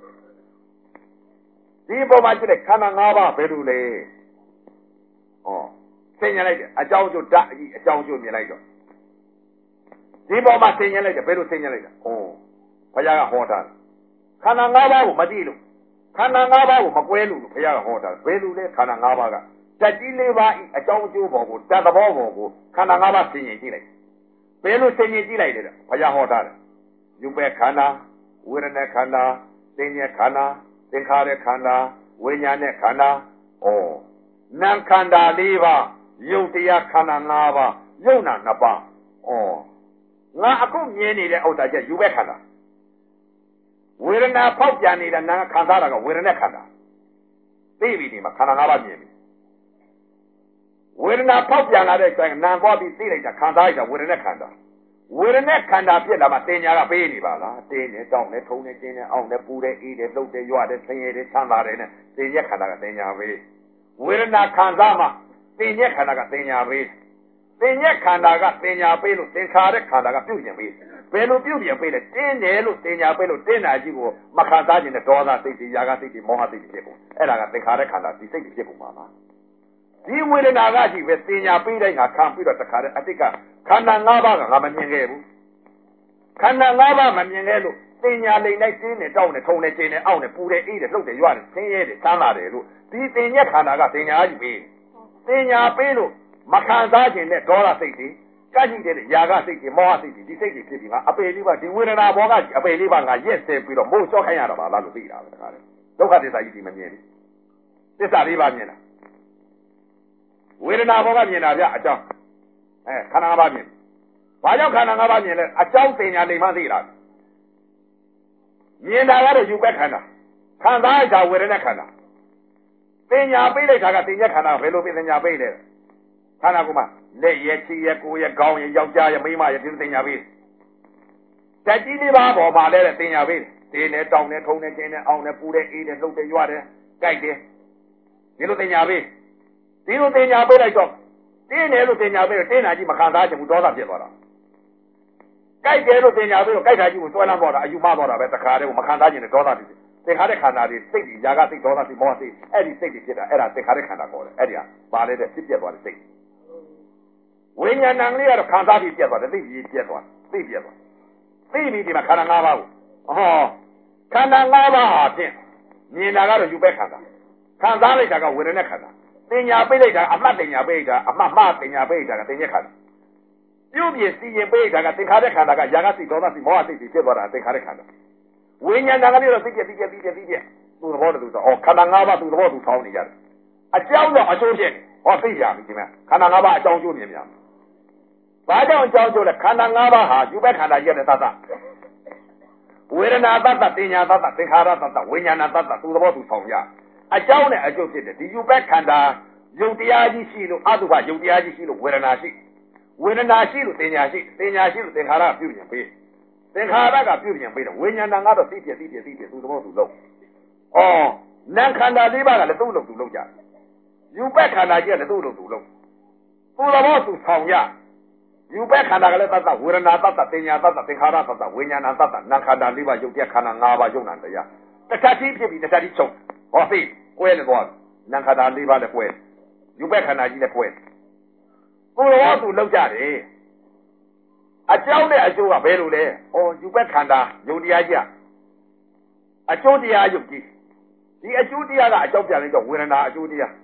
A: ဒီပုံမှာကြည့်တဲ့ခန္ဓာ၅ပါးဘယ်လိုလဲဩဆင်ရင်လိုက်တယ်အကြောင်းကျိုးဓာတ်အကြီးအကြောင်းကျိုးမြင်လိုက်တော့ဒီပေါ်မှာဆင်ရင်လိုက်တယ်ဘယ်လိုဆင်ရင်လိုက်တာဩဘုရားကဟောတာခန္ဓာ၅ပါးကိုမသိလို့ခန္ဓာ၅ပါးကိုမကွဲလို့ဘုရားကဟောတာဘယ်လိုလဲခန္ဓာ၅ပါးကဓာတ်ကြီးလေးပါးဤအကြောင်းအကျိုးပေါ်ကိုဓာတ်သဘောပေါ်ကိုခန္ဓာ၅ပါးဆင်ရင်ကြည့်လိုက်ဘယ်လိုဆင်ရင်ကြည့်လိုက်လဲဘုရားဟောတာယူပဲခန္ဓာဝေဒနာခန္ဓာသင်္ညေခန္ဓာသင်္ခါရခန္ဓာဝိညာဉ်နဲ့ခန္ဓာဩနာမ်ခန္ဓာ၄ပါးယုတ်တရားခန္ဓာ၅ပါးယုတ်နာ၂ပါးဩငါအခုမြင်နေတဲ့ဥစ္စာချက်ယူပဲခန္ဓာဝေဒနာဖောက်ပြန်နေတဲ့နာခံစားတာကဝေဒနာခန္ဓာသိပြီဒီမှာခန္ဓာ၅ပါးမြင်ပြီဝေဒနာဖောက်ပြန်လာတဲ့အချိန်နာသွားပြီးသိလိုက်တာခံစားလိုက်တာဝေဒနာခန္ဓာဝေဒနာခန္ဓာဖြစ်လာမှတင်ညာကပေးနေပါလားတင်းနေတောင်းနေထုံနေကျင်းနေအောင်နေပူတယ်အေးတယ်လှုပ်တယ်ရွတယ်ဆင်းရဲတယ်ချမ်းသာတယ်နဲ့တင်ညာခန္ဓာကတင်ညာပေးဝေဒနာခံစားမှတင်ညာခန္ဓာကတင်ညာပေးတင်ညာခန္ဓာကတင်ညာပေးလို့သင်္ခါရခန္ဓာကပြုတ်ပြင်ပေးဘယ်လိုပြုတ်ပြင်ပေးလဲတင်းတယ်လို့တင်ညာပေးလို့တင်းတာကြီးကိုမခံစားခြင်းနဲ့ဒေါသစိတ်တွေຢာကစိတ်တွေမောဟစိတ်တွေဖြစ်ကုန်အဲ့ဒါကသင်္ခါရခန္ဓာဒီစိတ်တွေဖြစ်ကုန်ပါလားဒီဝေဒနာကကြီးပဲတင်ညာပေးတိုင်းကခံပြီးတော့တခါတည်းအတိတ်ကခန္ဓာ၅ပါးကငါမမြင်ခဲ့ဘူးခန္ဓာ၅ပါးမမြင်ခဲ့လို့တင်ညာလိမ့်လိုက်တင်းနေတောင်းနေထုံနေကျင်းနေအောင့်နေပူတယ်အေးတယ်လှုပ်တယ်ရွတယ်ဆင်းရဲတယ်ချမ်းသာတယ်လို့ဒီတင်ညာခန္ဓာကတင်ညာကြီးပေးတင်ညာပေးလို့မခံစားခြင်းနဲ့ဒေါသစိတ်တွေကကြည့်တဲ့ຢာကစိတ်တွေမောဟစိတ်တွေဒီစိတ်တွေဖြစ်ပြီးငါအပေလေးပါဒီဝေဒနာဘောကအပေလေးပါငါရက်စဲပြီးတော့မို့ချောခိုင်းရတာပါလားလို့သိတာပဲတခါလေဒုက္ခသစ္စာကြီးဒီမမြင်ဘူးသစ္စာလေးပါမြင်တာဝေဒနာဘောကမြင်တာဗျအကြောင်းအဲခန္ဓာ၅ပါးမြင်ဘာကြောင့်ခန္ဓာ၅ပါးမြင်လဲအကြောင်းတင်ညာလိမ့်မှသိတာမြင်တာကတော့ယူပဲခန္ဓာခံစားရတာဝေဒနာခန္ဓာတင်ညာပေးလိုက်တာကတင်ညာခန္ဓာဘယ်လိုပြင်တင်ညာပေးလဲခန္ဓာကိုယ်မှာလက်ရဲ့ခြေရဲ့ကိုယ်ရဲ့ခေါင်းရဲ့ယောက်ျားရဲ့မိန်းမရဲ့ဒီတင်ညာပေးဓာတ်ကြီးလေးပါပေါ်မှာလဲတင်ညာပေးတင်းနဲ့တောင်းနဲ့ထုံနဲ့ကျင်းနဲ့အောင်းနဲ့ပူတဲ့အေးနဲ့လှုပ်တဲ့ရွတယ်ကြိုက်တယ်ဒီလိုတင်ညာပေးဒီလိုတင်ညာပေးလိုက်တော့တင်းတယ်လို့တင်ညာပေးတော့တင်းတာကြီးမခံစားချင်ဘူးဒေါသဖြစ်သွားတာကြိုက်တယ်လို့တင်ညာပေးတော့ကြိုက်တာကြီးကိုစွဲလန်းသွားတာအယူမသွားတာပဲတခါတည်းကိုမခံစားချင်တဲ့ဒေါသဖြစ်တယ်သင်္ခါရခန္ဓာတွေစိတ်ကြီးຢာကစိတ်ဒေါသစိတ်မောဟစိတ်အဲ့ဒီစိတ်တွေဖြစ်တာအဲ့ဒါသင်္ခါရခန္ဓာခေါ်တယ်အဲ့ဒီဟာပါလေတဲ့ဖြစ်ပြသွားတဲ့စိတ်ဝိညာဏံလေးကတော့ခံစားပြီးပြတ်သွားတယ်သိပြီးပြတ်သွားသိပြတ်သွားသိပြီးဒီမှာခန္ဓာ၅ပါးကိုဟောခန္ဓာ၅ပါးဟာဖြင့်မြင်တာကတော့ယူပဲခန္ဓာခံစားလိုက်တာကဝေဒနာခန္ဓာတင်ညာပေးလိုက်တာအမှတ်တင်ညာပေးလိုက်တာအမှတ်မှတင်ညာပေးလိုက်တာကတင်ညာခန္ဓာပြုပြစီရင်ပေးလိုက်တာကသင်္ခါရခန္ဓာကຢာကစိတ်ဒေါသစိတ်မောဟစိတ်ဖြစ်သွားတာသင်္ခါရခန္ဓာဝိညာဏကလေးတော့သိပြသိပြသိပြသိပြသူ့သဘောတူတော့ဩခန္ဓာ၅ပါးသူ့သဘောတူဆောင်းနေကြတယ်အကြောင်းတော့အကျိုးဖြစ်ဟောသိကြပြီဒီမှာခန္ဓာ၅ပါးအကြောင်းကျိုးမြင်များဘာကြောင့်အကြောင်းကျိုးလဲခန္ဓာ၅ပါးဟာယူပဲခန္ဓာရဲ့သတ္တဝေဒနာသတ္တတင်ညာသတ္တသင်္ခါရသတ္တဝိညာဏသတ္တသူ့သဘောတူဆောင်းကြအကြောင်းနဲ့အကျိုးဖြစ်တယ်ဒီယူပဲခန္ဓာယုတ်တရားကြီးရှိလို့အတုပယုတ်တရားကြီးရှိလို့ဝေဒနာရှိဝေဒနာရှိလို့တင်ညာရှိတင်ညာရှိလို့သင်္ခါရပြုပြင်ပေးသင်္ခါရကပြုပြင်ပေးတယ်ဝိညာဏကတော့သိပြသိပြသိပြသူ့သဘောသူလုံးဩနာခန္ဓာလေးပါးကလည်းသူ့လုံးသူလုံးကြယူပဲခန္ဓာကြီးကလည်းသူ့လုံးသူလုံးသူ့သဘောသူဆောင်ရယူပဲခန္ဓာကလည်းသတ္တဝေဒနာသတ္တတင်ညာသတ္တသင်္ခါရသတ္တဝိညာဏသတ္တနာခန္ဓာလေးပါးယုတ်တရားခန္ဓာ၅ပါးယုတ်နာတရားတခြားချင်းဖြစ်ပြီးတခြားချင်းချုပ်ဟောသိကွဲနေသွားနာခန္ဓာလေးပါးလည်းကွဲယူပဲခန္ဓာကြီးလည်းကွဲကိုယ်တော်သူလောက်ကြတယ်အကြောင်းနဲ့အကျိုးကဘယ်လိုလဲဩယူပဲခန္ဓာယုတ်တရားကြီးအကျိုးတရားယုတ်ကြီးဒီအကျိုးတရားကအကြောင်းပြန်လိုက်တော့ဝေဒနာအကျိုးတရား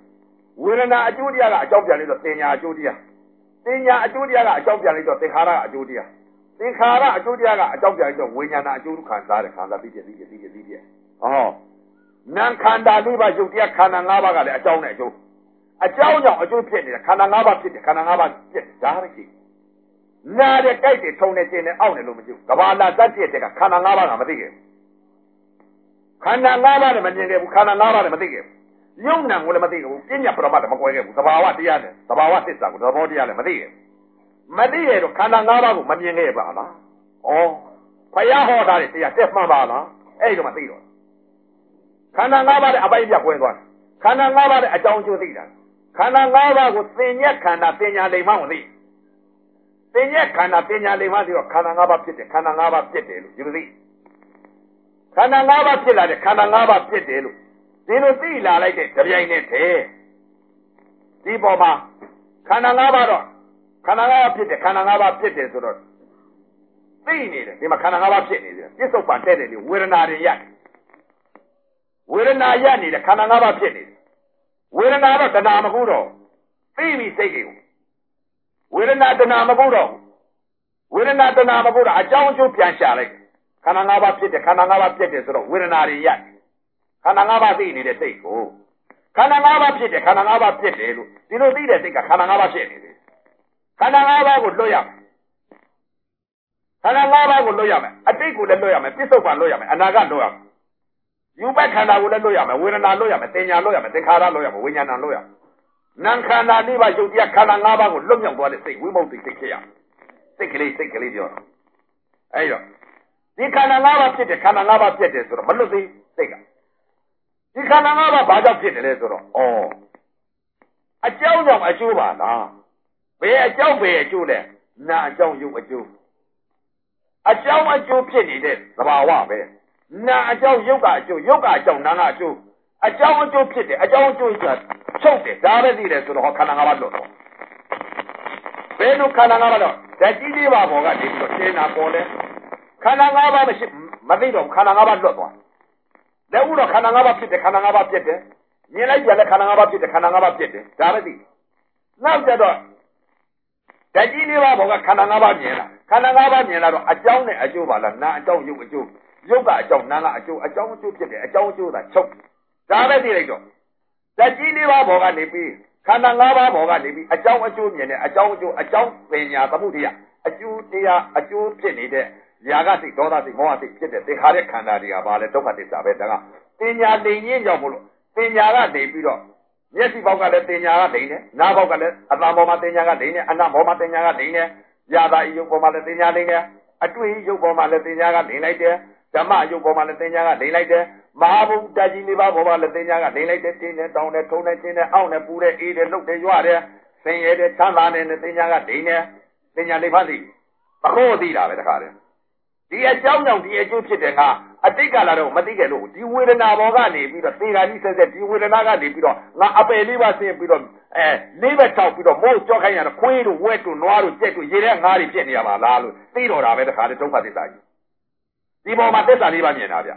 A: ဝေဒနာအကျိုးတရားကအကြောင်းပြန်လိုက်တော့သင်ညာအကျိုးတရားသင်ညာအကျိုးတရားကအကြောင်းပြန်လိုက်တော့သင်္ခါရအကျိုးတရားသင်္ခါရအကျိုးတရားကအကြောင်းပြန်လိုက်တော့ဝိညာဏအကျိုးခံစားတယ်ခံစားပြီးပြည့်ပြီးပြည့်ပြီးပြည့်ပြီးပြည့်ဟောနာခန္ဓာလေးပါးယုတ်တရားခန္ဓာ၅ပါးကလည်းအကြောင်းနဲ့အကျိုးအကြောင်းကြောင့်အကျိုးဖြစ်နေတယ်ခန္ဓာ၅ပါးဖြစ်တယ်ခန္ဓာ၅ပါးပြည့်ဒါရရှိနားတဲ့ကြိုက်တယ်ထုံနေခြင်းနဲ့အောင့်တယ်လို့မကြည့်ဘူးကဘာလာသတ်ပြည့်တဲ့ကခန္ဓာ၅ပါးကမသိခဲ့ဘူးခန္ဓာ၅ပါးလည်းမမြင်ခဲ့ဘူးခန္ဓာ၅ပါးလည်းမသိခဲ့ဘူးယုံနာကိုလည်းမသိခဲ့ဘူးပညာပရမတ်လည်းမကွဲခဲ့ဘူးသဘာဝတရားနဲ့သဘာဝသစ္စာကိုသဘောတရားလည်းမသိခဲ့ဘူးမသိရတော့ခန္ဓာ၅ပါးကိုမမြင်ခဲ့ပါလားဩဖယားဟောတာတဲ့တရားတက်မှန်ပါလားအဲ့တော့မသိတော့ခန္ဓာ၅ပါးတဲ့အပိုင်းပြကွဲသွားတယ်ခန္ဓာ၅ပါးတဲ့အကြောင်းအကျိုးသိတာခန္ဓာ၅ပါးကိုသင်ညက်ခန္ဓာပညာလိမ္မာကိုသိသင်ညက်ခန္ဓာပညာလိမ္မာဆိုတော့ခန္ဓာ၅ပါးဖြစ်တယ်ခန္ဓာ၅ပါးဖြစ်တယ်လို့ဒီလိုသိခန္ဓာ၅ပါးဖြစ်လာတယ်ခန္ဓာ၅ပါးဖြစ်တယ်လို့ဒီလိုသိလာလိုက်တဲ့ကြပြိုင်နဲ့တည်းဒီပေါ်မှာခန္ဓာ၅ပါးတော့ခန္ဓာ၅ပါးဖြစ်တယ်ခန္ဓာ၅ပါးဖြစ်တယ်ဆိုတော့သိနေတယ်ဒီမှာခန္ဓာ၅ပါးဖြစ်နေတယ်ပြစ္ဆုတ်ပံတဲ့တယ်လေဝေဒနာတွေရတယ်ဝေဒနာရနေတယ်ခန္ဓာ၅ပါးဖြစ်နေတယ်ဝေဒနာတော့တဏှာမကူတော့သိပြီစိတ်တွေကိုဝေဒနာတဏှာမကူတော့ဝေဒနာတဏှာမကူတော့အကြောင်းအကျိုးပြန်ရှာလိုက်ခန္ဓာ၅ပါးဖြစ်တယ်ခန္ဓာ၅ပါးပြည့်တယ်ဆိုတော့ဝေဒနာတွေရတယ်ခန္ဓာ၅ပါးသိနေတဲ့စိတ်ကိုခန္ဓာ၅ပါးဖြစ်တယ်ခန္ဓာ၅ပါးပြည့်တယ်လို့ဒီလိုသိတဲ့စိတ်ကခန္ဓာ၅ပါးဖြစ်နေတယ်ခန္ဓာ၅ပါးကိုလွတ်ရမယ်ခန္ဓာ၅ပါးကိုလွတ်ရမယ်အတိတ်ကိုလည်းလွတ်ရမယ်ပြစ္ဆုတ်ပံလွတ်ရမယ်အနာဂတ်လွတ်ရမယ်ယူပခန္ဓာကိုလည်းလွတ်ရမယ်ဝေဒနာလွတ်ရမယ်သင်ညာလွတ်ရမယ်သင်္ခါရလွတ်ရမယ်ဝိညာဏလွတ်ရမယ်နာခန္ဓာလေးပါးယုတ်တရားခန္ဓာ၅ပါးကိုလွတ်မြောက်သွားတဲ့စိတ်ဝိမု ക്തി စိတ်ဖြစ်ရစိတ်ကလေးစိတ်ကလေးပြောတော့အဲ့တော့ဒီခန္ဓာ၅ပါးဖြစ်တယ်ခန္ဓာ၅ပါးဖြစ်တယ်ဆိုတော့မလွတ်သေးစိတ်ကဒီခန္ဓာ၅ပါးဘာကြောင့်ဖြစ်တယ်လဲဆိုတော့ဩအကြောင်းကြောင့်အကျိုးပါလားဘယ်အကြောင်းဘယ်အကျိုးလဲနာအကြောင်းယုတ်အကျိုးအကြောင်းအကျိုးဖြစ်နေတဲ့သဘာဝပဲနာအကြောင်းယုတ်ကအကျိုးယုတ်ကအကြောင်းနာကအကျိုးအကြောင်းအကျိုးဖြစ်တယ်အကြောင်းအကျိုးဆိုတာချုပ်တယ်ဒါပဲသိတယ်ဆိုတော့ခန္ဓာ၅ပါးလွတ်တော့ဘယ်လိုခန္ဓာ၅ပါးတော့ဓာတ်ကြီးလေးပါပေါ်ကနေပြီးတော့ရှင်းတာပေါ်လဲခန္ဓာ၅ပါးမရှိမသိတော့ခန္ဓာ၅ပါးလွတ်သွားလက်ဦးတော့ခန္ဓာ၅ပါးဖြစ်တယ်ခန္ဓာ၅ပါးဖြစ်တယ်မြင်လိုက်ကြလဲခန္ဓာ၅ပါးဖြစ်တယ်ခန္ဓာ၅ပါးဖြစ်တယ်ဒါပဲသိနောက်ကြတော့ဓာတ်ကြီးလေးပါပေါ်ကခန္ဓာ၅ပါးမြင်လာခန္ဓာ၅ပါးမြင်လာတော့အကြောင်းနဲ့အကျိုးပါလားနာအကြောင်းယုတ်အကျိုးယုတ်ကအကြောင်းနာကအကျိုးအကြောင်းအကျိုးဖြစ်တယ်အကြောင်းအကျိုးသာချုပ်ဒါပဲသိလိုက်တော့ဓာတ်ကြီးလေးပါပေါ်ကနေပြီးခန္ဓာ၅ပါးပေါ်ကနေပြီးအကြောင်းအကျိုးမြင်တယ်အကြောင်းအကျိုးအကြောင်းပညာသမှုတရားအကျိုးတရားအကျိုးဖြစ်နေတဲ့ຢာကစိတ်ဒေါသစိတ်မောဟစိတ်ဖြစ်တဲ့သင်္ခါရခန္ဓာတွေကဘာလဲဒုက္ခသစ္စာပဲဒါကပညာလိမ်ရင်းကြောင့်မို့လို့ပညာကနေပြီးတော့မျက်စိပေါက်ကလည်းပညာကလိမ်တယ်နားပေါက်ကလည်းအတန်ပေါ်မှာပညာကလိမ်တယ်အနံ့ပေါ်မှာပညာကလိမ်တယ်ຢာသာဤယုတ်ပေါ်မှာလည်းပညာလိမ်တယ်အတွေ့အကြုံပေါ်မှာလည်းပညာကလိမ်လိုက်တယ်ဓမ္မအယုတ်ပေါ်မှာလည်းပညာကလိမ်လိုက်တယ်မဟာဘုဒ္ဓကြီးလေးပါးပေါ်မှာလည်းပညာကလိမ်လိုက်တယ်တင်းတယ်တောင်းတယ်ထုံတယ်ချင်းတယ်အောင့်တယ်ပူတယ်အေးတယ်လှုပ်တယ်ရွတယ်ဆင်းရဲတယ်ချမ်းသာတယ်ပညာကလိမ်တယ်ပညာလေးပါးသိအခုသိတာပဲတခါတည်းဒီအကြောင်းကြောင့်ဒီအကျိုးဖြစ်တယ်ကအတိတ်ကလာတော့မသိကြလို့ဒီဝေဒနာဘောကနေပြီးတော့သေဃာကြီးဆက်ဆက်ဒီဝေဒနာကနေပြီးတော့ငါအပယ်လေးပါဆင်းပြီးတော့အဲလေးဘက်ထောက်ပြီးတော့မိုးကြောက်ခိုင်းရတော့ခွေးတို့ဝက်တို့နွားတို့ကြက်တို့ရေထဲငါးတွေဖြစ်နေရပါလားလို့သိတော့တာပဲတခါတည်းဒုက္ခသစ္စာကြီးဒီပေါ်မှာသစ္စာလေးပါမြင်တာဗျ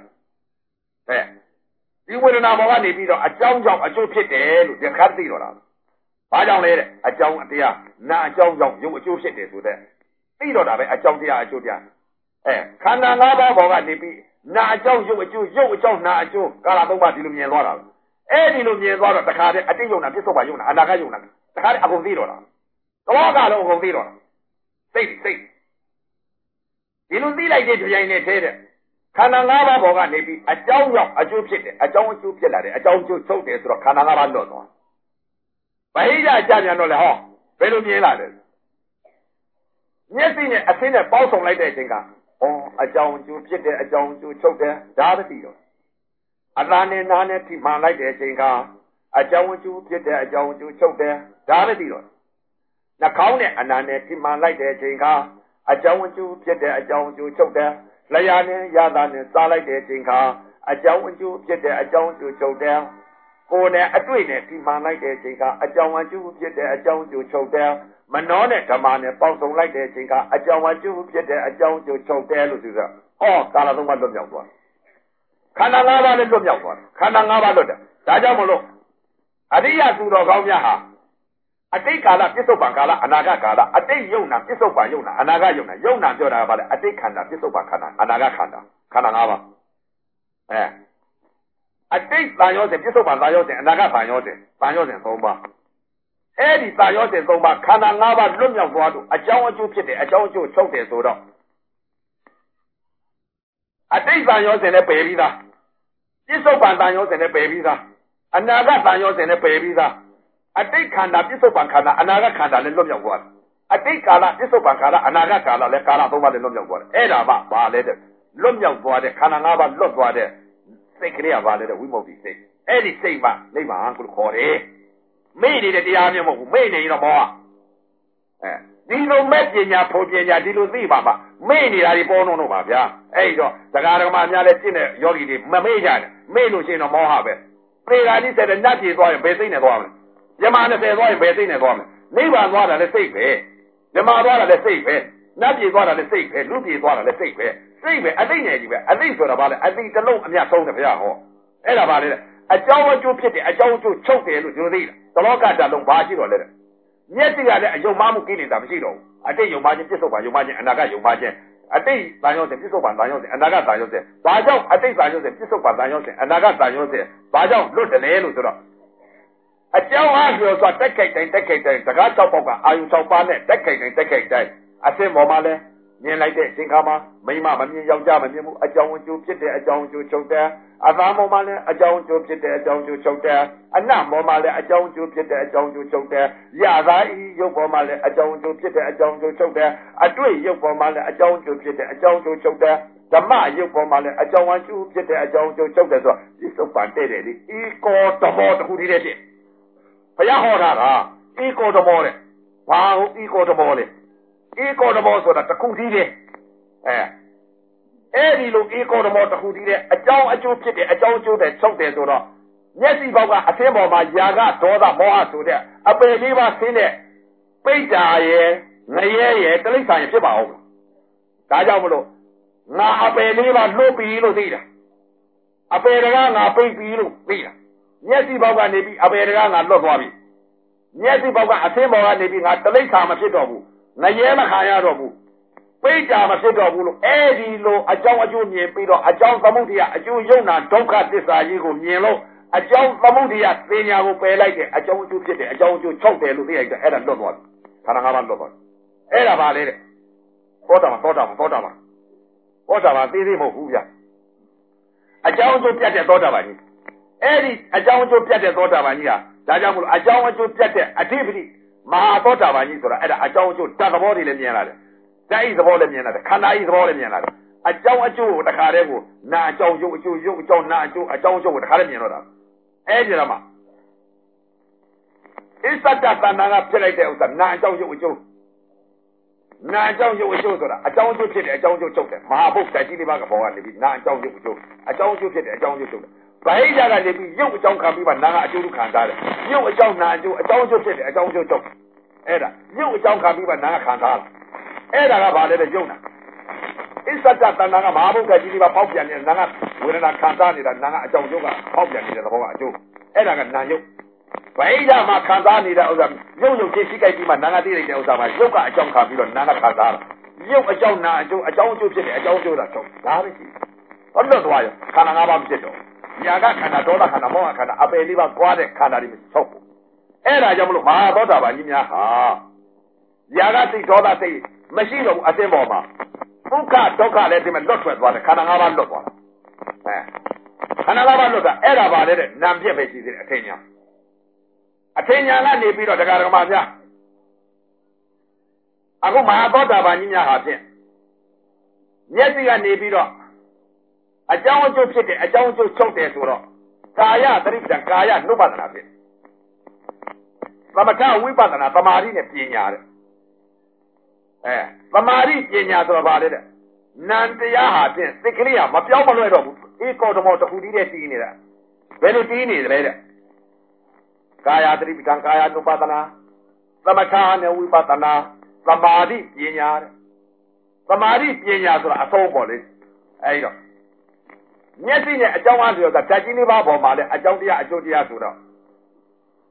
A: အဲဒီဝေဒနာဘောကနေပြီးတော့အကြောင်းကြောင့်အကျိုးဖြစ်တယ်လို့ဒီခါသိတော့တာဘာကြောင့်လဲတဲ့အကြောင်းတရားနာအကြောင်းကြောင့်ယုံအကျိုးဖြစ်တယ်ဆိုတဲ့သိတော့တာပဲအကြောင်းတရားအကျိုးတရားအဲခန္ဓာ၅ပါးပေါ်ကနေပြီးနာအကြောင်းရုပ်အကျိုးရုပ်အကြောင်းနာအကျိုးကာလသုံးပါးဒီလိုမြင်သွားတာအဲ့ဒီလိုမြင်သွားတော့တခါတည်းအတိတ်ယုံနာပြစ္ဆုတ်ပါယုံနာအနာဂတ်ယုံနာတခါတည်းအကုန်သိတော့တာသဘောကလုံးအကုန်သိတော့တာစိတ်စိတ်ဒီလိုသိလိုက်တဲ့ကြိုင်နဲ့ထဲတဲ့ခန္ဓာ၅ပါးပေါ်ကနေပြီးအကြောင်းကြောင့်အကျိုးဖြစ်တယ်အကြောင်းအကျိုးဖြစ်လာတယ်အကြောင်းအကျိုးချုပ်တယ်ဆိုတော့ခန္ဓာ၅ပါးလွတ်သွားဗဟိတအကြပြန်တော့လေဟောဘယ်လိုမြင်လာလဲမျက်စိနဲ့အဆင်းနဲ့ပေါင်းစုံလိုက်တဲ့အချိန်ကဩအကြောင်းအကျိုးဖြစ်တယ်အကြောင်းအကျိုးချုပ်တယ်ဒါပဲသိတော့အသာနဲ့နားနဲ့ထိမှန်လိုက်တဲ့အချိန်ကအကြောင်းအကျိုးဖြစ်တယ်အကြောင်းအကျိုးချုပ်တယ်ဒါပဲသိတော့နှာခေါင်းနဲ့အနာနဲ့ထိမှန်လိုက်တဲ့အချိန်ကအကြောင်းအကျိုးဖြစ်တယ်အကြောင်းအကျိုးချုပ်တယ်လျှာနဲ့ရတာနဲ့စားလိုက်တဲ့အချိန်ကအကြောင်းအကျိုးဖြစ်တယ်အကြောင်းအကျိုးချုပ်တယ်ကိုယ်နဲ့အတွေ့နဲ့ထိမှန်လိုက်တဲ့အချိန်ကအကြောင်းအကျိုးဖြစ်တယ်အကြောင်းအကျိုးချုပ်တယ်မနှောနဲ့ဓမ္မနဲ့ပေါင်းစုံလိုက်တဲ့အချိန်ကအကြောင်းအကျိုးဖြစ်တဲ့အကြောင်းအကျိုးချုပ်တယ်လို့ဆိုတော့ဩကာလသုံးပါးလွတ်မြောက်သွားခန္ဓာ၅ပါးလည်းလွတ်မြောက်သွားခန္ဓာ၅ပါးလွတ်တယ်ဒါကြောင့်မလို့အရိယသူတော်ကောင်းများဟာအတိတ်ကာလပြစ္ဆုတ်ပံကာလအနာဂတ်ကာလအတိတ်ယုံနာပြစ္ဆုတ်ပံယုံနာအနာဂတ်ယုံနာယုံနာပြောတာကဘာလဲအတိတ်ခန္ဓာပြစ္ဆုတ်ပံခန္ဓာအနာဂတ်ခန္ဓာခန္ဓာ၅ပါးအဲအတိတ်တန်ရောစဉ်ပြစ္ဆုတ်ပံတန်ရောစဉ်အနာဂတ်တန်ရောစဉ်တန်ရောစဉ်၃ပါးအဲ့ဒီတန်ရောစဉ်၃ပါးခန္ဓာ၅ပါးလွတ်မြောက်သွားလို့အကြောင်းအကျိုးဖြစ်တယ်အကြောင်းအကျိုးချုပ်တယ်ဆိုတော့အတိတ်တန်ရောစဉ်နဲ့ပယ်ပြီးသားပြစ္ဆုတ်ပံတန်ရောစဉ်နဲ့ပယ်ပြီးသားအနာဂတ်တန်ရောစဉ်နဲ့ပယ်ပြီးသားအတိတ်ခန္ဓာပြစ္ဆုတ်ပံခန္ဓာအနာဂတ်ခန္ဓာလည်းလွတ်မြောက်သွားတယ်အတိတ်ကာလပြစ္ဆုတ်ပံကာလအနာဂတ်ကာလလည်းကာလသုံးပါးလည်းလွတ်မြောက်သွားတယ်အဲ့ဒါမှဘာလဲတဲ့လွတ်မြောက်သွားတဲ့ခန္ဓာ၅ပါးလွတ်သွားတဲ့စိတ်ကလေးကဘာလဲတဲ့ဝိမု ക്തി စိတ်အဲ့ဒီစိတ်မှနိဗ္ဗာန်ကိုခေါ်တယ်မေ့နေတဲ့တရားမျိုးမဟုတ်ဘူးမေ့နေရင်တော့မောဟအဲဒီလိုမဲ့ပညာဖို့ပညာဒီလိုသိပါမှာမေ့နေတာဒီပေါ်လုံးတော့ပါဗျာအဲ့တော့တရားဓမ္မများလည်းရှင်းတဲ့ယောဂီတွေမမေ့ကြတယ်မေ့လို့ရှိရင်တော့မောဟပဲပေဂာလိဆက်တဲ့နတ်ပြေသွားရင်ဘယ်စိတ်နဲ့သွားမလဲယမနဲ့ဆယ်သွားရင်ဘယ်စိတ်နဲ့သွားမလဲနိဗ္ဗာန်သွားတာလည်းစိတ်ပဲယမသွားတာလည်းစိတ်ပဲနတ်ပြေသွားတာလည်းစိတ်ပဲလူပြေသွားတာလည်းစိတ်ပဲစိတ်ပဲအသိဉာဏ်ကြီးပဲအသိဆိုတာဘာလဲအသိတစ်လုံးအမြတ်ဆုံးတယ်ဗျာဟောအဲ့ဒါဘာလဲအကြောင်းအကျိုးဖြစ်တယ်အကြောင်းအကျိုးချုပ်တယ်လို့ပြောသေးတာတလောကဓာတ်လုံးဘာရှိတော့လဲမျက်စိကလည်းအယုံမှမှုကိလေသာမရှိတော့ဘူးအတိတ်ယုံမှခြင်းပြစ္ဆုတ်ပါယုံမှခြင်းအနာဂတ်ယုံမှခြင်းအတိတ်တန်ရုံးစဉ်ပြစ္ဆုတ်ပါတန်ရုံးစဉ်အနာဂတ်တန်ရုံးစဉ်ဘာကြောင့်အတိတ်တန်ရုံးစဉ်ပြစ္ဆုတ်ပါတန်ရုံးစဉ်အနာဂတ်တန်ရုံးစဉ်ဘာကြောင့်လွတ်တယ်လဲလို့ဆိုတော့အကြောင်းအားပြောဆိုတက်ခိုက်တိုင်းတက်ခိုက်တိုင်းစကား၆ပေါက်ကအာယု၆ပါးနဲ့တက်ခိုက်တိုင်းတက်ခိုက်တိုင်းအစင်ပေါ်မှာလဲမြင်လိုက်တဲ့အချိန်ခါမှာမိမမမြင်ယောက်ျားမမြင်ဘူးအကြောင်းအကျိုးဖြစ်တဲ့အကြောင်းအကျိုးချုပ်တယ်အသားပေါ်မှာလဲအကြောင်းအကျိုးဖြစ်တဲ့အကြောင်းအကျိုးချုပ်တယ်အနံ့ပေါ်မှာလဲအကြောင်းအကျိုးဖြစ်တဲ့အကြောင်းအကျိုးချုပ်တယ်ရသားဤရုပ်ပေါ်မှာလဲအကြောင်းအကျိုးဖြစ်တဲ့အကြောင်းအကျိုးချုပ်တယ်အတွေ့ရုပ်ပေါ်မှာလဲအကြောင်းအကျိုးဖြစ်တဲ့အကြောင်းအကျိုးချုပ်တယ်ဓမ္မရုပ်ပေါ်မှာလဲအကြောင်းအကျိုးဖြစ်တဲ့အကြောင်းအကျိုးချုပ်တယ်ဆိုတော့ဒီစုပ်ပန်တဲ့တယ်ဒီဤကောတဘောတစ်ခုတည်းတည်းဖြစ်ဘုရားဟောတာကဤကောတဘောတဲ့ဘာဟုတ်ဤကောတဘောလဲဤကောတဘောဆိုတာတစ်ခုတည်းတည်းအဲအဲ့ဒီလိုဧကောဓမောတစ်ခုတည်းတဲ့အကြောင်းအကျိုးဖြစ်တဲ့အကြောင်းအကျိုးတွေချုပ်တယ်ဆိုတော့မျက်စိပေါက်ကအသင်းပေါ်မှာຢာကဒေါသမောဟဆိုတဲ့အပယ်လေးပါးဆင်းတဲ့ပိဋ္ဌာရဲ့ငရဲရဲ့တိရစ္ဆာန်ရဲ့ဖြစ်ပါအောင်ဒါကြောင့်မလို့ငါအပယ်လေးပါးလွတ်ပြီလို့သိတာအပယ်တကားငါပိတ်ပြီလို့သိတာမျက်စိပေါက်ကနေပြီးအပယ်တကားငါလွတ်သွားပြီမျက်စိပေါက်ကအသင်းပေါ်ကနေပြီးငါတိရစ္ဆာန်မဖြစ်တော့ဘူးငရဲမခံရတော့ဘူးပိဋ္ဌာမဖြစ်တော့ဘူးလို့အဲ့ဒီလိုအကြောင်းအကျိုးမြင်ပြီးတော့အကြောင်းသမုဒိယအကျိုးယုံနာဒုက္ခသစ္စာကြီးကိုမြင်လို့အကြောင်းသမုဒိယပညာကိုပယ်လိုက်တယ်အကြောင်းအကျိုးဖြစ်တယ်အကြောင်းအကျိုးချုပ်တယ်လို့သိလိုက်တယ်အဲ့ဒါလွတ်သွားတယ်ခန္ဓာ၅ပါးလွတ်သွားတယ်အဲ့ဒါပါလေတဲ့သောတာပန်သောတာပန်သောတာပန်သောတာပန်သိသေးမဟုတ်ဘူးဗျအကြောင်းအကျိုးပြတ်တဲ့သောတာပန်ကြီးအဲ့ဒီအကြောင်းအကျိုးပြတ်တဲ့သောတာပန်ကြီးဟာဒါကြောင့်မလို့အကြောင်းအကျိုးပြတ်တဲ့အဓိပတိမဟာသောတာပန်ကြီးဆိုတာအဲ့ဒါအကြောင်းအကျိုးတတ်သဘောတွေလည်းမြင်လာတယ်ဓာတ်ဤသဘောလည်းမြင်လာတယ်ခန္ဓာဤသဘောလည်းမြင်လာတယ်အကြောင်းအကျိုးကိုတခါတည်းကိုနာအကြောင်းရုပ်အကျိုးရုပ်အကြောင်းနာအကျိုးအကြောင်းအကျိုးကိုတခါတည်းမြင်တော့တာအဲ့ဒီတော့မှအစ္ဆဒတဏ္ဍာကဖြစ်လိုက်တဲ့ဥစ္စာနာအကြောင်းရုပ်အကျိုးနာအကြောင်းရုပ်အကျိုးဆိုတာအကြောင်းအကျိုးဖြစ်တဲ့အကြောင်းအကျိုးချုပ်တယ်မဟာဘုတ်တိုက်ကြီးလေးပါးကဘောကနေပြီးနာအကြောင်းရုပ်အကျိုးအကြောင်းအကျိုးဖြစ်တဲ့အကြောင်းအကျိုးချုပ်တယ်ဗဟိယကနေပြီးရုပ်အကြောင်းခံပြီးမှနာကအကျိုးခံစားတယ်ရုပ်အကြောင်းနာအကျိုးအကြောင်းအကျိုးဖြစ်တဲ့အကြောင်းအကျိုးချုပ်အဲ့ဒါရုပ်အကြောင်းခံပြီးမှနာကခံစားတယ်အဲ့ဒါကဘာလဲတဲ့ယုံနာအစ္ဆဒတဏ္ဍာကမဟာဘုတ်ကကြီးလေးပါပေါက်ပြန်နေတဲ့နာကဝေဒနာခံစားနေတာနာကအကြောင်းယုတ်ကပေါက်ပြန်နေတဲ့သဘောကအကျိုးအဲ့ဒါကနာယုတ်ဗိဓာမှာခံစားနေတဲ့ဥစ္စာယုတ်ယုတ်ချင်းရှိကြိုက်ပြီးမှနာကသိလိုက်တဲ့ဥစ္စာမှာယုတ်ကအကြောင်းခံပြီးတော့နာကခံစားတာယုတ်အကြောင်းနာအကျိုးအကြောင်းအကျိုးဖြစ်တယ်အကြောင်းအကျိုးတာချုပ်ဒါပဲရှိဘာလို့သွားရခန္ဓာ၅ပါးဖြစ်တော့ညာကခန္ဓာဒေါသခန္ဓာမောဟခန္ဓာအပယ်လေးပါးကွာတဲ့ခန္ဓာတွေမချုပ်ဘူးအဲ့ဒါကြောင့်မလို့မဟာသောတာပန်ကြီးများဟာညာကစိတ်ဒေါသစိတ်မရှိတော့ဘူးအသင်းပေါ်မှာဒုက္ခဒုက္ခလည်းဒီမှာလွတ်ထွက်သွားတယ်ခန္ဓာ၅ပါးလွတ်သွားတယ်အဲခန္ဓာ၅ပါးလွတ်တာအဲ့ဒါပါလေတဲ့နာမ်ပြက်ပဲရှိသေးတယ်အထင်ညာအထင်ညာကနေပြီးတော့တရားဓမ္မများအခုမဟာသောတာပန်ကြီးများဟာဖြင့်မျက်စိကနေပြီးတော့အကြောင်းအကျိုးဖြစ်တယ်အကြောင်းအကျိုးချုပ်တယ်ဆိုတော့ကာယသတိပ္ပံကာယနုပဒနာဖြစ်သမထဝိပဿနာသမာဓိနဲ့ပညာတဲ့အဲသမာဓိပညာဆိုတော့ဗာလေတဲ့နံတရားဟာဖြင့်စိတ်ကလေးကမပြောင်းမလွဲတော့ဘူးဧကောဓမောတစ်ခုတည်းတည်းတည်နေတာဘယ်လိုတည်နေသလဲတဲ့ကာယသတိပ္ပံကာယနုပဒနာသမထနဲ့ဝိပဿနာသမာဓိပညာတဲ့သမာဓိပညာဆိုတာအဆုံးပေါ့လေအဲဒီတော့မျက်စိနဲ့အကြောင်းအားဆိုတော့ဓာတ်ကြီးလေးပါးပေါ်မှာလည်းအကြောင်းတရားအကျိုးတရားဆိုတော့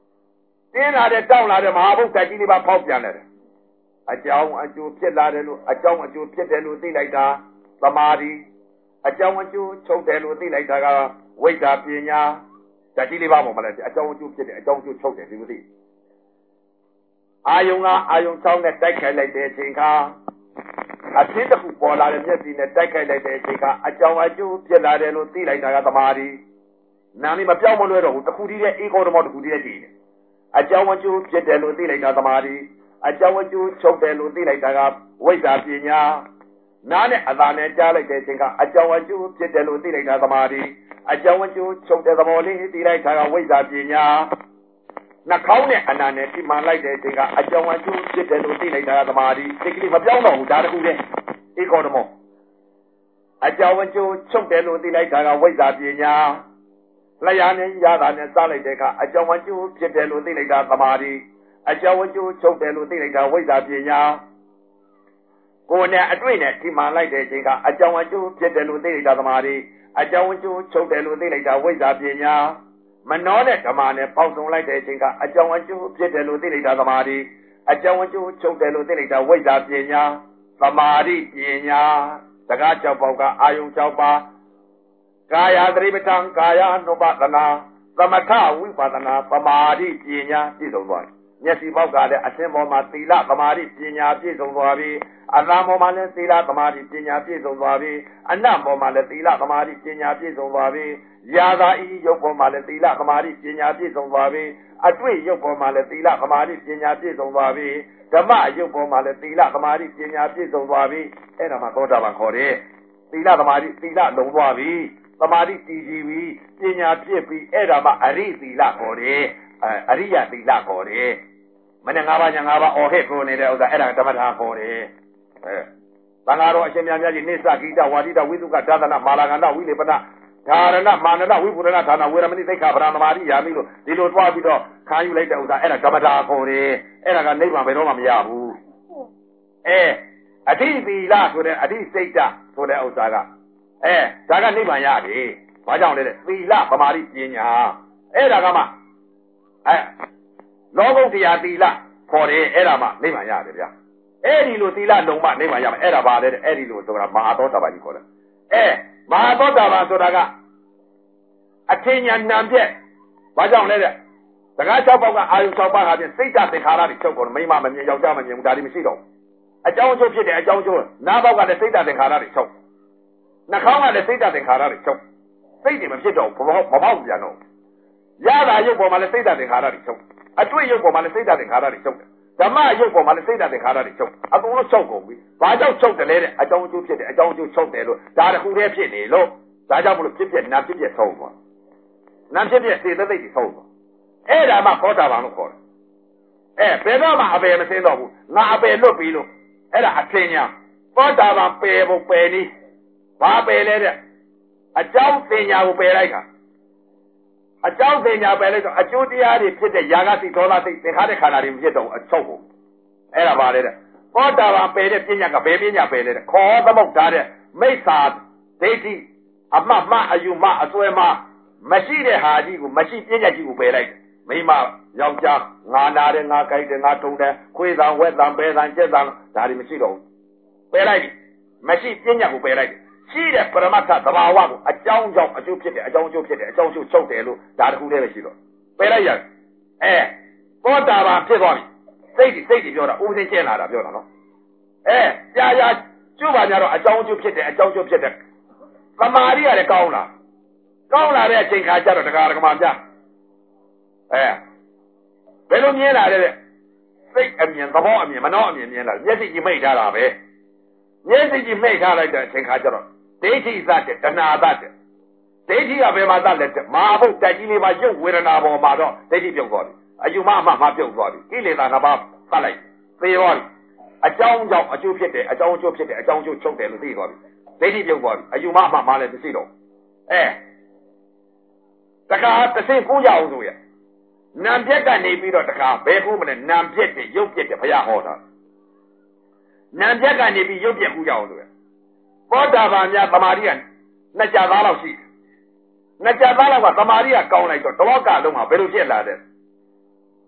A: တင်းလာတဲ့တောင်းလာတဲ့မဟာဘုတ်တက်ကြီးလေးပါဖောက်ပြန်တယ်အကြောင်းအကျိုးဖြစ်လာတယ်လို့အကြောင်းအကျိုးဖြစ်တယ်လို့သိလိုက်တာသမာဓိအကြောင်းအကျိုးချုပ်တယ်လို့သိလိုက်တာကဝိဇ္ဇာပညာတက်ကြီးလေးပါပေါ်မှာလည်းအကြောင်းအကျိုးဖြစ်တယ်အကြောင်းအကျိုးချုပ်တယ်ဒီလိုသိအာယုံကအာယုံချောင်းနဲ့တိုက်ခိုက်လိုက်တဲ့အချိန်ခါအဖြစ်တစ်ခုပေါ်လာတဲ့မျက်စိနဲ့တိုက်ခိုက်လိုက်တဲ့အချိန်ကအကြောင်းအကျိုးဖြစ်လာတယ်လို့သိလိုက်တာကသမာဓိနာမည်မပြောင်းမလွဲတော့ဘူးတစ်ခုတည်းရဲ့ဧကောဓမောတစ်ခုတည်းရဲ့တည်တယ်အကြောင်းအကျိုးဖြစ်တယ်လို့သိလိုက်တာသမာဓိအကြောင်းအကျိုးချုပ်တယ်လို့သိလိုက်တာကဝိဇ္ဇာပညာနားနဲ့အသာနဲ့ကြားလိုက်တဲ့အချိန်ကအကြောင်းအကျိုးဖြစ်တယ်လို့သိလိုက်တာသမာဓိအကြောင်းအကျိုးချုပ်တဲ့သဘောလေးသိလိုက်တာကဝိဇ္ဇာပညာနှာခေါင်းနဲ့အနာနဲ့ဒီမှန်လိုက်တဲ့အချိန်ကအကြောင်းအကျိုးဖြစ်တယ်လို့သိလိုက်တာကသမာဓိဒီကလေးမပြောင်းတော့ဘူးဒါတခုတည်းဧကောဓမောအကြောင်းအကျိုးချုပ်တယ်လို့သိလိုက်တာကဝိဇ္ဇာပညာလျာနဲ့ရတာနဲ့စားလိုက်တဲ့အခါအကြောင်းအကျိုးဖြစ်တယ်လို့သိလိုက်တာသမာဓိအကြောင်းအကျိုးချုပ်တယ်လို့သိလိုက်တာဝိဇ္ဇာပညာကိုယ်နဲ့အတွေ့နဲ့ဒီမှန်လိုက်တဲ့အချိန်ကအကြောင်းအကျိုးဖြစ်တယ်လို့သိလိုက်တာသမာဓိအကြောင်းအကျိုးချုပ်တယ်လို့သိလိုက်တာဝိဇ္ဇာပညာမနှောနဲ့ဓမ္မနဲ့ပေါင်းစုံလိုက်တဲ့အချိန်ကအကြောင်းအကျိုးဖြစ်တယ်လို့သိလိုက်တာသမာဓိအကြောင်းအကျိုးချုပ်တယ်လို့သိလိုက်တာဝိဇ္ဇာပညာသမာဓိပညာစကား၆ပေါက်ကအာယုံ၆ပါးကာယသတိပဋ္ဌာန်ကာယ ानु ပသနာသမထဝိပဿနာသမာဓိပညာပြည့်စုံသွားတယ်မျက်စိပေါက်ကလည်းအသင်ပေါ်မှာသီလသမာဓိပညာပြည့်စုံသွားပြီအသံပေါ်မှာလည်းသီလသမာဓိပညာပြည့်စုံသွားပြီအနတ်ပေါ်မှာလည်းသီလသမာဓိပညာပြည့်စုံသွားပြီယာသာဤရုပ်ပေါ်မှာလည်းသီလသမာဓိပညာပြည့်စုံသွားပြီအတွေ့ရုပ်ပေါ်မှာလည်းသီလသမာဓိပညာပြည့်စုံသွားပြီဓမ္မရုပ်ပေါ်မှာလည်းသီလသမာဓိပညာပြည့်စုံသွားပြီအဲ့ဒါမှသောတာပန်ခေါ်တယ်သီလသမာဓိသီလလုံးသွားပြီသမာဓိတည်ကြည်ပြီပညာဖြစ်ပြီအဲ့ဒါမှအရိသီလခေါ်တယ်အရိယသီလခေါ်တယ်မနဲ့၅ပါးညာ၅ပါးအော်ဟစ်ကိုနေတဲ့ဥစ္စာအဲ့ဒါဓမ္မထာခေါ်တယ်အဲသံဃာတော်အရှင်မြတ်ကြီးနိစ္စဂိတဝါဒိတဝိသုကဒါသနာမာလာကန္တဝိလေပနဓာရဏမာနတဝိပုရဏဌာနဝေရမဏိသိက္ခာပရဏသမာဓိယာမိလို့ဒီလိုတွားပြီးတော့ခံယူလိုက်တဲ့ဥစ္စာအဲ့ဒါဓမ္မထာခေါ်တယ်အဲ့ဒါကနိဗ္ဗာန်ဘယ်တော့မှမရဘူးအဲအဋ္ဌိသီလဆိုတဲ့အဋ္ဌိစိတ်တဆိုတဲ့ဥစ္စာကအဲဒါကနိဗ္ဗာန်ရတယ်ဘာကြောင့်လဲသီလပမာဓိပညာအဲ့ဒါကမှအဲလောကုတ္တရာသီလခေါ်တယ်အဲ့ဒါမှနိဗ္ဗာန်ရတယ်ဗျာအဲ့ဒီလိုသီလလုံးမှနိဗ္ဗာန်ရမယ်အဲ့ဒါပါလေအဲ့ဒီလိုဆိုတာမဟာသောတာပန်ကြီးခေါ်တယ်အဲမဟာသောတာပန်ဆိုတာကအထင်ညာနံပြက်ဘာကြောင့်လဲတဲ့စကား၆ပေါက်ကအာယု၆ပါးဟာဖြင့်စိတ်ဓာတ်သင်္ခါရတွေချုပ်ကုန်မိမမမြင်ယောက်ျားမမြင်ဘူးဒါတွေမရှိတော့ဘူးအကြောင်းအကျိုးဖြစ်တယ်အကြောင်းအကျိုးနားပေါက်ကလည်းစိတ်ဓာတ်သင်္ခါရတွေချုပ်နှာခေါင်းကလည်းစိတ်ဓာတ်သင်္ခါရတွေချုပ်စိတ်တွေမဖြစ်တော့ဘူးမပေါက်ပြန်တော့ရတာရုပ်ပေါ်မှာလည်းစိတ်ဓာတ်သင်္ခါရတွေချုပ်အတွေ့ရုပ်ပေါ်မှာလည်းစိတ်ဓာတ်သင်္ခါရတွေချုပ်ဓမ္မရုပ်ပေါ်မှာလည်းစိတ်ဓာတ်သင်္ခါရတွေချုပ်အကုန်လုံးချုပ်ကုန်ပြီဘာကြောင့်ချုပ်တယ်လဲတဲ့အကြောင်းအကျိုးဖြစ်တယ်အကြောင်းအကျိုးချုပ်တယ်လို့ဒါတခုတည်းဖြစ်နေလို့ဒါကြောင့်မလို့ဖြစ်ဖြစ်နာဖြစ်ဖြစ်ဆုံးသွားနာဖြစ်ဖြစ်စေတသိက်တွေဆုံးသွားအဲ့ဒါမှခေါ်တာပါလို့ခေါ်တယ်အဲဘယ်တော့မှအပယ်မစင်းတော့ဘူးငါအပယ်လွတ်ပြီလို့အဲ့ဒါအထင်ညာခေါ်တာပါပယ်ဖို့ပယ်နည်းဘာပယ်လဲတဲ့အကြောင်းသင်ညာကိုပယ်လိုက်တာအကြောင်းသင်ညာပယ်လိုက်တော့အကျိုးတရားတွေဖြစ်တဲ့ຢာကစိတ်ဒေါသစိတ်သင်္ခါရခန္ဓာတွေမဖြစ်တော့အချုပ်ဘူးအဲ့ဒါပါလေတဲ့သောတာပန်ပယ်တဲ့ပညာကဘယ်ပညာပယ်လဲတဲ့ခေါ်သမုတ်ထားတဲ့မိစ္ဆာဒိဋ္ဌိအမှတ်မှအယူမှအစွဲမှမရှိတဲ့ဟာကြီးကိုမရှိပညာကြီးကိုပယ်လိုက်မိမယောက်ျားငါနာတယ်ငါကြိုက်တယ်ငါထုံတယ်ခွေးတံဝက်တံဘဲတံကြက်တံဒါတွေမရှိတော့ဘူးပယ်လိုက်ပြီမရှိပညာကိုပယ်လိုက်ရှိတဲ့ပရမတ္ထသဘာဝကိုအကြောင်းကြောင့်အကျိုးဖြစ်တယ်အကြောင်းအကျိုးဖြစ်တယ်အကြောင်းအကျိုးချုပ်တယ်လို့ဒါတခုတည်းပဲရှိတော့ပယ်လိုက်ရအဲသောတာပန်ဖြစ်သွားပြီစိတ်တွေစိတ်တွေပြောတာဥပဒေကျင့်လာတာပြောတာနော်အဲကြာကြာကျွပါကြတော့အကြောင်းအကျိုးဖြစ်တယ်အကြောင်းအကျိုးဖြစ်တယ်သမာဓိရတယ်ကောင်းလားကောင်းလာတဲ့အချိန်ခါကျတော့တရားဓမ္မပြအဲဘယ်လိုမြင်လာလဲတဲ့စိတ်အမြင်သဘောအမြင်မနှောအမြင်မြင်လာမျက်စိကြီးမိတ်ထားတာပဲမျက်စိကြီးမိတ်ထားလိုက်တဲ့အချိန်ခါကျတော့ဒိဋ္ဌိသတ်တဲ့တဏှာသတ်တဲ့ဒိဋ္ဌိကဘယ်မှာသတ်လဲတဲ့မဟာဘုတ်တိုက်ကြီးလေးပါရုပ်ဝေဒနာပေါ်မှာတော့ဒိဋ္ဌိပြုတ်သွားပြီအယူမအမှမပြုတ်သွားပြီကိလေသာနှစ်ပါးသတ်လိုက်သေသွားပြီအကြောင်းကြောင့်အကျိုးဖြစ်တယ်အကြောင်းအကျိုးဖြစ်တယ်အကြောင်းအကျိုးချုပ်တယ်လို့သိသွားပြီဒိဋ္ဌိပြုတ်သွားပြီအယူမအမှမလည်းမရှိတော့အဲတခါတစ်ဆင့်ကူးကြအောင်ဆိုရနံပြက်ကနေပြီးတော့တခါဘယ်ကူးမလဲနံပြက်တဲ့ရုပ်ပြက်တဲ့ဘုရားဟောတာနံပြက်ကနေပြီးရုပ်ပြက်ကူးကြအောင်ဆိုရသောတာပန်များသမာဓိကနှစ်ကြသားလောက်ရှိနှစ်ကြသားလောက်ကသမာဓိကကောင်းလိုက်တော့တလောကလုံးမှာဘယ်လိုဖြစ်လာတဲ့သ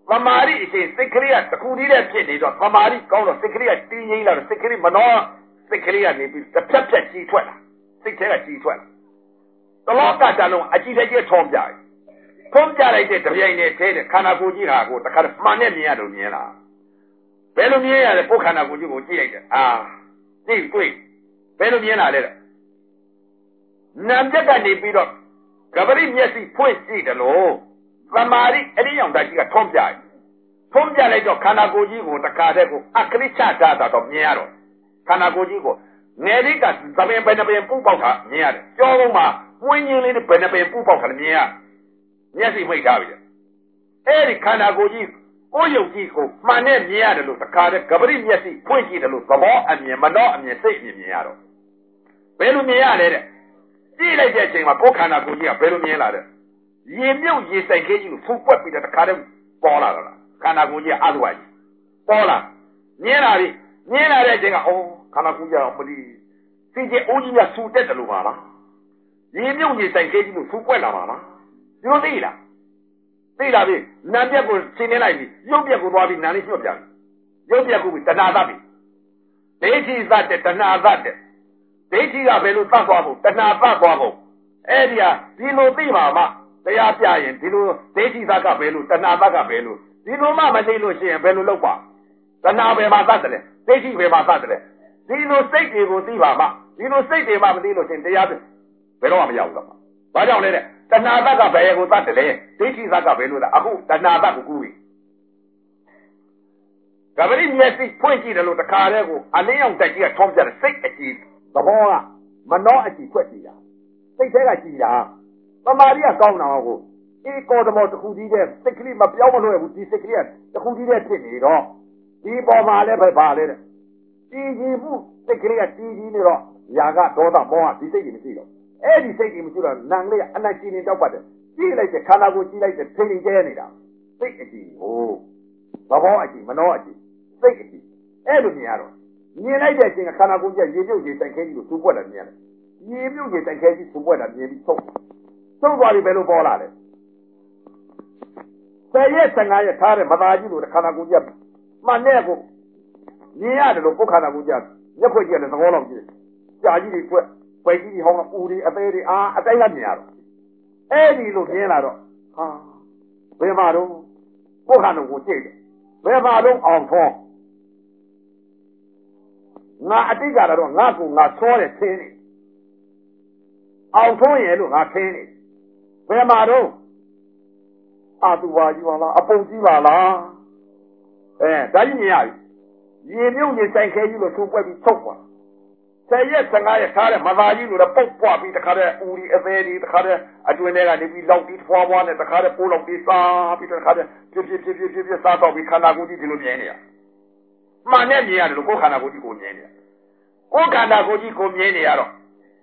A: သမာဓိအချိန်စိတ်ကလေးကတခုတည်းနဲ့ဖြစ်နေတော့သမာဓိကောင်းတော့စိတ်ကလေးကတည်ငြိမ်လာတော့စိတ်ကလေးမနှောစိတ်ကလေးကနေပြီးတစ်ဖြက်ဖြက်ကြီးထွက်လာစိတ်ထဲကကြီးထွက်လာတလောကတလုံးအကြည့်တကြီးထုံးပြတယ်ထုံးပြလိုက်တဲ့တပြိုင်တည်းထဲတဲ့ခန္ဓာကိုယ်ကြီးဟာကိုတခါမှန်နဲ့မြင်ရလို့မြင်လားဘယ်လိုမြင်ရလဲပုခန္ဓာကိုယ်ကြီးကိုကြည့်လိုက်တယ်အာကြည့်တွေ့ဘယ်လိုမြင်လာလဲနာမ်ပြက်ကနေပြီးတော့ကပရိမျက်စိဖွင့်ကြည့်တယ်လို့သမာဓိအရိယောင်ဓာတ်ကြီးကထုံးပြတယ်ထုံးပြလိုက်တော့ခန္ဓာကိုယ်ကြီးကိုတခါတည်းကိုအခရိချတာတော့မြင်ရတော့ခန္ဓာကိုယ်ကြီးကိုငယ်လေးကသမင်ဘယ်နှပင်ပူပေါက်တာမြင်ရတယ်ကြောလုံးမှာဝင်းချင်းလေးနဲ့ဘယ်နှပင်ပူပေါက်တာမြင်ရမျက်စိမိတ်ထားပြီအဲ့ဒီခန္ဓာကိုယ်ကြီးကိုယ်ယုတ်ကြီးကိုမှန်နဲ့မြင်ရတယ်လို့တခါတည်းကပရိမျက်စိဖွင့်ကြည့်တယ်လို့သဘောအမြင်မနှောအမြင်စိတ်အမြင်မြင်ရတော့ဘယ်လိုမြင်ရလဲတဲ့ကြည့်လိုက်တဲ့အချိန်မှာကိုယ်ခန္ဓာကိုယ်ကြီးကဘယ်လိုမြင်လာလဲရေမြုပ်ရေဆိုင်ခဲကြီးကိုဖူးပွက်ပြီးတော့တခါတည်းပေါ်လာတော့ခန္ဓာကိုယ်ကြီးအသုဝါကြီးပေါ်လာမြင်လာပြီမြင်လာတဲ့အချိန်ကအော်ခန္ဓာကိုယ်ကြီးကမလီစိတ်ကြီးအိုးကြီးကဆူတက်တယ်လို့ပါလားရေမြုပ်ရေဆိုင်ခဲကြီးကိုဖူးပွက်လာပါလားဒီလိုသိလားသိလားပြီနာပြက်ကိုရှင်းနေလိုက်ပြီရုပ်ပြက်ကိုသွားပြီးနာလေးညှော့ပြန်ရုပ်ပြက်ကိုပြီးတဏှာသတ်ပြီဒိဋ္ဌိသတ်တယ်တဏှာသတ်တယ်ဒိဋ္ဌိကဘယ်လိုသတ်သွားဖို့တဏှာသတ်သွားဖို့အဲ့ဒီဟာဒီလိုသိပါမှတရားပြရင်ဒီလိုဒိဋ္ဌိသတ်ကဘယ်လိုတဏှာသတ်ကဘယ်လိုဒီလိုမှမသိလို့ရှိရင်ဘယ်လိုလုပ်ပါတဏှာဘယ်မှာသတ်တယ်ဒိဋ္ဌိဘယ်မှာသတ်တယ်ဒီလိုစိတ်တွေကိုသိပါမှဒီလိုစိတ်တွေမှမသိလို့ရှိရင်တရားဘယ်တော့မှမရဘူးတော့ဘာကြောင့်လဲတဲ့တဏှာသတ်ကဘယ်ကိုသတ်တယ်လဲဒိဋ္ဌိသတ်ကဘယ်လိုလဲအခုတဏှာသတ်ကိုကူးပြီကပရိမျက်စိဖွင့်ကြည့်တယ်လို့တခါတည်းကိုအလင်းရောင်တက်ကြီးကထုံးပြတယ်စိတ်အကြည့်သဘောကမနှောအကြည့်ဖွက်ကြည့်တာစိတ်ထဲကကြည့်တာသမာဓိကကောင်းတာကိုအေးကောသမောတစ်ခုကြီးတဲ့စိတ်ကလေးမပြောင်းမလို့ဘူးဒီစိတ်ကလေးကတစ်ခုကြီးတဲ့ဖြစ်နေတော့ဒီပေါ်မှာလည်းပဲပါလေတဲ့တည်ကြည်မှုစိတ်ကလေးကတည်ကြည်နေတော့ຢာကဒေါသမောဟဒီစိတ်ကြီးမရှိတော့အဲ့ဒီစိတ်ကြီးမရှိတော့နံလေးကအနက်ကြီးနေတော့ပတ်တယ်ကြည့်လိုက်တဲ့ခန္ဓာကိုယ်ကြည့်လိုက်တဲ့ထိန်ကျဲနေတာစိတ်အကြည့်ဟိုသဘောအကြည့်မနှောအကြည့်စိတ်အကြည့်အဲ့လိုမြင်ရတော့မြင်လိုက်တဲ့အချိန်ကခန္ဓာကိုယ်ကြီးရေမြုပ်ရေတိုက်ခဲကြီးကိုသူ့ပွက်လာမြင်ရတယ်ရေမြုပ်ရေတိုက်ခဲကြီးသူ့ပွက်လာမြင်ပြီးဆုံးဆုံးသွားပြီဘယ်လိုပေါ်လာလဲဆယ်ရက်ဆယ်ငါးရက်ထားတဲ့မသားကြီးလို့ခန္ဓာကိုယ်ကြီးမှန်တဲ့ကိုမြင်ရတယ်လို့ပုခန္ဓာကိုယ်ကြီးမျက်ခွက်ကြီးလည်းသဘောလောက်ကြည့်ကြာကြီးတွေကွက်ပွက်ကြီးတွေဟောင်းဦးတွေအသေးတွေအာအတိုင်းကမြင်ရတော့အဲ့ဒီလိုမြင်လာတော့ဟာဘယ်မှာတော့ပုခန္ဓာကိုကြည့်တယ်ဘယ်မှာတော့အောင်ဖော်ငါအတိတ်ကတော့ငါကူငါဆောတယ်သင်းနေအောင်ထုံးရလို့ငါသင်းနေဘယ်မှာတော့အာသူပါကြီးပါလားအပုံကြီးပါလားအဲဒါကြီးမြင်ရပြီရေမြုပ်ရေဆိုင်ခဲကြီးလို့သူ့ပွက်ပြီးထုတ်သွားဆယ်ရက်ဆယ်ငါးရက်ထားတဲ့မသားကြီးလို့ပုတ်ပွားပြီးတခါတည်းဦးဒီအသေးဒီတခါတည်းအတွင်းထဲကနေပြီးလောက်ပြီးဖွာဖွာနဲ့တခါတည်းပိုးလောက်ပြီးစားပြီးတခါတည်းပြပြပြပြပြပြစားတော့ပြီးခန္ဓာကိုယ်ကြီးဒီလိုမြင်နေရမှန်နဲ့မြင်ရတယ်လို့ကိုယ်ခန္ဓာကိုယ်ကြီးကိုမြင်နေရကိုယ်ခန္ဓာကိုယ်ကြီးကိုမြင်နေရတော့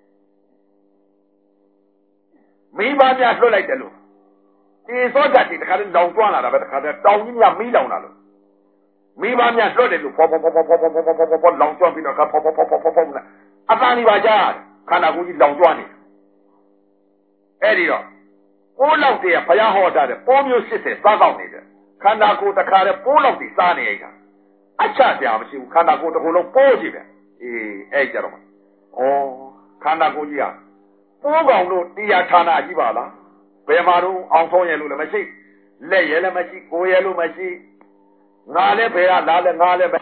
A: မိဘများလွတ်လိုက်တယ်လို့ဒီစောတတ်ဒီတခါတည်းလောင်ကျွမ်းလာတာပဲတခါတည်းတောင်ကြီးများမီးလောင်လာလို့မိဘများလွတ်တယ်လို့ဖော်ဖော်ဖော်ဖော်ဖော်ဖော်ဖော်ဖော်ဖော်လောင်ကျွမ်းပြီးတော့ဖော်ဖော်ဖော်ဖော်ဖော်ဖော်အပန်းဒီပါကြခန္ဓာကိုယ်ကြီးလောင်ကျွမ်းနေအဲ့ဒီတော့ပိုးလောက်တည်းကဘုရားဟောတာတဲ့ပိုးမျိုး၈၀စားကောက်နေတယ်ခန္ဓာကိုယ်တခါတည်းပိုးလောက်တည်းစားနေရတာအချပြမရှိဘူးခန္ဓာကိုယ်တစ်ခုလုံးပိုးကြည့်ပဲအေးအဲ့ကြတော့ဩခန္ဓာကိုယ်ကြီးကပိုးကောင်တို့တရားဌာနကြီးပါလားဘယ်မှာတော့အောင်ဆုံးရလို့လည်းမရှိလက်ရလည်းမရှိကိုယ်ရလို့မရှိငါလည်းဘယ်ကလာလဲငါလည်း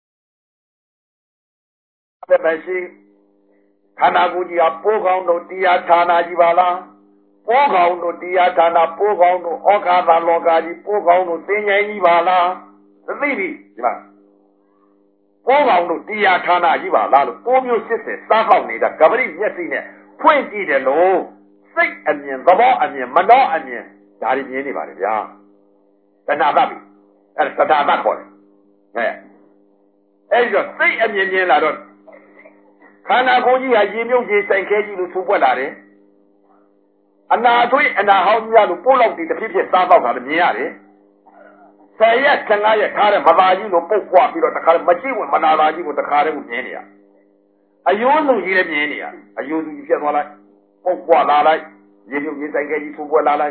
A: မရှိခန္ဓာကိုယ်ကြီးကပိုးကောင်တို့တရားဌာနကြီးပါလားပိုးကောင်တို့တရားဌာနပိုးကောင်တို့ဩဃာသလောကကြီးပိုးကောင်တို့သင်္ချိုင်းကြီးပါလားသိပြီဒီမှာပိုးကောင်တို့တရားဌာနကြီးပါလားလို့ပိုးမျိုး၈၀စားပေါက်နေတာကပရိမျက်စိနဲ့ဖွင့်ကြည့်တယ်လို့စိတ်အမြင်သဘောအမြင်မနှောအမြင်ဒါတွေမြင်နေပါလေဗျာတဏှာသတ်ပြီအဲ့ဒါတဏှာသတ်ခေါ်တယ်ဟဲ့အဲ့ဒီတော့စိတ်အမြင်မြင်လာတော့ခန္ဓာကိုယ်ကြီးဟာရေမြုပ်ရေဆိုင်ခဲကြီးလို့ထူပွက်လာတယ်အနာသွေးအနာဟောင်းကြီးလို့ပိုးလောက်တည်းတစ်ဖြစ်ဖြစ်စားတော့တာလည်းမြင်ရတယ်ဆယ်ရက်ဆယ်ငါးရက်ထားတဲ့မသားကြီးလို့ပုတ်ပွားပြီးတော့တခါမကြည့်ဝင်မနာသားကြီးကိုတခါတည်းကိုမြင်နေရအယိုးစုကြီးလည်းမြင်နေရအယိုးစုကြီးဖြစ်သွားလိုက်ပုတ်ပွားလာလိုက်ရေမြုပ်ရေဆိုင်ခဲကြီးထူပွက်လာလိုက်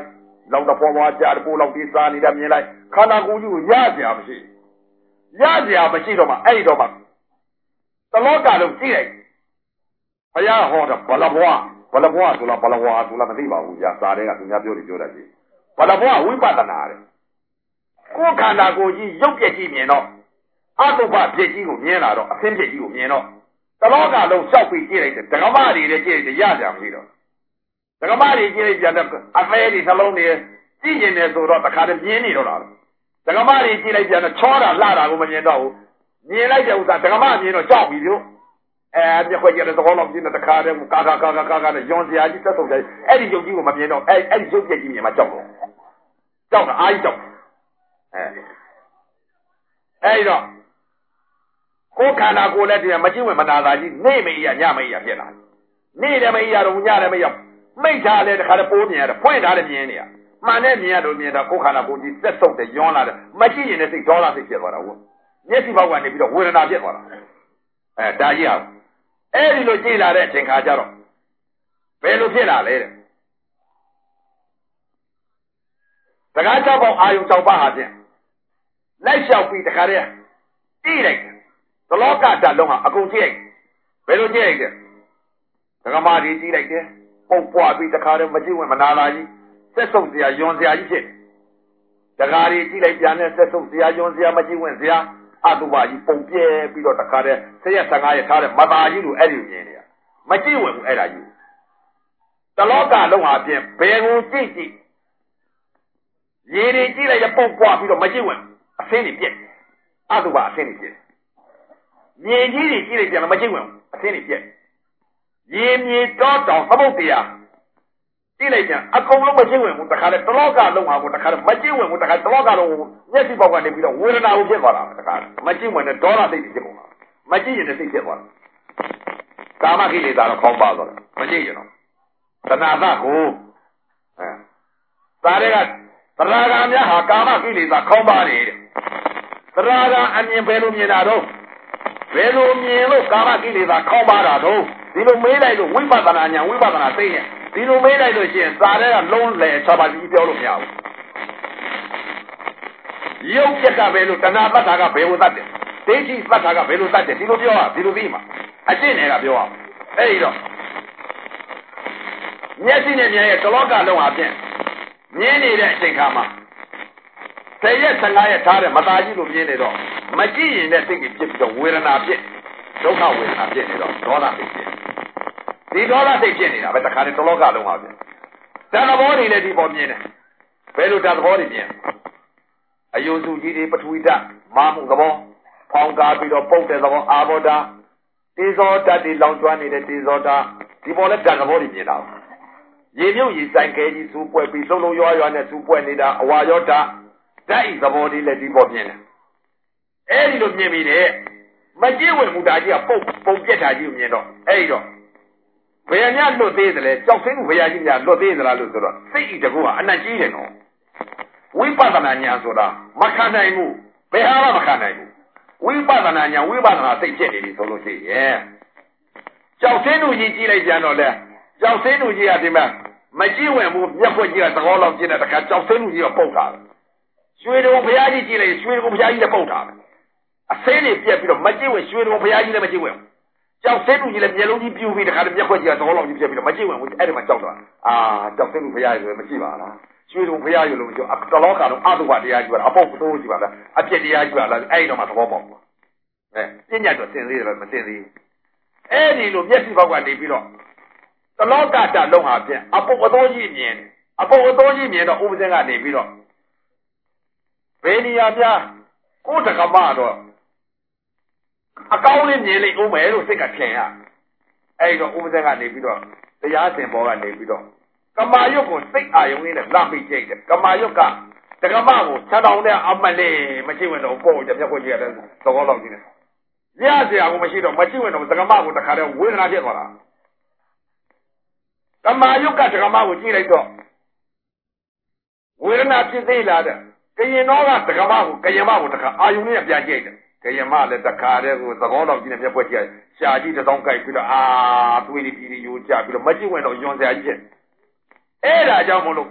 A: လောက်တော့ပေါ်ပေါ်ကြားပိုးလောက်ဒီစားနေတဲ့မြင်လိုက်ခန္ဓာကိုယ်ကြီးကိုရကြရမရှိရကြရမရှိတော့မှအဲ့ဒီတော့မှတလောကလုံးကြည့်လိုက်ဘုရားဟောတော့ဘလဘွားဘလဘွားဆိုလားဘလဝါဆိုလားမသိပါဘူးကြာစားတဲ့ကသူများပြောတယ်ပြောတတ်ကြီးဘလဘွားဝိပဿနာတဲ့ကိုယ်ခန္ဓာကိုယ်ကြီးရုပ်ပြည့်ကြီးမြင်တော့အတုပပြည့်ကြီးကိုမြင်လာတော့အသင်းပြည့်ကြီးကိုမြင်တော့တလောကလုံးလျှောက်ပြီးကြည့်လိုက်တယ်ဒကမတွေလည်းကြည့်လိုက်တယ်ရကြမရှိတော့ဒကမတွေကြည့်လိုက်ပြန်တော့အသေးတွေနှလုံးတွေကြည့်နေတယ်ဆိုတော့တခါတည်းမြင်နေတော့တာဒကမတွေကြည့်လိုက်ပြန်တော့ချောတာလှတာကိုမမြင်တော့ဘူးမြင်လိုက်တဲ့ဥစ္စာဒကမမြင်တော့ကြောက်ပြီလို့အဲပြခွက်ကြတဲ့သဘောလောက်ကြည့်တဲ့တခါတည်းကာကာကာကာကာကာနဲ့ယွန်စရာကြီးတက်ဆုံးတယ်အဲ့ဒီရုပ်ကြီးကိုမမြင်တော့အဲ့အဲ့ဒီရုပ်ပြည့်ကြီးမြင်မှကြောက်တော့ကြောက်တာအားကြီးကြောက်အဲအဲ့တော့ကိုယ်ခန္ဓာကိုယ်လည်းတည်းမကြည့်ဝင်မနာတာကြီးနေမအေးရညမအေးရဖြစ်လာနေတယ်မအေးရတော့ညတယ်မအေးရမိတ်ထားလဲတခါတည်းပိုးမြင်ရတယ်ဖွင့်ထားတယ်မြင်နေရမှန်နဲ့မြင်ရတော့မြင်တာကိုယ်ခန္ဓာကိုယ်ကြီးသက်ဆုပ်တယ်ယွန်းလာတယ်မကြည့်ရင်လည်းစိတ်ဒေါသစိတ်ဖြစ်သွားတာဟုတ်မျက်စိဘောက်ကနေပြီးတော့ဝေဒနာဖြစ်သွားတာအဲဒါကြီးဟာအဲ့ဒီလိုကြည့်လာတဲ့အချိန်ခါကျတော့ဘယ်လိုဖြစ်လာလဲတဲ့တကား၆ပေါက်အာယုံ၆ပါးဟာဖြင့်လိုက်လျှောက်ပြီးတခါတည်းတိလိုက်တလောကဓာတ်လုံးဟာအကုန်ကြည့်လိုက်ဘယ်လိုကြည့်လိုက်တဲ့ဒကမာကြီးကြည့်လိုက်တယ်ပုတ်ပွားပြီးတခါတည်းမကြည့်ဝင်မနာလာကြီးဆက်ဆုပ်စရာယွန်စရာကြီးဖြစ်ဒကာကြီးကြည့်လိုက်ပြန်တဲ့ဆက်ဆုပ်စရာယွန်စရာမကြည့်ဝင်စရာအတုပါကြီးပုံပြဲပြီးတော့တခါတည်းဆယ်ရက်ဆယ်ငါးရက်ထားတဲ့မသားကြီးလိုအဲ့ဒီမြင်နေရမကြည့်ဝင်ဘူးအဲ့ဒါကြီးတလောကလုံးဟာဖြင့်ဘယ်ကိုကြည့်ကြည့်ရေတွေကြည့်လိုက်ရပုတ်ပွားပြီးတော့မကြည့်ဝင်အဆင်းတွေပြက်အတုပါအဆင်းတွေပြက်မြေကြီးတွေကြည့်လိုက်ပြန်မကြည့်ဝင်အဆင်းတွေပြက်ရေမြေတောတောင်သမုတ်တရားကြည့်လိုက်ပြန်အကုန်လုံးမကြည့်ဝင်ဘူးတခါတည်းတလောကလုံးဟာကိုတခါတည်းမကြည့်ဝင်ဘူးတခါတလောကလုံးကိုမျက်စိပေါက်ကနေပြီးတော့ဝေဒနာကိုဖြစ်သွားတာတခါမကြည့်ဝင်တဲ့ဒေါသစိတ်ဖြစ်ကုန်တာမကြည့်ရင်စိတ်ဖြစ်သွားတာကာမကိလေသာတော့ခေါင်းပါသွားတယ်မကြည့်ရင်တော့တဏှာသကိုအဲဒါတွေကသရဂါများဟာကာမကိလေသာခေါင်းပါတယ်တဲ့သရဂါအမြင်ဘယ်လိုမြင်တာတော့ဘယ်လိုမြင်လို့ကာမကိလေသာခေါင်းပါတာတော့ဒီလိုမေးလိုက်လို့ဝိပဿနာဉာဏ်ဝိပဿနာသိရင်ဒီလိုမေးလိုက်လို့ရှိရင်သာတဲ့ကလုံးလေ၆ပါးကြီးပြောလို့မရဘူးရုပ်ပြက်ကပဲလို့တဏှာတတ်တာကဘယ်လိုတတ်တယ်ဒိဋ္ဌိတတ်တာကဘယ်လိုတတ်တယ်ဒီလိုပြောရဒီလိုပြီးမှာအကျင့်တွေကပြောရအဲ့ဒီတော့မျက်စိနဲ့မြင်ရဲ့တလောကလုံးအပြင်မြင်နေတဲ့အချိန်ခါမှာဆယ်ရက်ဆယ်ငါးရက်ထားတဲ့မသားကြီးလိုမြင်နေတော့မကြည့်ရင်လည်းစိတ်ကြီးဖြစ်ပြီးတော့ဝေဒနာဖြစ်ဒုက္ခဝေဒနာဖြစ်နေတော့ဒေါသစိတ်ဖြစ်ဒီဒေါသစိတ်ဖြစ်နေတာပဲတခါတည်းတလောကလုံးပါပဲတဏ္ဍဘောတွေလည်းဒီပေါ်မြင်တယ်ဘယ်လိုတဏ္ဍဘောတွေမြင်အယုံစုကြီးတွေပထဝီဓာတ်မာမှုသဘောဖောင်းကားပြီးတော့ပုတ်တဲ့သဘောအာဘောဓာတေဇောဓာတ်တွေလောင်ကျွမ်းနေတဲ့တေဇောဓာတ်ဒီပေါ်လည်းတဏ္ဍဘောတွေမြင်တာရေမြုပ်ရေဆိုင်ခဲကြီးစူးပွဲပြီးလုံးလုံးရွာရွာနဲ့စူးပွဲနေတာအဝါရောဓာတ်ဓာတ်ဤသဘောတွေလည်းဒီပေါ်မြင်တယ်အဲ့ဒီလိုမြင်ပြီးတဲ့မကြည့်ဝင်မူတာကြီးကပုတ်ပုံပြက်တာကြီးကိုမြင်တော့အဲ့ဒီတော့ဘယ်များလွတ်သေးတယ်လဲကြောက်သိမှုဘုရားကြီးများလွတ်သေးသလားလို့ဆိုတော့စိတ်ဤတကူကအနတ်ကြီးတယ်နော်ဝိပဿနာဉာဏ်ဆိုတာမခံနိုင်ဘူးဘယ်ဟာမှမခံနိုင်ဘူးဝိပဿနာဉာဏ်ဝိပဿနာစိတ်ဖြစ်နေပြီဆိုလို့ရှိရင်ကြောက်သိမှုကြီးကြည့်လိုက်ကြတော့လေကြောက်သိမှုကြီးကဒီမှာမကြည့်ဝင်ဘူးမျက်ဖွက်ကြီးကသကောလောက်ပြင်းတဲ့တခါကြောက်သိမှုကြီးကပုတ်တာရွှေတုံဘုရားကြီးကြည့်လိုက်ရွှေတုံဘုရားကြီးလည်းပုတ်တာအစင်းတွေပြက်ပြီးတော့မကြည့်ဝင်ရွှေတုံဘုရားကြီးလည်းမကြည့်ဝင်ကြောက်သိမှုကြီးလည်းမျက်လုံးကြီးပြူပြီးတခါတည်းမျက်ခွက်ကြီးကသကောလောက်ကြီးပြက်ပြီးတော့မကြည့်ဝင်ဘူးအဲ့ဒီမှာကြောက်တာအာကြောက်သိမှုဘုရားကြီးလည်းမကြည့်ပါလားရွှေတုံဘုရားကြီးလို့ပြောတလောကတော့အတုပတရားကြီးပါအပုတ်ပတိုးကြီးပါလားအပြစ်တရားကြီးပါလားအဲ့ဒီတော့မှသဘောပေါက်ပါအဲပညာတော့စင်သေးတယ်မစင်သေးအဲ့ဒီလိုမျက်စိဘောက်ကနေပြီးတော့တလောကတလုံးဟာဖြင့်အပုတ်အတိုးကြီးမြင်တယ်အပုတ်အတိုးကြီးမြင်တော့ဥပဇင်းကနေပြီးတော့ဘယ်နေရာပြကိုယ်တကမတော့အကောင်းလေးမြင်လိုက်ဦးမယ်လို့စိတ်ကထင်ရအဲ့တော့ဥပဇင်းကနေပြီးတော့တရားစင်ဘောကနေပြီးတော့ကမာယုတ်ကိုစိတ်အာယုံလေးနဲ့လမ်းပြီးကြိတ်တယ်ကမာယုတ်ကတကမကိုခြံတောင်တဲ့အမလေးမရှိဝင်တော့ပို့ကြမျက်ခွက်ကြီးရတယ်သဘောလောက်ကြီးတယ်ရစရာကိုမရှိတော့မရှိဝင်တော့တကမကိုတခါတည်းဝေဒနာဖြစ်သွားတာကမာယုတ်ကတကမကိုကြည့်လိုက်တော့ဝေဒနာဖြစ်သေးလားတဲ့ကရင်တော့ကတကမကိုကရင်မကိုတခါအာယုံလေးနဲ့ပြန်ကြိတ်တယ်ကရင်မလည်းတခါတည်းကိုသဘောလောက်ကြီးနဲ့မျက်ခွက်ကြီးရှာကြီးတစ်တောင်းကြိုက်ပြီးတော့အာသွေးတွေပြည်တွေယိုကျပြီးတော့မရှိဝင်တော့ယွန်စရာကြီးဖြစ်အဲ့ဒါကြောင့်မလို့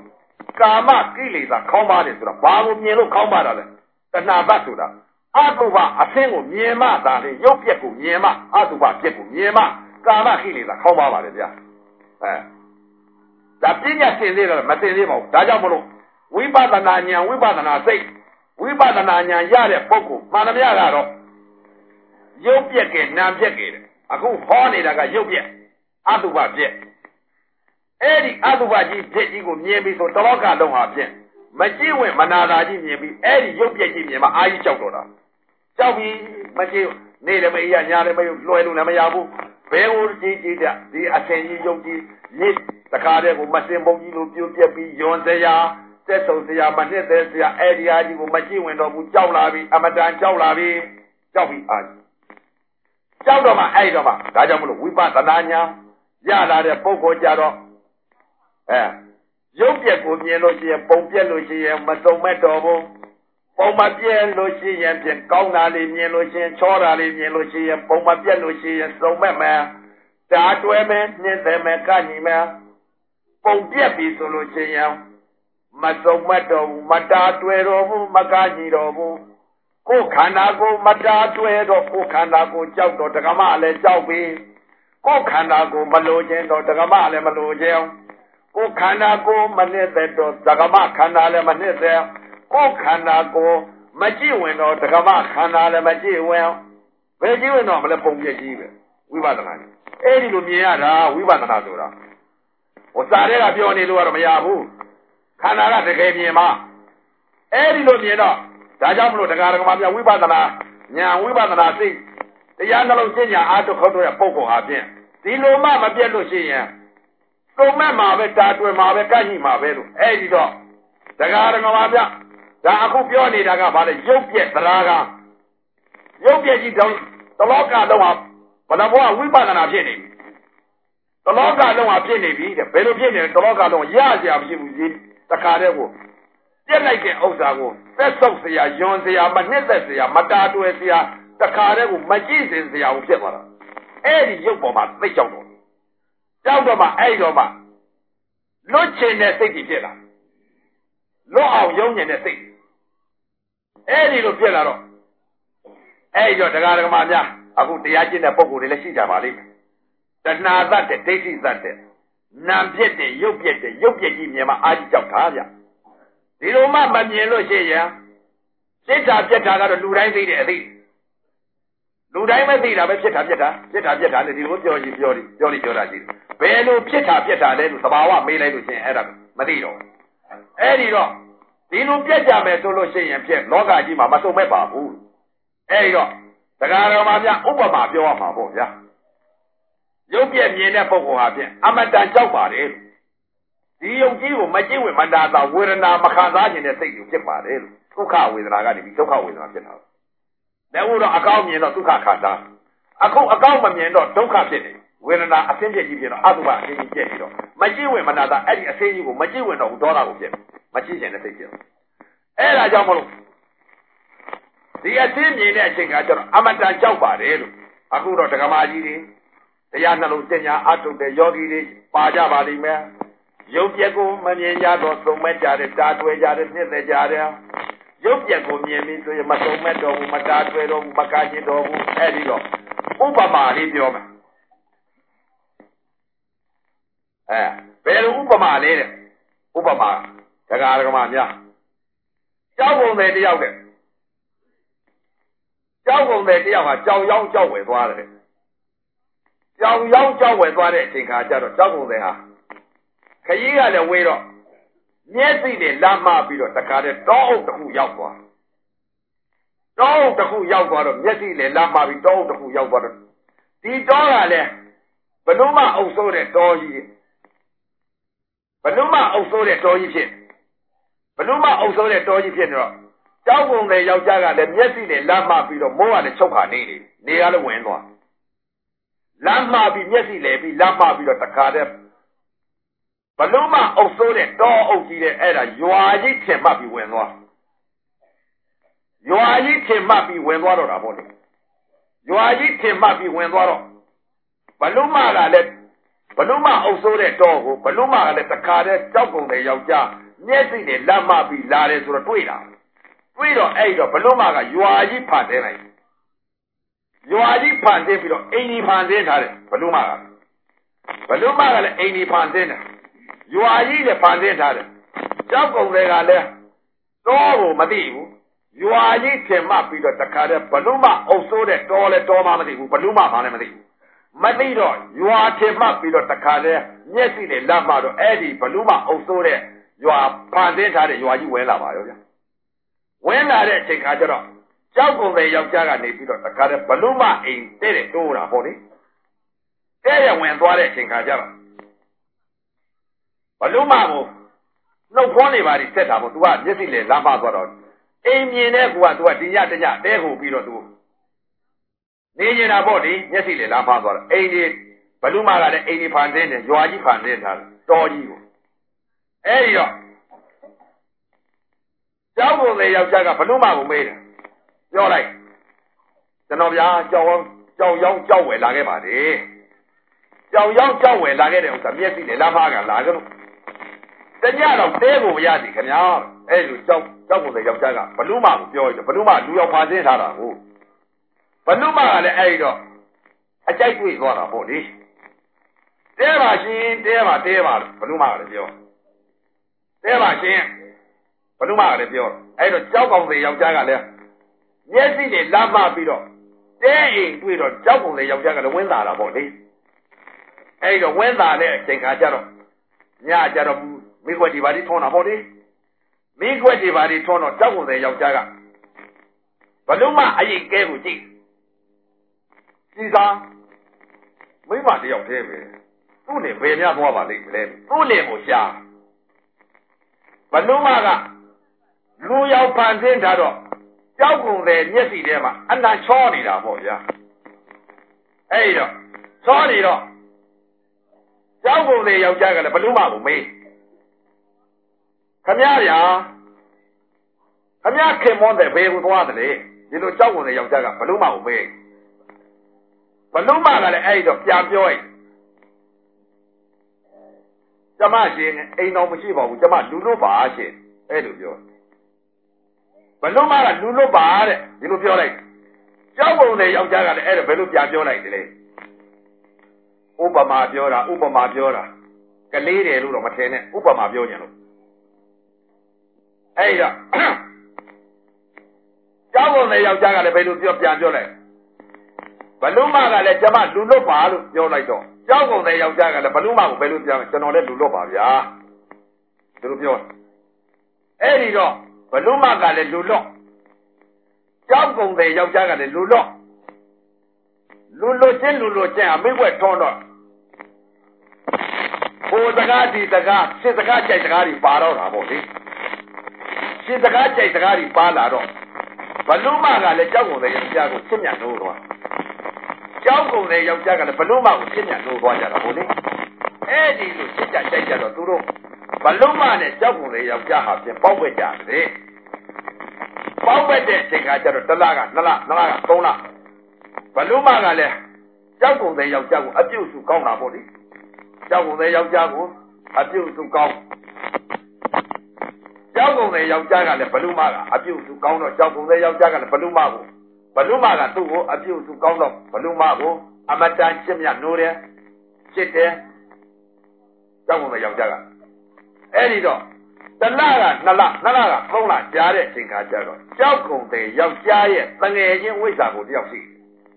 A: ကာမကိလေသာခေါင်းပါတယ်ဆိုတော့ဘာကိုမြင်လို့ခေါင်းပါတာလဲတဏှာဘတ်ဆိုတာအတုပအဆင်းကိုမြင်မှသာလေရုပ်ပြက်ကိုမြင်မှအတုပပြက်ကိုမြင်မှကာမကိလေသာခေါင်းပါပါတယ်ဗျာအဲဒါပညာသင်သေးတယ်မသင်သေးပါဘူးဒါကြောင့်မလို့ဝိပဿနာဉာဏ်ဝိပဿနာစိတ်ဝိပဿနာဉာဏ်ရတဲ့ပုဂ္ဂိုလ်မှန်သမျှကတော့ရုပ်ပြက်ကနာမ်ပြက်ကတဲ့အခုဟောနေတာကရုပ်ပြက်အတုပပြက်အဲ့ဒီအတုပကြီးပြက်ကြီးကိုမြင်ပြီးဆိုတလောကလုံးဟာပြက်မကြည့်ဝင်မနာတာကြီးမြင်ပြီးအဲ့ဒီရုပ်ပြက်ကြီးမြင်မှအာကြီးကြောက်တော့တာကြောက်ပြီးမကြည့်နေလည်းမအေးရညာလည်းမယုံလွှဲလို့လည်းမရဘူးဘယ်ကိုကြည့်ကြည့်ကြဒီအထင်ကြီးရုပ်ကြီးရစ်တခါတည်းကိုမစင်ပုံကြီးလိုပြိုပြက်ပြီးယွန်စရာတက်ဆုံစရာမနှစ်သက်စရာအဲ့ဒီအားကြီးကိုမကြည့်ဝင်တော့ဘူးကြောက်လာပြီးအမတန်ကြောက်လာပြီးကြောက်ပြီးအာကြောက်တော့မှအဲ့တော့မှဒါကြောင့်မလို့ဝိပဿနာဉာဏ်ရလာတဲ့ပုဂ္ဂိုလ်ကြတော့အဲရုပ်ပြက်ကိုမြင်လို့ရှိရင်ပုံပြက်လို့ရှိရင်မစုံမဲ့တော်ဘူးပုံမပြက်လို့ရှိရင်ဖြင့်ကောင်းတာလေးမြင်လို့ရှိရင်ချောတာလေးမြင်လို့ရှိရင်ပုံမပြက်လို့ရှိရင်စုံမဲ့မယ်ဓာတွဲမယ်နှင်းတယ်မယ်ကညီမယ်ပုံပြက်ပြီဆိုလို့ရှိရင်မစုံမဲ့တော်ဘူးမတာတွဲတော်ဘူးမကညီတော်ဘူးကိုယ်ခန္ဓာကိုမတာတွဲတော့ကိုယ်ခန္ဓာကိုကြောက်တော့ဓကမလည်းကြောက်ပြီကိုယ်ခန္ဓာကိုမလိုခြင်းတော့ဓကမလည်းမလိုခြင်းကိုယ်ခန္ဓာကိုမနစ်သက်တော့ဓကမခန္ဓာလည်းမနစ်သက်ကိုယ်ခန္ဓာကိုမကြည့်ဝင်တော့ဓကမခန္ဓာလည်းမကြည့်ဝင်ဘယ်ကြည့်ဝင်တော့မလဲပုံပြည့်ကြီးပဲဝိပဿနာအဲ့ဒီလိုမြင်ရတာဝိပဿနာဆိုတာဟိုစာတွေကပြောနေလို့ကတော့မရဘူးခန္ဓာကတကယ်မြင်မှအဲ့ဒီလိုမြင်တော့ဒါကြောင့်မလို့တရားဓမ္မများဝိပဿနာဉာဏ်ဝိပဿနာစိတ်တရားနှလုံးကျင့်ကြအားထုတ်ခေါ်တဲ့ပုဂ္ဂိုလ်ဟာဖြင့်ဒီလိုမှမပြတ်လို့ရှိရင်တုံမဲ့မှာပဲတာတွင်မှာပဲကန့်ညိမှာပဲလို့အဲ့ဒီတော့တရားဓမ္မများဒါအခုပြောနေတာကဘာလဲရုပ်ပြက်တရားကရုပ်ပြက်ကြီးတောင်တလောကလုံးဟာဘယ်တော့ဝိပဿနာဖြစ်နေပြီတလောကလုံးဟာဖြစ်နေပြီတဲ့ဘယ်လိုဖြစ်နေလဲတလောကလုံးရကြရမရှိဘူးကြီးတခါတည်းကိုပြက်လိုက်တဲ့ဥစ္စာကိုသက်ဆုပ်เสียယွန်เสียမနှစ်သက်เสียမတာတွယ်เสียတခါတည်းကိုမကြည့်စင်เสียကိုဖြစ်သွားတာအဲ့ဒီရုပ်ပေါ်မှာသိကြောက်တော့ကြောက်တော့မှအဲ့တော့မှလွတ်ချင်တဲ့စိတ်ကြီးဖြစ်လာလွတ်အောင်ယုံကျင်တဲ့စိတ်အဲ့ဒီလိုဖြစ်လာတော့အဲ့တော့တရားဓမ္မများအခုတရားကျင့်တဲ့ပုဂ္ဂိုလ်တွေလည်းရှိကြပါလိမ့်မယ်တဏှာသတ်တဲ့ဒိဋ္ဌိသတ်တဲ့နာမ်ပြက်တဲ့ရုပ်ပြက်တဲ့ရုပ်ပြက်ကြီးမြင်မှအာကြီးကြောက်တာဗျဒီလိုမှမမြင်လို့ရှိရင်စိတ်ဓာတ်ပြက်တာကတော့လူတိုင်းသိတဲ့အသိလူတိုင်းမသိတာပဲဖြစ်တာပြက်တာပြက်တာပြက်တာလေဒီလိုပြောကြည့်ပြောကြည့်ပြောလိပြောတာရှိတယ်ဘယ်လိုဖြစ်တာပြက်တာလဲလို့သဘာဝမေးလိုက်လို့ရှိရင်အဲ့ဒါမသိတော့အဲ့ဒီတော့ဒီလိုပြက်ကြမယ်ဆိုလို့ရှိရင်ဖြင့်လောကကြီးမှာမစုံမဲ့ပါဘူးအဲ့ဒီတော့တရားတော်မှာများဥပမာပြောရမှာပေါ့ဗျာရုပ်ပြက်မြင်တဲ့ပုဂ္ဂိုလ်ဟာဖြင့်အမတန်ကြောက်ပါတယ်ဒီယုံကြည်ကိုမကြည့်ဝင်မတာတာဝေဒနာမခံစားခြင်းတဲ့စိတ်ကိုဖြစ်ပါတယ်လို့ဒုက္ခဝေဒနာကနေပြီးဒုက္ခဝေဒနာဖြစ်တာ။လက်ဦးတော့အကောင်းမြင်တော့ဒုက္ခခံစားအခုအကောင်းမမြင်တော့ဒုက္ခဖြစ်တယ်ဝေဒနာအဆင်းပြည့်ကြီးဖြစ်တော့အတုပအဆင်းကြီးပြည့်ပြီးတော့မကြည့်ဝင်မတာတာအဲ့ဒီအဆင်းကြီးကိုမကြည့်ဝင်တော့ဘူးဒေါသကိုဖြစ်မကြည့်ခြင်းတဲ့စိတ်ဖြစ်အဲ့ဒါကြောင့်မလို့ဒီအဆင်းမြင်တဲ့အချိန်ကကျတော့အမတန်ကြောက်ပါတယ်လို့အခုတော့ဒကမာကြီးတွေတရားနှလုံးသင်ညာအထုတ်တဲ့ယောဂီတွေပါကြပါလိမ့်မယ်ရုပ်ပြက်ကိုမမြင်ကြတော့သုံးမဲ့ကြတယ်တာတွဲကြတယ်နှစ်သက်ကြတယ်ရုပ်ပြက်ကိုမြင်ပြီးဆိုရင်မသုံးမဲ့တော့ဘူးမတာတွဲတော့ဘူးမကကျင်တော့ဘူးအဲ့ဒီတော့ဥပမာလေးပြောမယ်အဲဘယ်လိုဥပမာလေးတဲ့ဥပမာဒကာဒကမများကြောက်ကုန်တယ်တယောက်တဲ့ကြောက်ကုန်တယ်တယောက်ဟာကြောင်ရောင်းကြောက်ဝယ်သွားတယ်ကြောင်ရောင်းကြောက်ဝယ်သွားတဲ့အချိန်ခါကျတော့ကြောက်ကုန်တယ်ဟာခကြီးကလည်းဝေးတော့မျက်စိနဲ့လမ်းမပြီးတော့တခါတည်းတောအုပ်တစ်ခုရောက်သွားတောအုပ်တစ်ခုရောက်သွားတော့မျက်စိနဲ့လမ်းမပြီးတောအုပ်တစ်ခုရောက်သွားတော့ဒီတောကလည်းဘယ်လို့မှအုပ်ဆိုးတဲ့တောကြီးဘယ်လို့မှအုပ်ဆိုးတဲ့တောကြီးဖြစ်ဘယ်လို့မှအုပ်ဆိုးတဲ့တောကြီးဖြစ်နေတော့ကြောက်ကုန်တဲ့ယောက်ျားကလည်းမျက်စိနဲ့လမ်းမပြီးတော့မိုးကလည်းချုပ်ခါနေနေနေကလည်းဝင်သွားလမ်းမပြီးမျက်စိလည်းပြီးလမ်းမပြီးတော့တခါတည်းဘလို့မှအုပ်ဆိုးတဲ့တောအုပ်ကြီးတဲ့အဲ့ဒါရွာကြီးထင်မှတ်ပြီးဝင်သွားရွာကြီးထင်မှတ်ပြီးဝင်သွားတော့တာပေါ့လေရွာကြီးထင်မှတ်ပြီးဝင်သွားတော့ဘလို့မှကလည်းဘလို့မှအုပ်ဆိုးတဲ့တောကိုဘလို့မှကလည်းတခါတည်းကြောက်ကုန်တဲ့ယောက်ျားမျက်စိနဲ့လက်မပြီးလာတယ်ဆိုတော့တွေ့တာတွေ့တော့အဲ့တော့ဘလို့မကရွာကြီးဖန်ဆင်းလိုက်ရွာကြီးဖန်ဆင်းပြီးတော့အိမ်ကြီးဖန်ဆင်းထားတယ်ဘလို့မကဘလို့မကလည်းအိမ်ကြီးဖန်ဆင်းတယ်ရွာကြီးလည်းဖန်ဆင်းထားတယ်ကြောက်ကုန်တွေကလည်းတော့ကိုမသိဘူးရွာကြီးထင်မှပြီးတော့တခါတည်းဘလို့မအုပ်စိုးတဲ့တော်လဲတော်မှမသိဘူးဘလို့မမှလည်းမသိဘူးမသိတော့ရွာထင်မှပြီးတော့တခါတည်းမျက်စိနဲ့လက်မှတော့အဲ့ဒီဘလို့မအုပ်စိုးတဲ့ရွာဖန်ဆင်းထားတဲ့ရွာကြီးဝင်လာပါရောဗျာဝင်လာတဲ့အချိန်ခါကျတော့ကြောက်ကုန်တဲ့ယောက်ျားကနေပြီးတော့တခါတည်းဘလို့မအိမ်တဲ့တဲ့တိုးတာပေါ့လေတဲ့ရဝင်သွားတဲ့အချိန်ခါကျတော့ဘလို့မကိုနှုတ်ခွန်းနေပါလိဆက်တာပေါ့ तू ကမျက်စိနဲ့လက်မှသွားတော့အိမ်မြင်တဲ့ကူက तू ကဒီညတညတဲခုပြီးတော့ तू နေနေတာပေါ့ဒီမျက်စိနဲ့လက်မှသွားတော့အိမ်ကြီးဘလို့မကလည်းအိမ်ကြီးဖန်ဆင်းတယ်ရွာကြီးဖန်ဆင်းထားတယ်တော်ကြီးကိုအဲ့ဒီတော့ကြောက်ကုန်တဲ့ယောက်ျားကဘလို့မကိုမေးတယ်ပြောလိုက်ကျွန်တော်ဗျာကြောက်အောင်ကြောက်ရောင်းကြောက်ဝယ်လာခဲ့ပါလေကြောက်ရောင်းကြောက်ဝယ်လာခဲ့တဲ့ဥစ္စာမျက်စိနဲ့လက်မှကလာကြလို့တညတော့တဲကိုမရသည်ခင်ဗျာအဲ့လိုကြောက်ကြောက်ကုန်တဲ့ယောက်ျားကဘလို့မကိုပြောတယ်ဘလို့မလူရောက်ဖန်ဆင်းထားတာကိုဘလို့မကလည်းအဲ့ဒီတော့အကြိုက်တွေ့သွားတာပေါ့လေတဲပါရှင်တဲပါတဲပါဘလို့မကလည်းပြောတဲပါရှင်ဘလို့မကလည်းပြောအဲ့တော့ကြောက်ကောင်တဲ့ယောက်ျားကလည်းမျက်စိနဲ့လက်မပြီးတော့တဲအိမ်တွေ့တော့ကြောက်ကောင်တဲ့ယောက်ျားကလည်းဝင်းလာတာပေါ့လေအဲ့တော့ဝင်းလာတဲ့အချိန်ခါကျတော့ညကျတော့မိခွက်ဒီပါဒီထုံးတာပေါ့လေမိခွက်ဒီပါဒီထုံးတော့ကြောက်ကောင်တဲ့ယောက်ျားကဘလို့မအရင်ကဲကိုကြည့်စီစားမိမတယောက်တည်းပဲသူ့နဲ့ဘယ်များသွားပါလိမ့်မလဲသူ့နဲ့ကိုရှာဘလို့မကလူရောက်ဖန်ဆင်းထားတော့ကြောက်ကုန်တဲ့မျက်စိထဲမှာအနံ့ချောနေတာပေါ့ဗျာအဲ့တော့ချောနေတော့ကြောက်ကုန်တဲ့ယောက်ျားကလည်းဘလို့မကိုမေးခမရဗျာခမရခင်မွန်းတဲ့ဘယ်ကိုသွားတယ်လေဒီလိုကြောက်ကုန်တဲ့ယောက်ျားကဘလို့မကိုမေးဘလို့မကလည်းအဲ့တော့ပြန်ပြောရင်ကျမရှင်အိမ်တော်မရှိပါဘူးကျမလူလွတ်ပါရှင်အဲ့လိုပြောဘလို့မကလူလွတ်ပါတဲ့ဒီလိုပြောလိုက်ကြောက်ပုံတဲ့ယောက်ျားကလည်းအဲ့ဒါဘယ်လိုပြန်ပြောလိုက်တယ်လဲဥပမာပြောတာဥပမာပြောတာကလေးတယ်လို့တော့မထင်နဲ့ဥပမာပြောညင်လို့အဲ့ဒါကြောက်ပုံတဲ့ယောက်ျားကလည်းဘယ်လိုပြောပြန်ပြောလိုက်ဘလို့မကလည်းကျမလူလွတ်ပါလို့ပြောလိုက်တော့ကြောက်ကုန်တဲ့ယောက်ျားကလည်းဘလို့မကိုဘယ်လိုပြောကျွန်တော်လည်းလူလွတ်ပါဗျာဒီလိုပြောအဲ့ဒီတော့ဘလို့မကလည်းလူလွတ်ကြောက်ကုန်တဲ့ယောက်ျားကလည်းလူလွတ်လူလွတ်ချင်းလူလွတ်ချင်းအမိဘွက်ထွန်းတော့ဟိုစကားဒီစကားစစ်စကားကြိုက်စကားတွေပါတော့တာပေါ့လေစစ်စကားကြိုက်စကားတွေပါလာတော့ဘလို့မကလည်းကြောက်ကုန်တဲ့ယောက်ျားကိုစစ်မြတ်လို့တော့ကြောက်ကုန်တဲ့ယောက်ျားကလည်းဘလို့မကိုစစ်မြတ်လို့သွားကြတာပေါ့လေအဲ့ဒီလိုစစ်ကြကြိုက်ကြတော့သူတို့ဘလို့မနဲ့ကြောက်ကုန်တဲ့ယောက်ျားဟာပြန်ပေါက်ွက်ကြတယ်ပေါက်ွက်တဲ့အချိန်ကကျတော့တစ်လကနှစ်လနှစ်လကသုံးလဘလို့မကလည်းကြောက်ကုန်တဲ့ယောက်ျားကိုအပြုတ်စုကောင်းတာပေါ့လေကြောက်ကုန်တဲ့ယောက်ျားကိုအပြုတ်စုကောင်းကြောက်ကုန်တဲ့ယောက်ျားကလည်းဘလို့မကအပြုတ်စုကောင်းတော့ကြောက်ကုန်တဲ့ယောက်ျားကလည်းဘလို့မကိုဘလို့မကသူ့ကိုအပြုတ်စုကောင်းတော့ဘလို့မကိုအမတန်ချစ်မြတ်နိုးတယ်ချစ်တယ်ကြောက်ကုန်တဲ့ယောက်ျားကအဲ့ဒီတော့တလကနှစ်လနှစ်လကသုံးလကြားတဲ့အချိန်ခါကျတော့ကြောက်ကုန်တဲ့ယောက်ျားရဲ့တငယ်ချင်းဝိဇ္ဇာကိုတယောက်ရှိ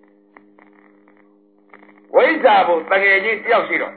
A: ဝိဇ္ဇာကိုတငယ်ချင်းတယောက်ရှိတော့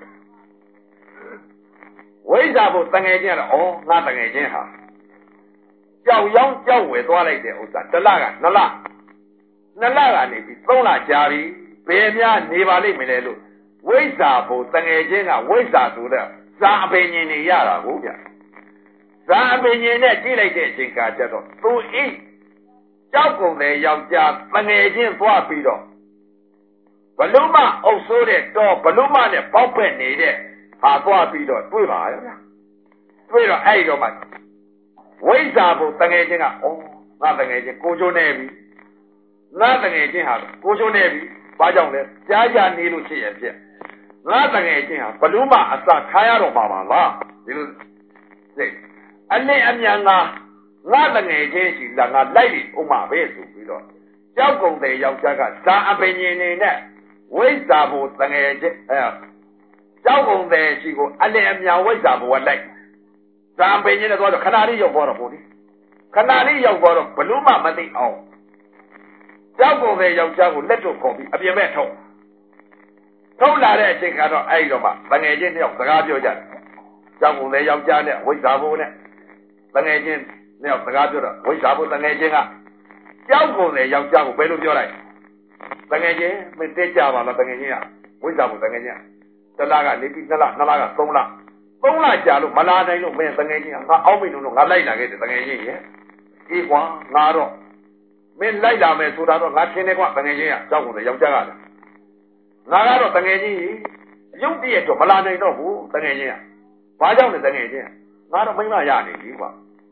A: ဝိဇ္ဇာကိုတငယ်ချင်းကတော့ဩငါတငယ်ချင်းဟာကြောက်ရောင်းကြောက်ဝယ်သွားလိုက်တဲ့ဥစ္စာတလကနှစ်လနှစ်လကနေပြီးသုံးလကြာပြီဘယ်များနေပါလိမ့်မလဲလို့ဝိဇ္ဇာဘုံတငယ်ချင်းကဝိဇ္ဇာဆိုတဲ့ဇာအပင်ရှင်နေရတာကိုဗျဇာအပင်ရှင်နဲ့ကြည့်လိုက်တဲ့အချိန်ကကျတော့သူအိကြောက်ကုန်တဲ့ယောက်ျားတငယ်ချင်းသွားပြီးတော့ဘလုံးမအုပ်ဆိုးတဲ့တော့ဘလုံးမနဲ့ပေါက်ဖက်နေတဲ့ဟာသွားပြီးတော့တွေ့ပါရဲ့ဗျတွေ့တော့အဲ့ဒီတော့မှဝိဇ္ဇာဘုံတငယ်ချင်းကဩငါတငယ်ချင်းကိုချိုးနေပြီငါတငယ်ချင်းဟာကိုချိုးနေပြီဘာကြောင့်လဲကြားကြနေလို့ရှိရဲ့ဖြစ်ငါတငယ်ချင်းဟာဘလို့မှအစခါရတော့ပါပါလားဒီလိုစိတ် Alle amyanga, ngala ngeje la nga laili uma besu bido. Jau kong de yau jaga sa abenye ne wei sabu tangeje eh. Jau kong de si ko alle amya wei sabu wa lai. Sa abenye ne do khanari yau bo ro bo ni. Khanari yau bo ro blu ma ma ti aw. Jau kong de yau jaga ko let to ko bi apyen me thau. Thau la de achain ka do ai do ma tangeje ne yau saga pyo ja. Jau kong de yau ja ne wei sabu ne tangeje ne yau saga pyo do wei sabu tangeje nga Giao cùng này giao giao của bên lúc này, ta nghe chứ, mình tết chào vào là ta nghe nhá, với giao của ta nghe nhá, ta la cả, nếu bị ta la, ta la cả, không la, không la chả lúc mà la này lúc mình ta nghe nhá, ngã áo mình lúc ngã lấy là cái ta nghe nhá, đi qua ngã rồi, mình lấy là mình suy ra rồi ngã trên này qua ta nghe nhá, giao cùng này giao giao à, ngã rồi ta nghe nhá, dùng tiền cho mà la này nó hú ta nghe nhá, phá giao này ta nghe nhá, ngã rồi mấy mà nhà này đi qua,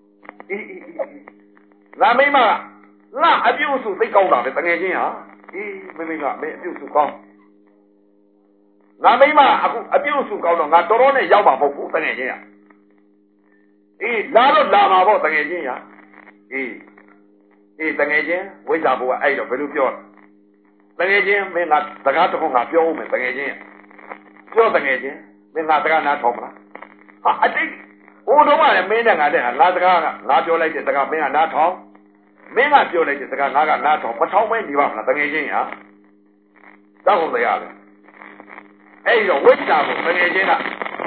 A: ngã mấy mà là áp dụng sự tích công đạo để tăng nghe chứ hả? Ý, mấy mấy mà mấy áp dụng sự công. Là mấy mà áp dụng sự công đạo, là đó này giao bảo phục vụ tăng nghe chứ hả? Ý, là đó là mà bảo tăng nghe chứ hả? Ý, ý tăng nghe chứ, với giả bộ ai đó phải lưu biểu. Tăng nghe chứ, mấy ngã, tăng ngã tôi không ngã biểu mình tăng nghe chứ. Biểu tăng nghe chứ, mấy ngã tăng ngã thông là. À, à, đấy, ô đó mà mấy ngã này, ngã tăng ngã, ngã biểu lại thì tăng ngã mấy ngã thông. Mấy ngã biểu lại thì tất cả ngã cả ngã thông, mà thông mấy đi vào là tăng nghe chứ hả? Đó không thể à được. Ê rồi với cha một tăng nghe chứ nè.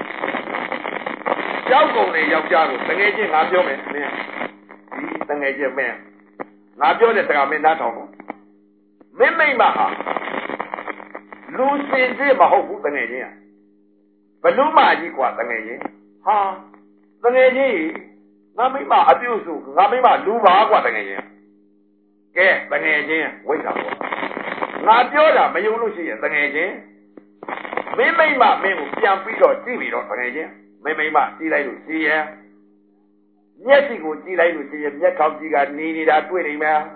A: Cháu cùng này dọc cha một tăng nghe chứ ngã biểu mấy nè. Ý tăng nghe chứ mấy. Ngã biểu lại tất cả mấy ngã thông. Mấy mấy mà hả? Lưu xin chứ mà hậu phụ tăng nghe chứ hả? Và lưu mà gì quả tăng nghe chứ? Ha? Tăng nghe chứ? Ngã mấy mà áp dụng sự, ngã mấy mà lưu bà quả tăng nghe chứ? Kẻ tăng nghe chứ, với sao quả? Ngã biểu là mấy dùng lưu xin tăng nghe chứ? Mấy mấy mà mấy một piang phi rồi chỉ vì đó tăng nghe chứ? Mấy mấy mà chỉ lấy lưu xin à? Nhất thì cũng chỉ lấy lưu xin, nhất không chỉ cả ni ni đã tuổi này mà.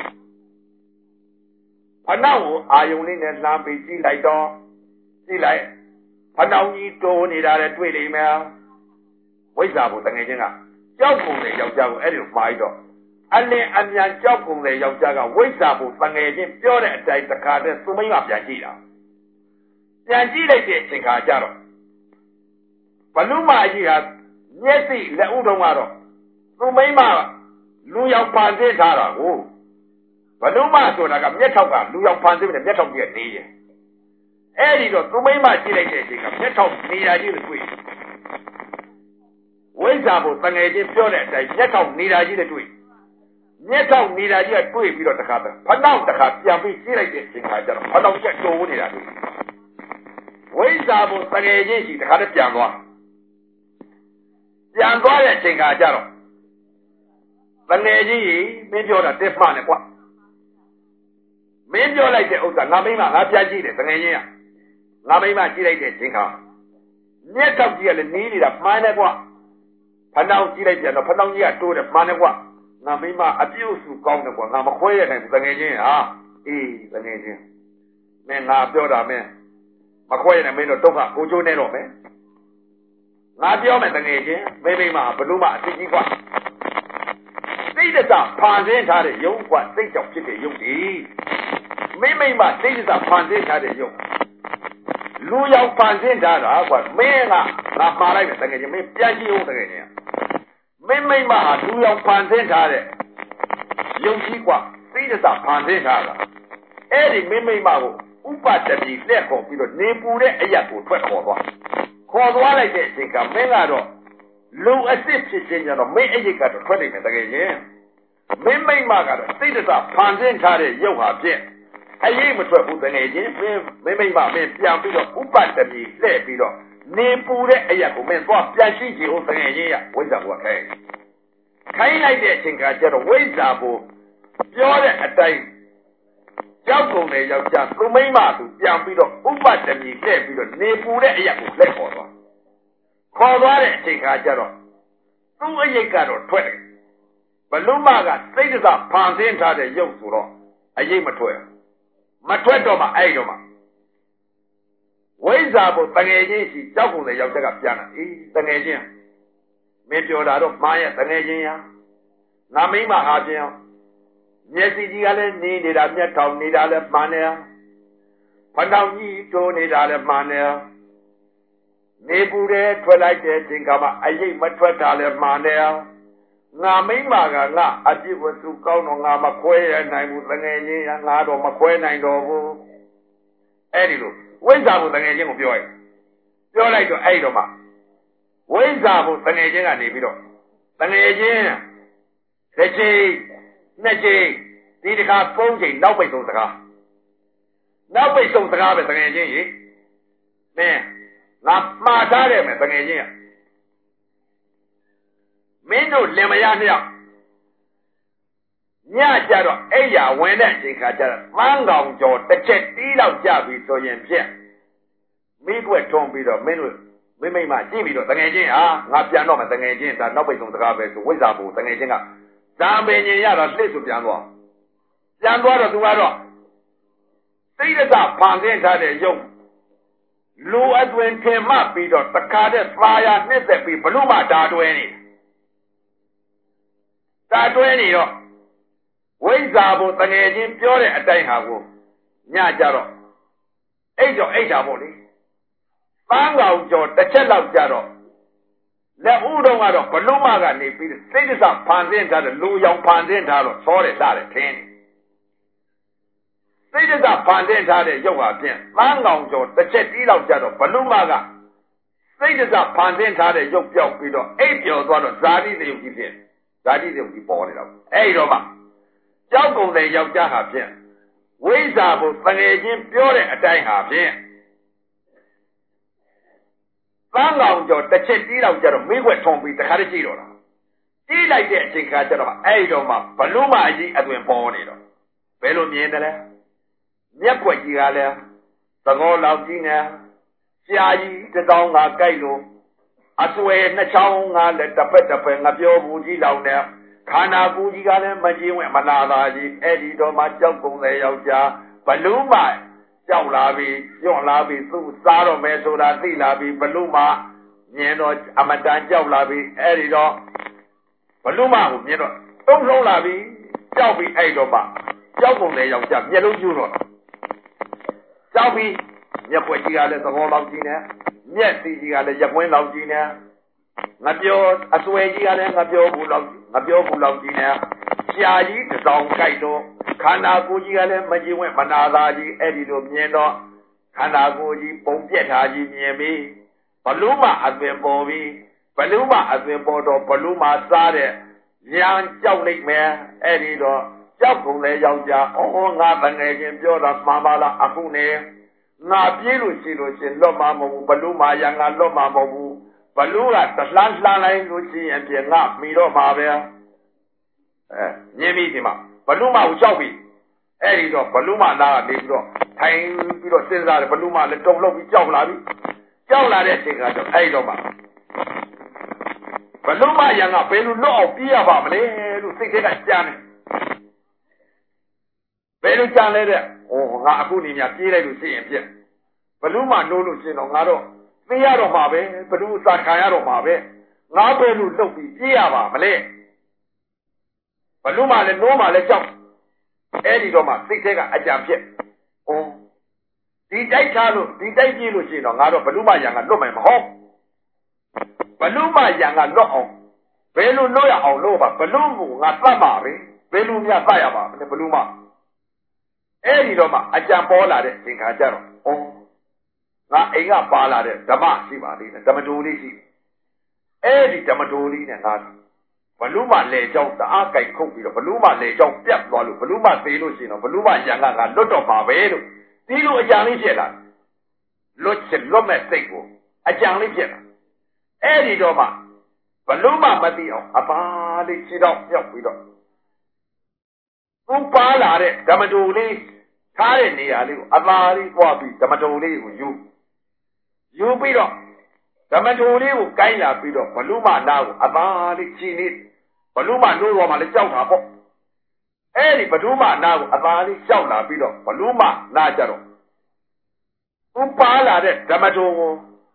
A: Phần nào à dùng lên là làm bị chỉ lấy đó, chỉ lấy. Phần nào như đồ ni đã tuổi này mà. Với sao quả tăng nghe chứ à? Cháu cùng này dòng cháu ấy được phải đó. Anh này anh nhận cháu cùng này dòng cháu với sao quả tăng nghe chứ biểu lại tại tất cả để số mấy mà biện chỉ đó. Biện chỉ lại thì chính khá cháu đó. Và lúc mà gì hả? Nhất thì là ưu đông mà đó. Số mấy mà lưu dòng phản thế thả đó. Và lúc mà tôi là gặp nhất thông cả lưu dòng phản thế là nhất thông điện đi. Ê đi đó số mấy mà chỉ lại thì chính khá nhất thông đi ra chứ là quỷ. Với sao bộ tăng nghe chứ biểu lại tại nhất thông đi ra chứ là quỷ. Nhất thông đi ra chứ là quỷ vì đó tất cả. Phần nào tất cả biện vì chỉ lại thì chính khá cháu đó. Phần nào chắc đồ đi ra quỷ. Với sao bộ tăng nghe chứ tất cả nó biện qua. Biện qua là chính khá cháu đó. Tăng nghe chứ mình biểu là tiếp mà này quá. Mình biểu lại thì ông ta ngã mấy mà ngã biện chứ để tăng nghe chứ. Ngã mấy mà chỉ lại thì chính khá. Nhất thông chỉ là ní đi là mai này quá. Phần nào chỉ lấy tiền đó, phần nào chỉ là tôi được mà này quá. Ngà mấy mà áp dụng sự công này quá, ngà mà khuê này ta nghe chứ hả? Ý, ta nghe chứ. Mình ngà biểu đó mình. Mà khuê này mình nó tốt hả? Cô chú này rồi mấy. Ngà biểu mình ta nghe chứ. Mấy mấy mà phần lúc mà thích chí quá. Thế là sao? Phản diện thả để dùng quá, thế chọc chứ để dùng đi. Mấy mấy mà thế là sao? Phản diện thả để dùng. Lưu dòng phản diện thả đó quá. Mấy ngà, ngà mà lại mình ta nghe chứ. Mấy biên chí không ta nghe chứ. Mấy mấy mà lưu dòng phản diện thả để dùng chí quá. Thế là sao? Phản diện thả đó. Ê đi mấy mấy mà cũng úp bát chả bị lẹ khổ bị rồi nê bù đấy ấy à cũng thoát khổ đó. Khổ đó lại thế thì cả mấy ngà đó. Lưu ở xếp xếp xếp cho nó mấy ấy cả đó thoát đi mình ta nghe chứ. Mấy mấy mà cả đó. Thế là sao? Phản diện thả để dùng hả chứ. Ấy mà thoát phụ ta nghe chứ. Mấy mấy mà mình biang bị rồi úp bát chả bị lẹ bị rồi nê bù đấy ấy à cũng mình thoát biang xí xí hông ta nghe chứ à. Với sao quả khai. Khai lại thế thì cả cho nó với sao phụ.ပြောđấy ở đây. Cháu cùng này dòng cháu số mấy mà tụi biang bị rồi úp bát chả bị lẹ bị rồi nê bù đấy ấy à cũng lẹ khổ đó. Khổ đó đấy thì cả cho nó. Tụi ấy cả rồi thoát. Và lúc mà cả xây được ra phản diện thả để dùng số đó. Ấy mà thoát. Mà thoát đó mà ấy đó mà. Với sao bộ tăng nghe chứ thì cháu cùng này dòng cháu gặp chàng. Ý tăng nghe chứ. မင်းပြောတာတော့မှားရဲ့တငယ်ချင်းရငါမိမဟာပြန်မျက်စိကြီးကလည်းနေနေတာမျက်ထောင်နေတာလည်းမှန်တယ်ဖဏောင်ကြီးတိုးနေတာလည်းမှန်တယ်နေပူတယ်ထွက်လိုက်တဲ့အချိန်ကမှအရေးမထွက်တာလည်းမှန်တယ်ငါမိမကငါအပြစ်ဝစုကောင်းတော့ငါမခွဲရနိုင်ဘူးတငယ်ချင်းရငါတော့မခွဲနိုင်တော့ဘူးအဲ့ဒီလိုဝိဇ္ဇာကိုတငယ်ချင်းကိုပြောရပြောလိုက်တော့အဲ့တော့မှဝိဇ္ဇာကိုတငယ်ချင်းကနေပြီးတော့တငယ်ချင်းတစ်ချိန်နှစ်ချိန်ဒီတစ်ခါသုံးချိန်နောက်ပိတ်ဆုံးစကားနောက်ပိတ်ဆုံးစကားပဲတငယ်ချင်းကြီးမင်းငါမှားထားတယ်မယ်တငယ်ချင်းရမင်းတို့လင်မယားနှစ်ယောက်ညကြတော့အဲ့ရဝင်တဲ့အချိန်ခါကျတော့မန်းကောင်ကျော်တစ်ချက်တီးလောက်ကြပြီဆိုရင်ဖြင့်မိကွက်ထုံးပြီးတော့မင်းတို့မိမိမကြည့်ပြီးတော့တငယ်ချင်းဟာငါပြန်တော့မယ်တငယ်ချင်းဒါနောက်ပိတ်ဆုံးစကားပဲဆိုဝိဇ္ဇာဘူတငယ်ချင်းကဇာပင်ညင်ရတော့လှစ်ဆိုပြန်သွားပြန်သွားတော့သူကတော့စိတ်ရစဖန်ဆင်းထားတဲ့ရုပ်လူအသွင်ထင်မှတ်ပြီးတော့တခါတည်းသာယာနှစ်သက်ပြီးဘလို့မှဓာတွဲနေဓာတွဲနေတော့ဝိဇ္ဇာဘုတငယ်ချင်းပြောတဲ့အတိုင်းဟာကိုညကြတော့အိတ်တော့အိတ်တာပေါ့လေပန်းကောင်ကျော်တစ်ချက်လောက်ကြတော့လက်ဦးတော့ကတော့ဘလို့မှကနေပြီးစိတ်ရစဖန်ဆင်းထားတဲ့လူရောင်ဖန်ဆင်းထားတော့သောတယ်စတယ်ထင်းစိတ်ဒဇဖန်ဆင်းထားတဲ့ရုပ်ဟာဖြင့်ပန်းကောင်ကျော်တစ်ချက်တီးလောက်ကြတော့ဘလူမကစိတ်ဒဇဖန်ဆင်းထားတဲ့ရုပ်ပြောက်ပြီးတော့အိပ်ပျော်သွားတော့ဇာတိတယုတ်ကြီးဖြင့်ဇာတိတယုတ်ကြီးပေါ်နေတော့အဲ့တော့မှကြောက်ကုန်တဲ့ယောက်ျားဟာဖြင့်ဝိဇ္ဇာကိုတငယ်ချင်းပြောတဲ့အတိုင်းဟာဖြင့်ပန်းကောင်ကျော်တစ်ချက်တီးလောက်ကြတော့မိခွက်ထုံပြီးတခါတည်းကြည့်တော့တာတီးလိုက်တဲ့အချိန်ခါကျတော့အဲ့တော့မှဘလူမအကြီးအသွင်ပေါ်နေတော့ဘယ်လိုမြင်တယ်လဲမျက်ွက်ကြီးကလည်းသကောလောက်ကြီးနဲ့ရှားကြီးတစ်တောင်းကကြိုက်လို့အဆွဲနှစ်ချောင်းကလည်းတစ်ဖက်တစ်ဖက်ငပြောဘူးကြီးလောက်နဲ့ခန္ဓာကိုယ်ကြီးကလည်းမကြီးဝင်မနာသာကြီးအဲ့ဒီတော့မှကြောက်ကုန်တဲ့ယောက်ျားဘလူးမကြောက်လာပြီးညွန့်လာပြီးသူ့စားတော့မယ်ဆိုတာသိလာပြီးဘလူးမမြင်တော့အမတန်ကြောက်လာပြီးအဲ့ဒီတော့ဘလူးမကိုမြင်တော့တုံးလုံးလာပြီးကြောက်ပြီးအဲ့တော့မှကြောက်ကုန်တဲ့ယောက်ျားမျက်လုံးကျူးတော့ကြောက်ပြီးမျက်ွက်ကြီးကလည်းသဘောလောက်ကြီးနဲ့မျက်စီကြီးကလည်းရက်ွင်းလောက်ကြီးနဲ့ငပြောအဆွဲကြီးကလည်းငပြောဘူးလောက်ငပြောဘူးလောက်ကြီးနဲ့ရှားကြီးတစ်ဆောင်ကြိုက်တော့ခန္ဓာကိုယ်ကြီးကလည်းမကြည်ဝင်မနာသာကြီးအဲ့ဒီလိုမြင်တော့ခန္ဓာကိုယ်ကြီးပုံပြက်ထားကြီးမြင်ပြီးဘလူးမအသွင်ပေါ်ပြီးဘလူးမအသွင်ပေါ်တော့ဘလူးမစားတဲ့ရံကြောက်လိုက်မယ်အဲ့ဒီတော့ကြောက်ကုန်လေယောက်ျားအော်ငါတငယ်ချင်းပြောတာမှားပါလားအခုနေငါပြေးလို့ရှိလို့ရှင်လွတ်မှာမဟုတ်ဘူးဘလူးမာရငါလွတ်မှာမဟုတ်ဘူးဘလူးကတလှမ်းလှမ်းလိုက်လို့ရှိရင်ပြင်ငါမိတော့မှာပဲအဲမြင်ပြီဒီမှာဘလူးမာကိုကြောက်ပြီအဲ့ဒီတော့ဘလူးမာလာကနေပြီးတော့ထိုင်ပြီးတော့စဉ်းစားတယ်ဘလူးမာလည်းတုံ့လောက်ပြီးကြောက်လာပြီကြောက်လာတဲ့အချိန်ကတော့အဲ့တော့မှဘလူးမာရငါဘယ်လိုလွတ်အောင်ပြေးရပါမလဲလို့စိတ်ထဲကကြမ်းတယ်ဘယ်လိုကြမ်းလဲတဲ့ဟိုငါအခုနေမြပြေးလိုက်လို့ရှိရင်ပြက်ဘလူးမနိုးလို့ရှိရင်တော့ငါတော့သိရတော့မှာပဲဘလူးစာခံရတော့မှာပဲငါဘယ်လိုလုပ်ပြီးပြေးရပါမလဲဘလူးမလည်းနိုးမှလည်းကြောက်အဲ့ဒီတော့မှစိတ်ထဲကအကြံပြက်ဩဒီတိုက်ထားလို့ဒီတိုက်ပြေးလို့ရှိရင်တော့ငါတော့ဘလူးမရံကလွတ်မယ်မဟုတ်ဘလူးမရံကလွတ်အောင်ဘယ်လိုလွတ်ရအောင်လို့ပါဘလူးကိုငါသတ်မှာပဲဘယ်လိုများသတ်ရပါမလဲဘလူးမအဲ့ဒီတော့မှအကြံပေါ်လာတဲ့အချိန်ခါကျတော့ဩငါအိမ်ကပါလာတဲ့ဓမ္မရှိပါသေးတယ်ဓမ္မတိုလေးရှိအဲ့ဒီဓမ္မတိုလေးနဲ့ငါဘလူးမလေကြောင်းတအားကြိုက်ခုတ်ပြီးတော့ဘလူးမလေကြောင်းပြတ်သွားလို့ဘလူးမသေးလို့ရှိရင်တော့ဘလူးမရံကငါလွတ်တော့ပါပဲလို့ဒီလိုအကြံလေးဖြစ်လာလွတ်ချင်လွတ်မဲ့စိတ်ကိုအကြံလေးဖြစ်လာအဲ့ဒီတော့မှဘလူးမမသိအောင်အပါလေးခြေတော့ပြောက်ပြီးတော့သူပါလာတဲ့ဓမ္မတိုလေးထားတဲ့နေရာလေးကိုအသာလေးပွားပြီးဓမ္မတိုလေးကိုယူယူပြီးတော့ဓမ္မတိုလေးကိုကိုင်းလာပြီးတော့ဘလူးမနာကိုအသာလေးချီနေဘလူးမနိုးတော့မှလည်းကြောက်တာပေါ့အဲ့ဒီဘလူးမနာကိုအသာလေးကြောက်လာပြီးတော့ဘလူးမနာကြတော့သူပါလာတဲ့ဓမ္မတိုကို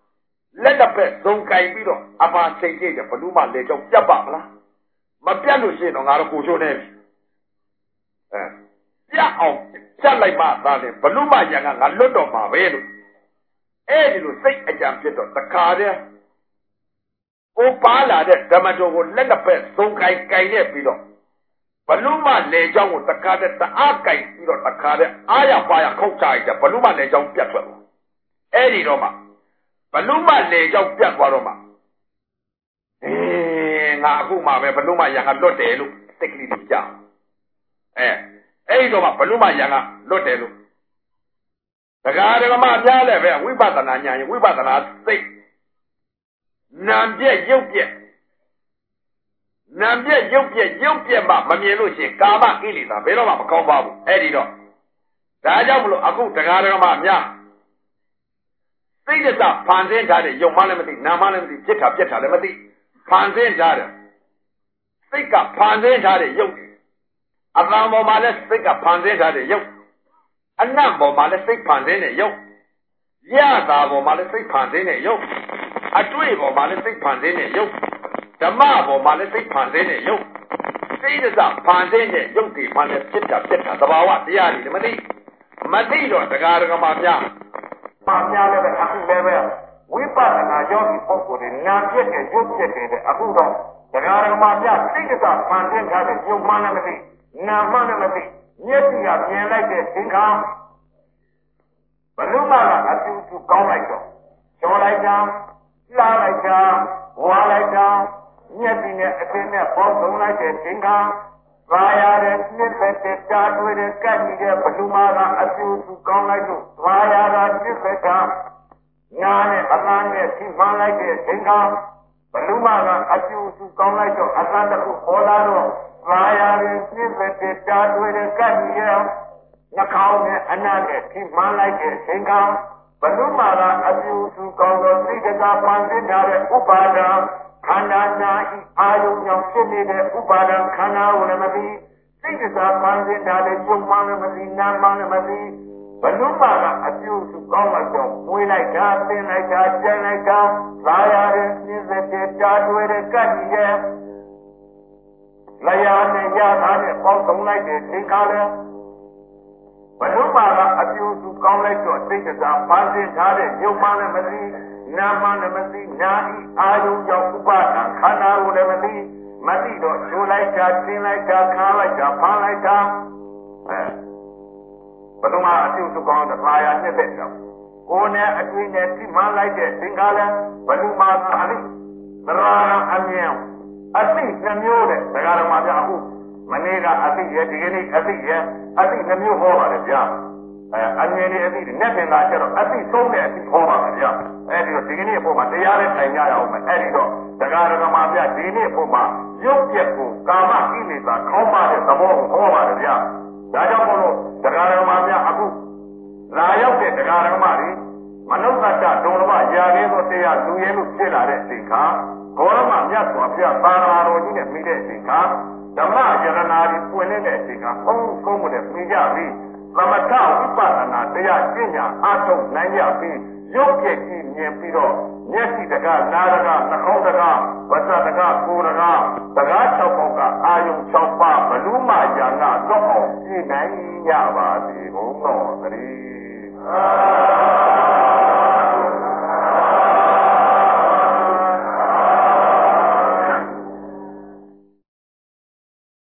A: လက်တစ်ဖက်သုံးကင်ပြီးတော့အပါချိန်ကြည့်တယ်ဘလူးမလေကြောင်ပြတ်ပါမလားမပြတ်လို့ရှိရင်တော့ငါတို့ကိုချိုးနေပြီအဲပြတ်အောင်ပြတ်လိုက်မှသာလေဘလူးမရံကငါလွတ်တော်မှာပဲလို့အဲ့ဒီလိုစိတ်အကြံဖြစ်တော့တခါတည်းကိုပါလာတဲ့ဓမ္မတော်ကိုလက်တစ်ဖက်သုံးကင်ကင်ရက်ပြီးတော့ဘလူးမလေကြောင်ကိုတခါတည်းတအားကင်ပြီးတော့တခါတည်းအားရပါရခုတ်ချလိုက်တယ်ဘလူးမလေကြောင်ပြတ်ထွက်သွားအဲ့ဒီတော့မှဘလူးမလေကြောင်ပြတ်သွားတော့မှအေးငါအခုမှပဲဘလူးမရံကလွတ်တယ်လို့စိတ်ကလေးကြီးကြောက်အဲအဲ့ဒီတော့မှဘလူးမရံကလွတ်တယ်လို့ဒကာဒကမများလည်းပဲဝိပဿနာဉာဏ်ဝိပဿနာစိတ်နာပြည့်ရုပ်ပြည့်နာပြည့်ရုပ်ပြည့်ရုပ်ပြည့်မှမမြင်လို့ရှိရင်ကာမကိလေသာဘယ်တော့မှမကောင်းပါဘူးအဲ့ဒီတော့ဒါကြောင့်မလို့အခုဒကာဒကမများစိတ်ကဖန်ဆင်းထားတဲ့ယုံမှလည်းမသိနာမှလည်းမသိจิตတာပြက်တာလည်းမသိဖန်ဆင်းထားတယ်စိတ်ကဖန်ဆင်းထားတဲ့ယုတ်အတန်ပေါ်မှာလည်းစိတ်ကဖန်ဆင်းထားတဲ့ယုတ်အနတ်ပေါ်မှာလည်းစိတ်ဖန်ဆင်းတဲ့ယုတ်ရတာပေါ်မှာလည်းစိတ်ဖန်ဆင်းတဲ့ယုတ်အတွေ့ပေါ်မှာလည်းစိတ်ဖန်ဆင်းတဲ့ယုတ်ဓမ္မပေါ်မှာလည်းစိတ်ဖန်ဆင်းတဲ့ယုတ်စိတ်ကဖန်ဆင်းတဲ့ယုတ်ဒီမှလည်းจิตတာပြက်တာသဘာဝတရားတွေလည်းမသိမသိတော့တရားဓမ္မများပါများလည်းပဲအခုလည်းပဲဝိပဿနာယောဂီပုဂ္ဂိုလ်တွေနာဖြစ်တဲ့ရုပ်ဖြစ်တဲ့အခုတော့တရားဓမ္မများစိတ်ကဖန်ဆင်းထားတဲ့ယုတ်မှလည်းမသိနာမှလည်းမသိမျက်စိကမြင်လိုက်တဲ့သင်္ခါဘလူးမကအတူတူကောင်းလိုက်တော့ကျော်လိုက်တာလှလိုက်တာဝါလိုက်တာမျက်စိနဲ့အသင်းနဲ့ပေါင်းစုံလိုက်တဲ့သင်္ခါသာရတဲ့နှစ်သက်တဲ့တားတွေ့တဲ့ကပ်နေတဲ့ဘလူးမကအတူတူကောင်းလိုက်လို့သာရတာနှစ်သက်တာညာနဲ့အလားနဲ့ထိမှန်းလိုက်တဲ့သင်္ခါဘလူးမကအတူတူကောင်းလိုက်တော့အလားတစ်ခုပေါ်လာတော့သာရတဲ့နှစ်သက်တဲ့တားတွေ့တဲ့ကပ်နေတဲ့နှာခေါင်းနဲ့အနားနဲ့ထိမှန်းလိုက်တဲ့သင်္ခါဘလူးမကအတူတူကောင်းတော့စိတ်ကပန်းစင်ထားတဲ့ဥပါဒံခန္ဓာနာဤအာယုံကြောင့်ဖြစ်နေတဲ့ဥပါဒံခန္ဓာကိုလည်းမသိစိတ်ကစားပန်းစင်ထားတဲ့ယုံမှလည်းမသိနာမှလည်းမသိဘလူးမကအပြုစုကောင်းလိုက်တော့မွေးလိုက်တာသင်လိုက်တာကျန်လိုက်တာသာရတဲ့နှင်းသက်တဲ့တားတွေ့တဲ့ကတ်ကြီးရဲ့လျာနဲ့ရထားတဲ့ပေါင်းစုံလိုက်တဲ့သင်္ခါလည်းဘလူးမကအပြုစုကောင်းလိုက်တော့စိတ်ကစားပန်းစင်ထားတဲ့ယုံမှလည်းမသိနာမလည်းမသိနာဤအာယုံကြောင့်ဥပါဒံခန္ဓာကိုလည်းမသိမသိတော့ကျိုးလိုက်တာသင်လိုက်တာခါလိုက်တာဖမ်းလိုက်တာအဲဘယ်တော့မှအပြုစုကောင်းတဲ့ဘာယာနှစ်သက်တော့ကိုယ်နဲ့အတွေ့နဲ့သိမှန်းလိုက်တဲ့သင်္ခါရဘယ်လိုမှသာလိသရဏအမြင်အသိနှမျိုးတဲ့ဒကာတော်မှာပြအခုမနေ့ကအသိရဲ့ဒီကနေ့အသိရဲ့အသိနှမျိုးဟောပါတယ်ဗျာအဲအမြင်နဲ့အသိနဲ့နဲ့ပင်လာကျတော့အသိသုံးတဲ့အသိဟောပါမယ်ဗျာအဲဒီတော့ဒီကနေ့အဖို့မှာတရားနဲ့ထိုင်ကြရအောင်မယ်အဲဒီတော့ဒကာဒကမာပြဒီနေ့အဖို့မှာရုပ်ပြက်ကိုကာမကိလေသာခေါင်းပါတဲ့သဘောကိုဟောပါတယ်ဗျာဒါကြောင့်မို့လို့ဒကာဒကမာပြအခုလာရောက်တဲ့ဒကာဒကမာတွေမနုဿတဒုံလမရာရင်းသောတရားလူရဲလို့ဖြစ်လာတဲ့အချိန်ခါဘောရမမြတ်စွာဘုရားသာရတော်ကြီးနဲ့မိတဲ့အချိန်ခါဓမ္မယရနာကြီးပွင့်နေတဲ့အချိန်ခါအုံးကုန်းမတဲ့မိကြပြီးသမထဝိပဿနာတရားကျင့်ညာအားထုတ်နိုင်ရပြီးရုပ်ပြည့်ကြည့်မြင်ပြီးတော့မျက်စိတကနားတကနှာခေါင်းတကဝတ်တကကိုယ်တကတကား၆ပေါက်ကအာယုံ၆ပါးဘလူးမယာငါတော့အောင်ပြည့်နိုင်ရပါစေဘုံတော်သတိ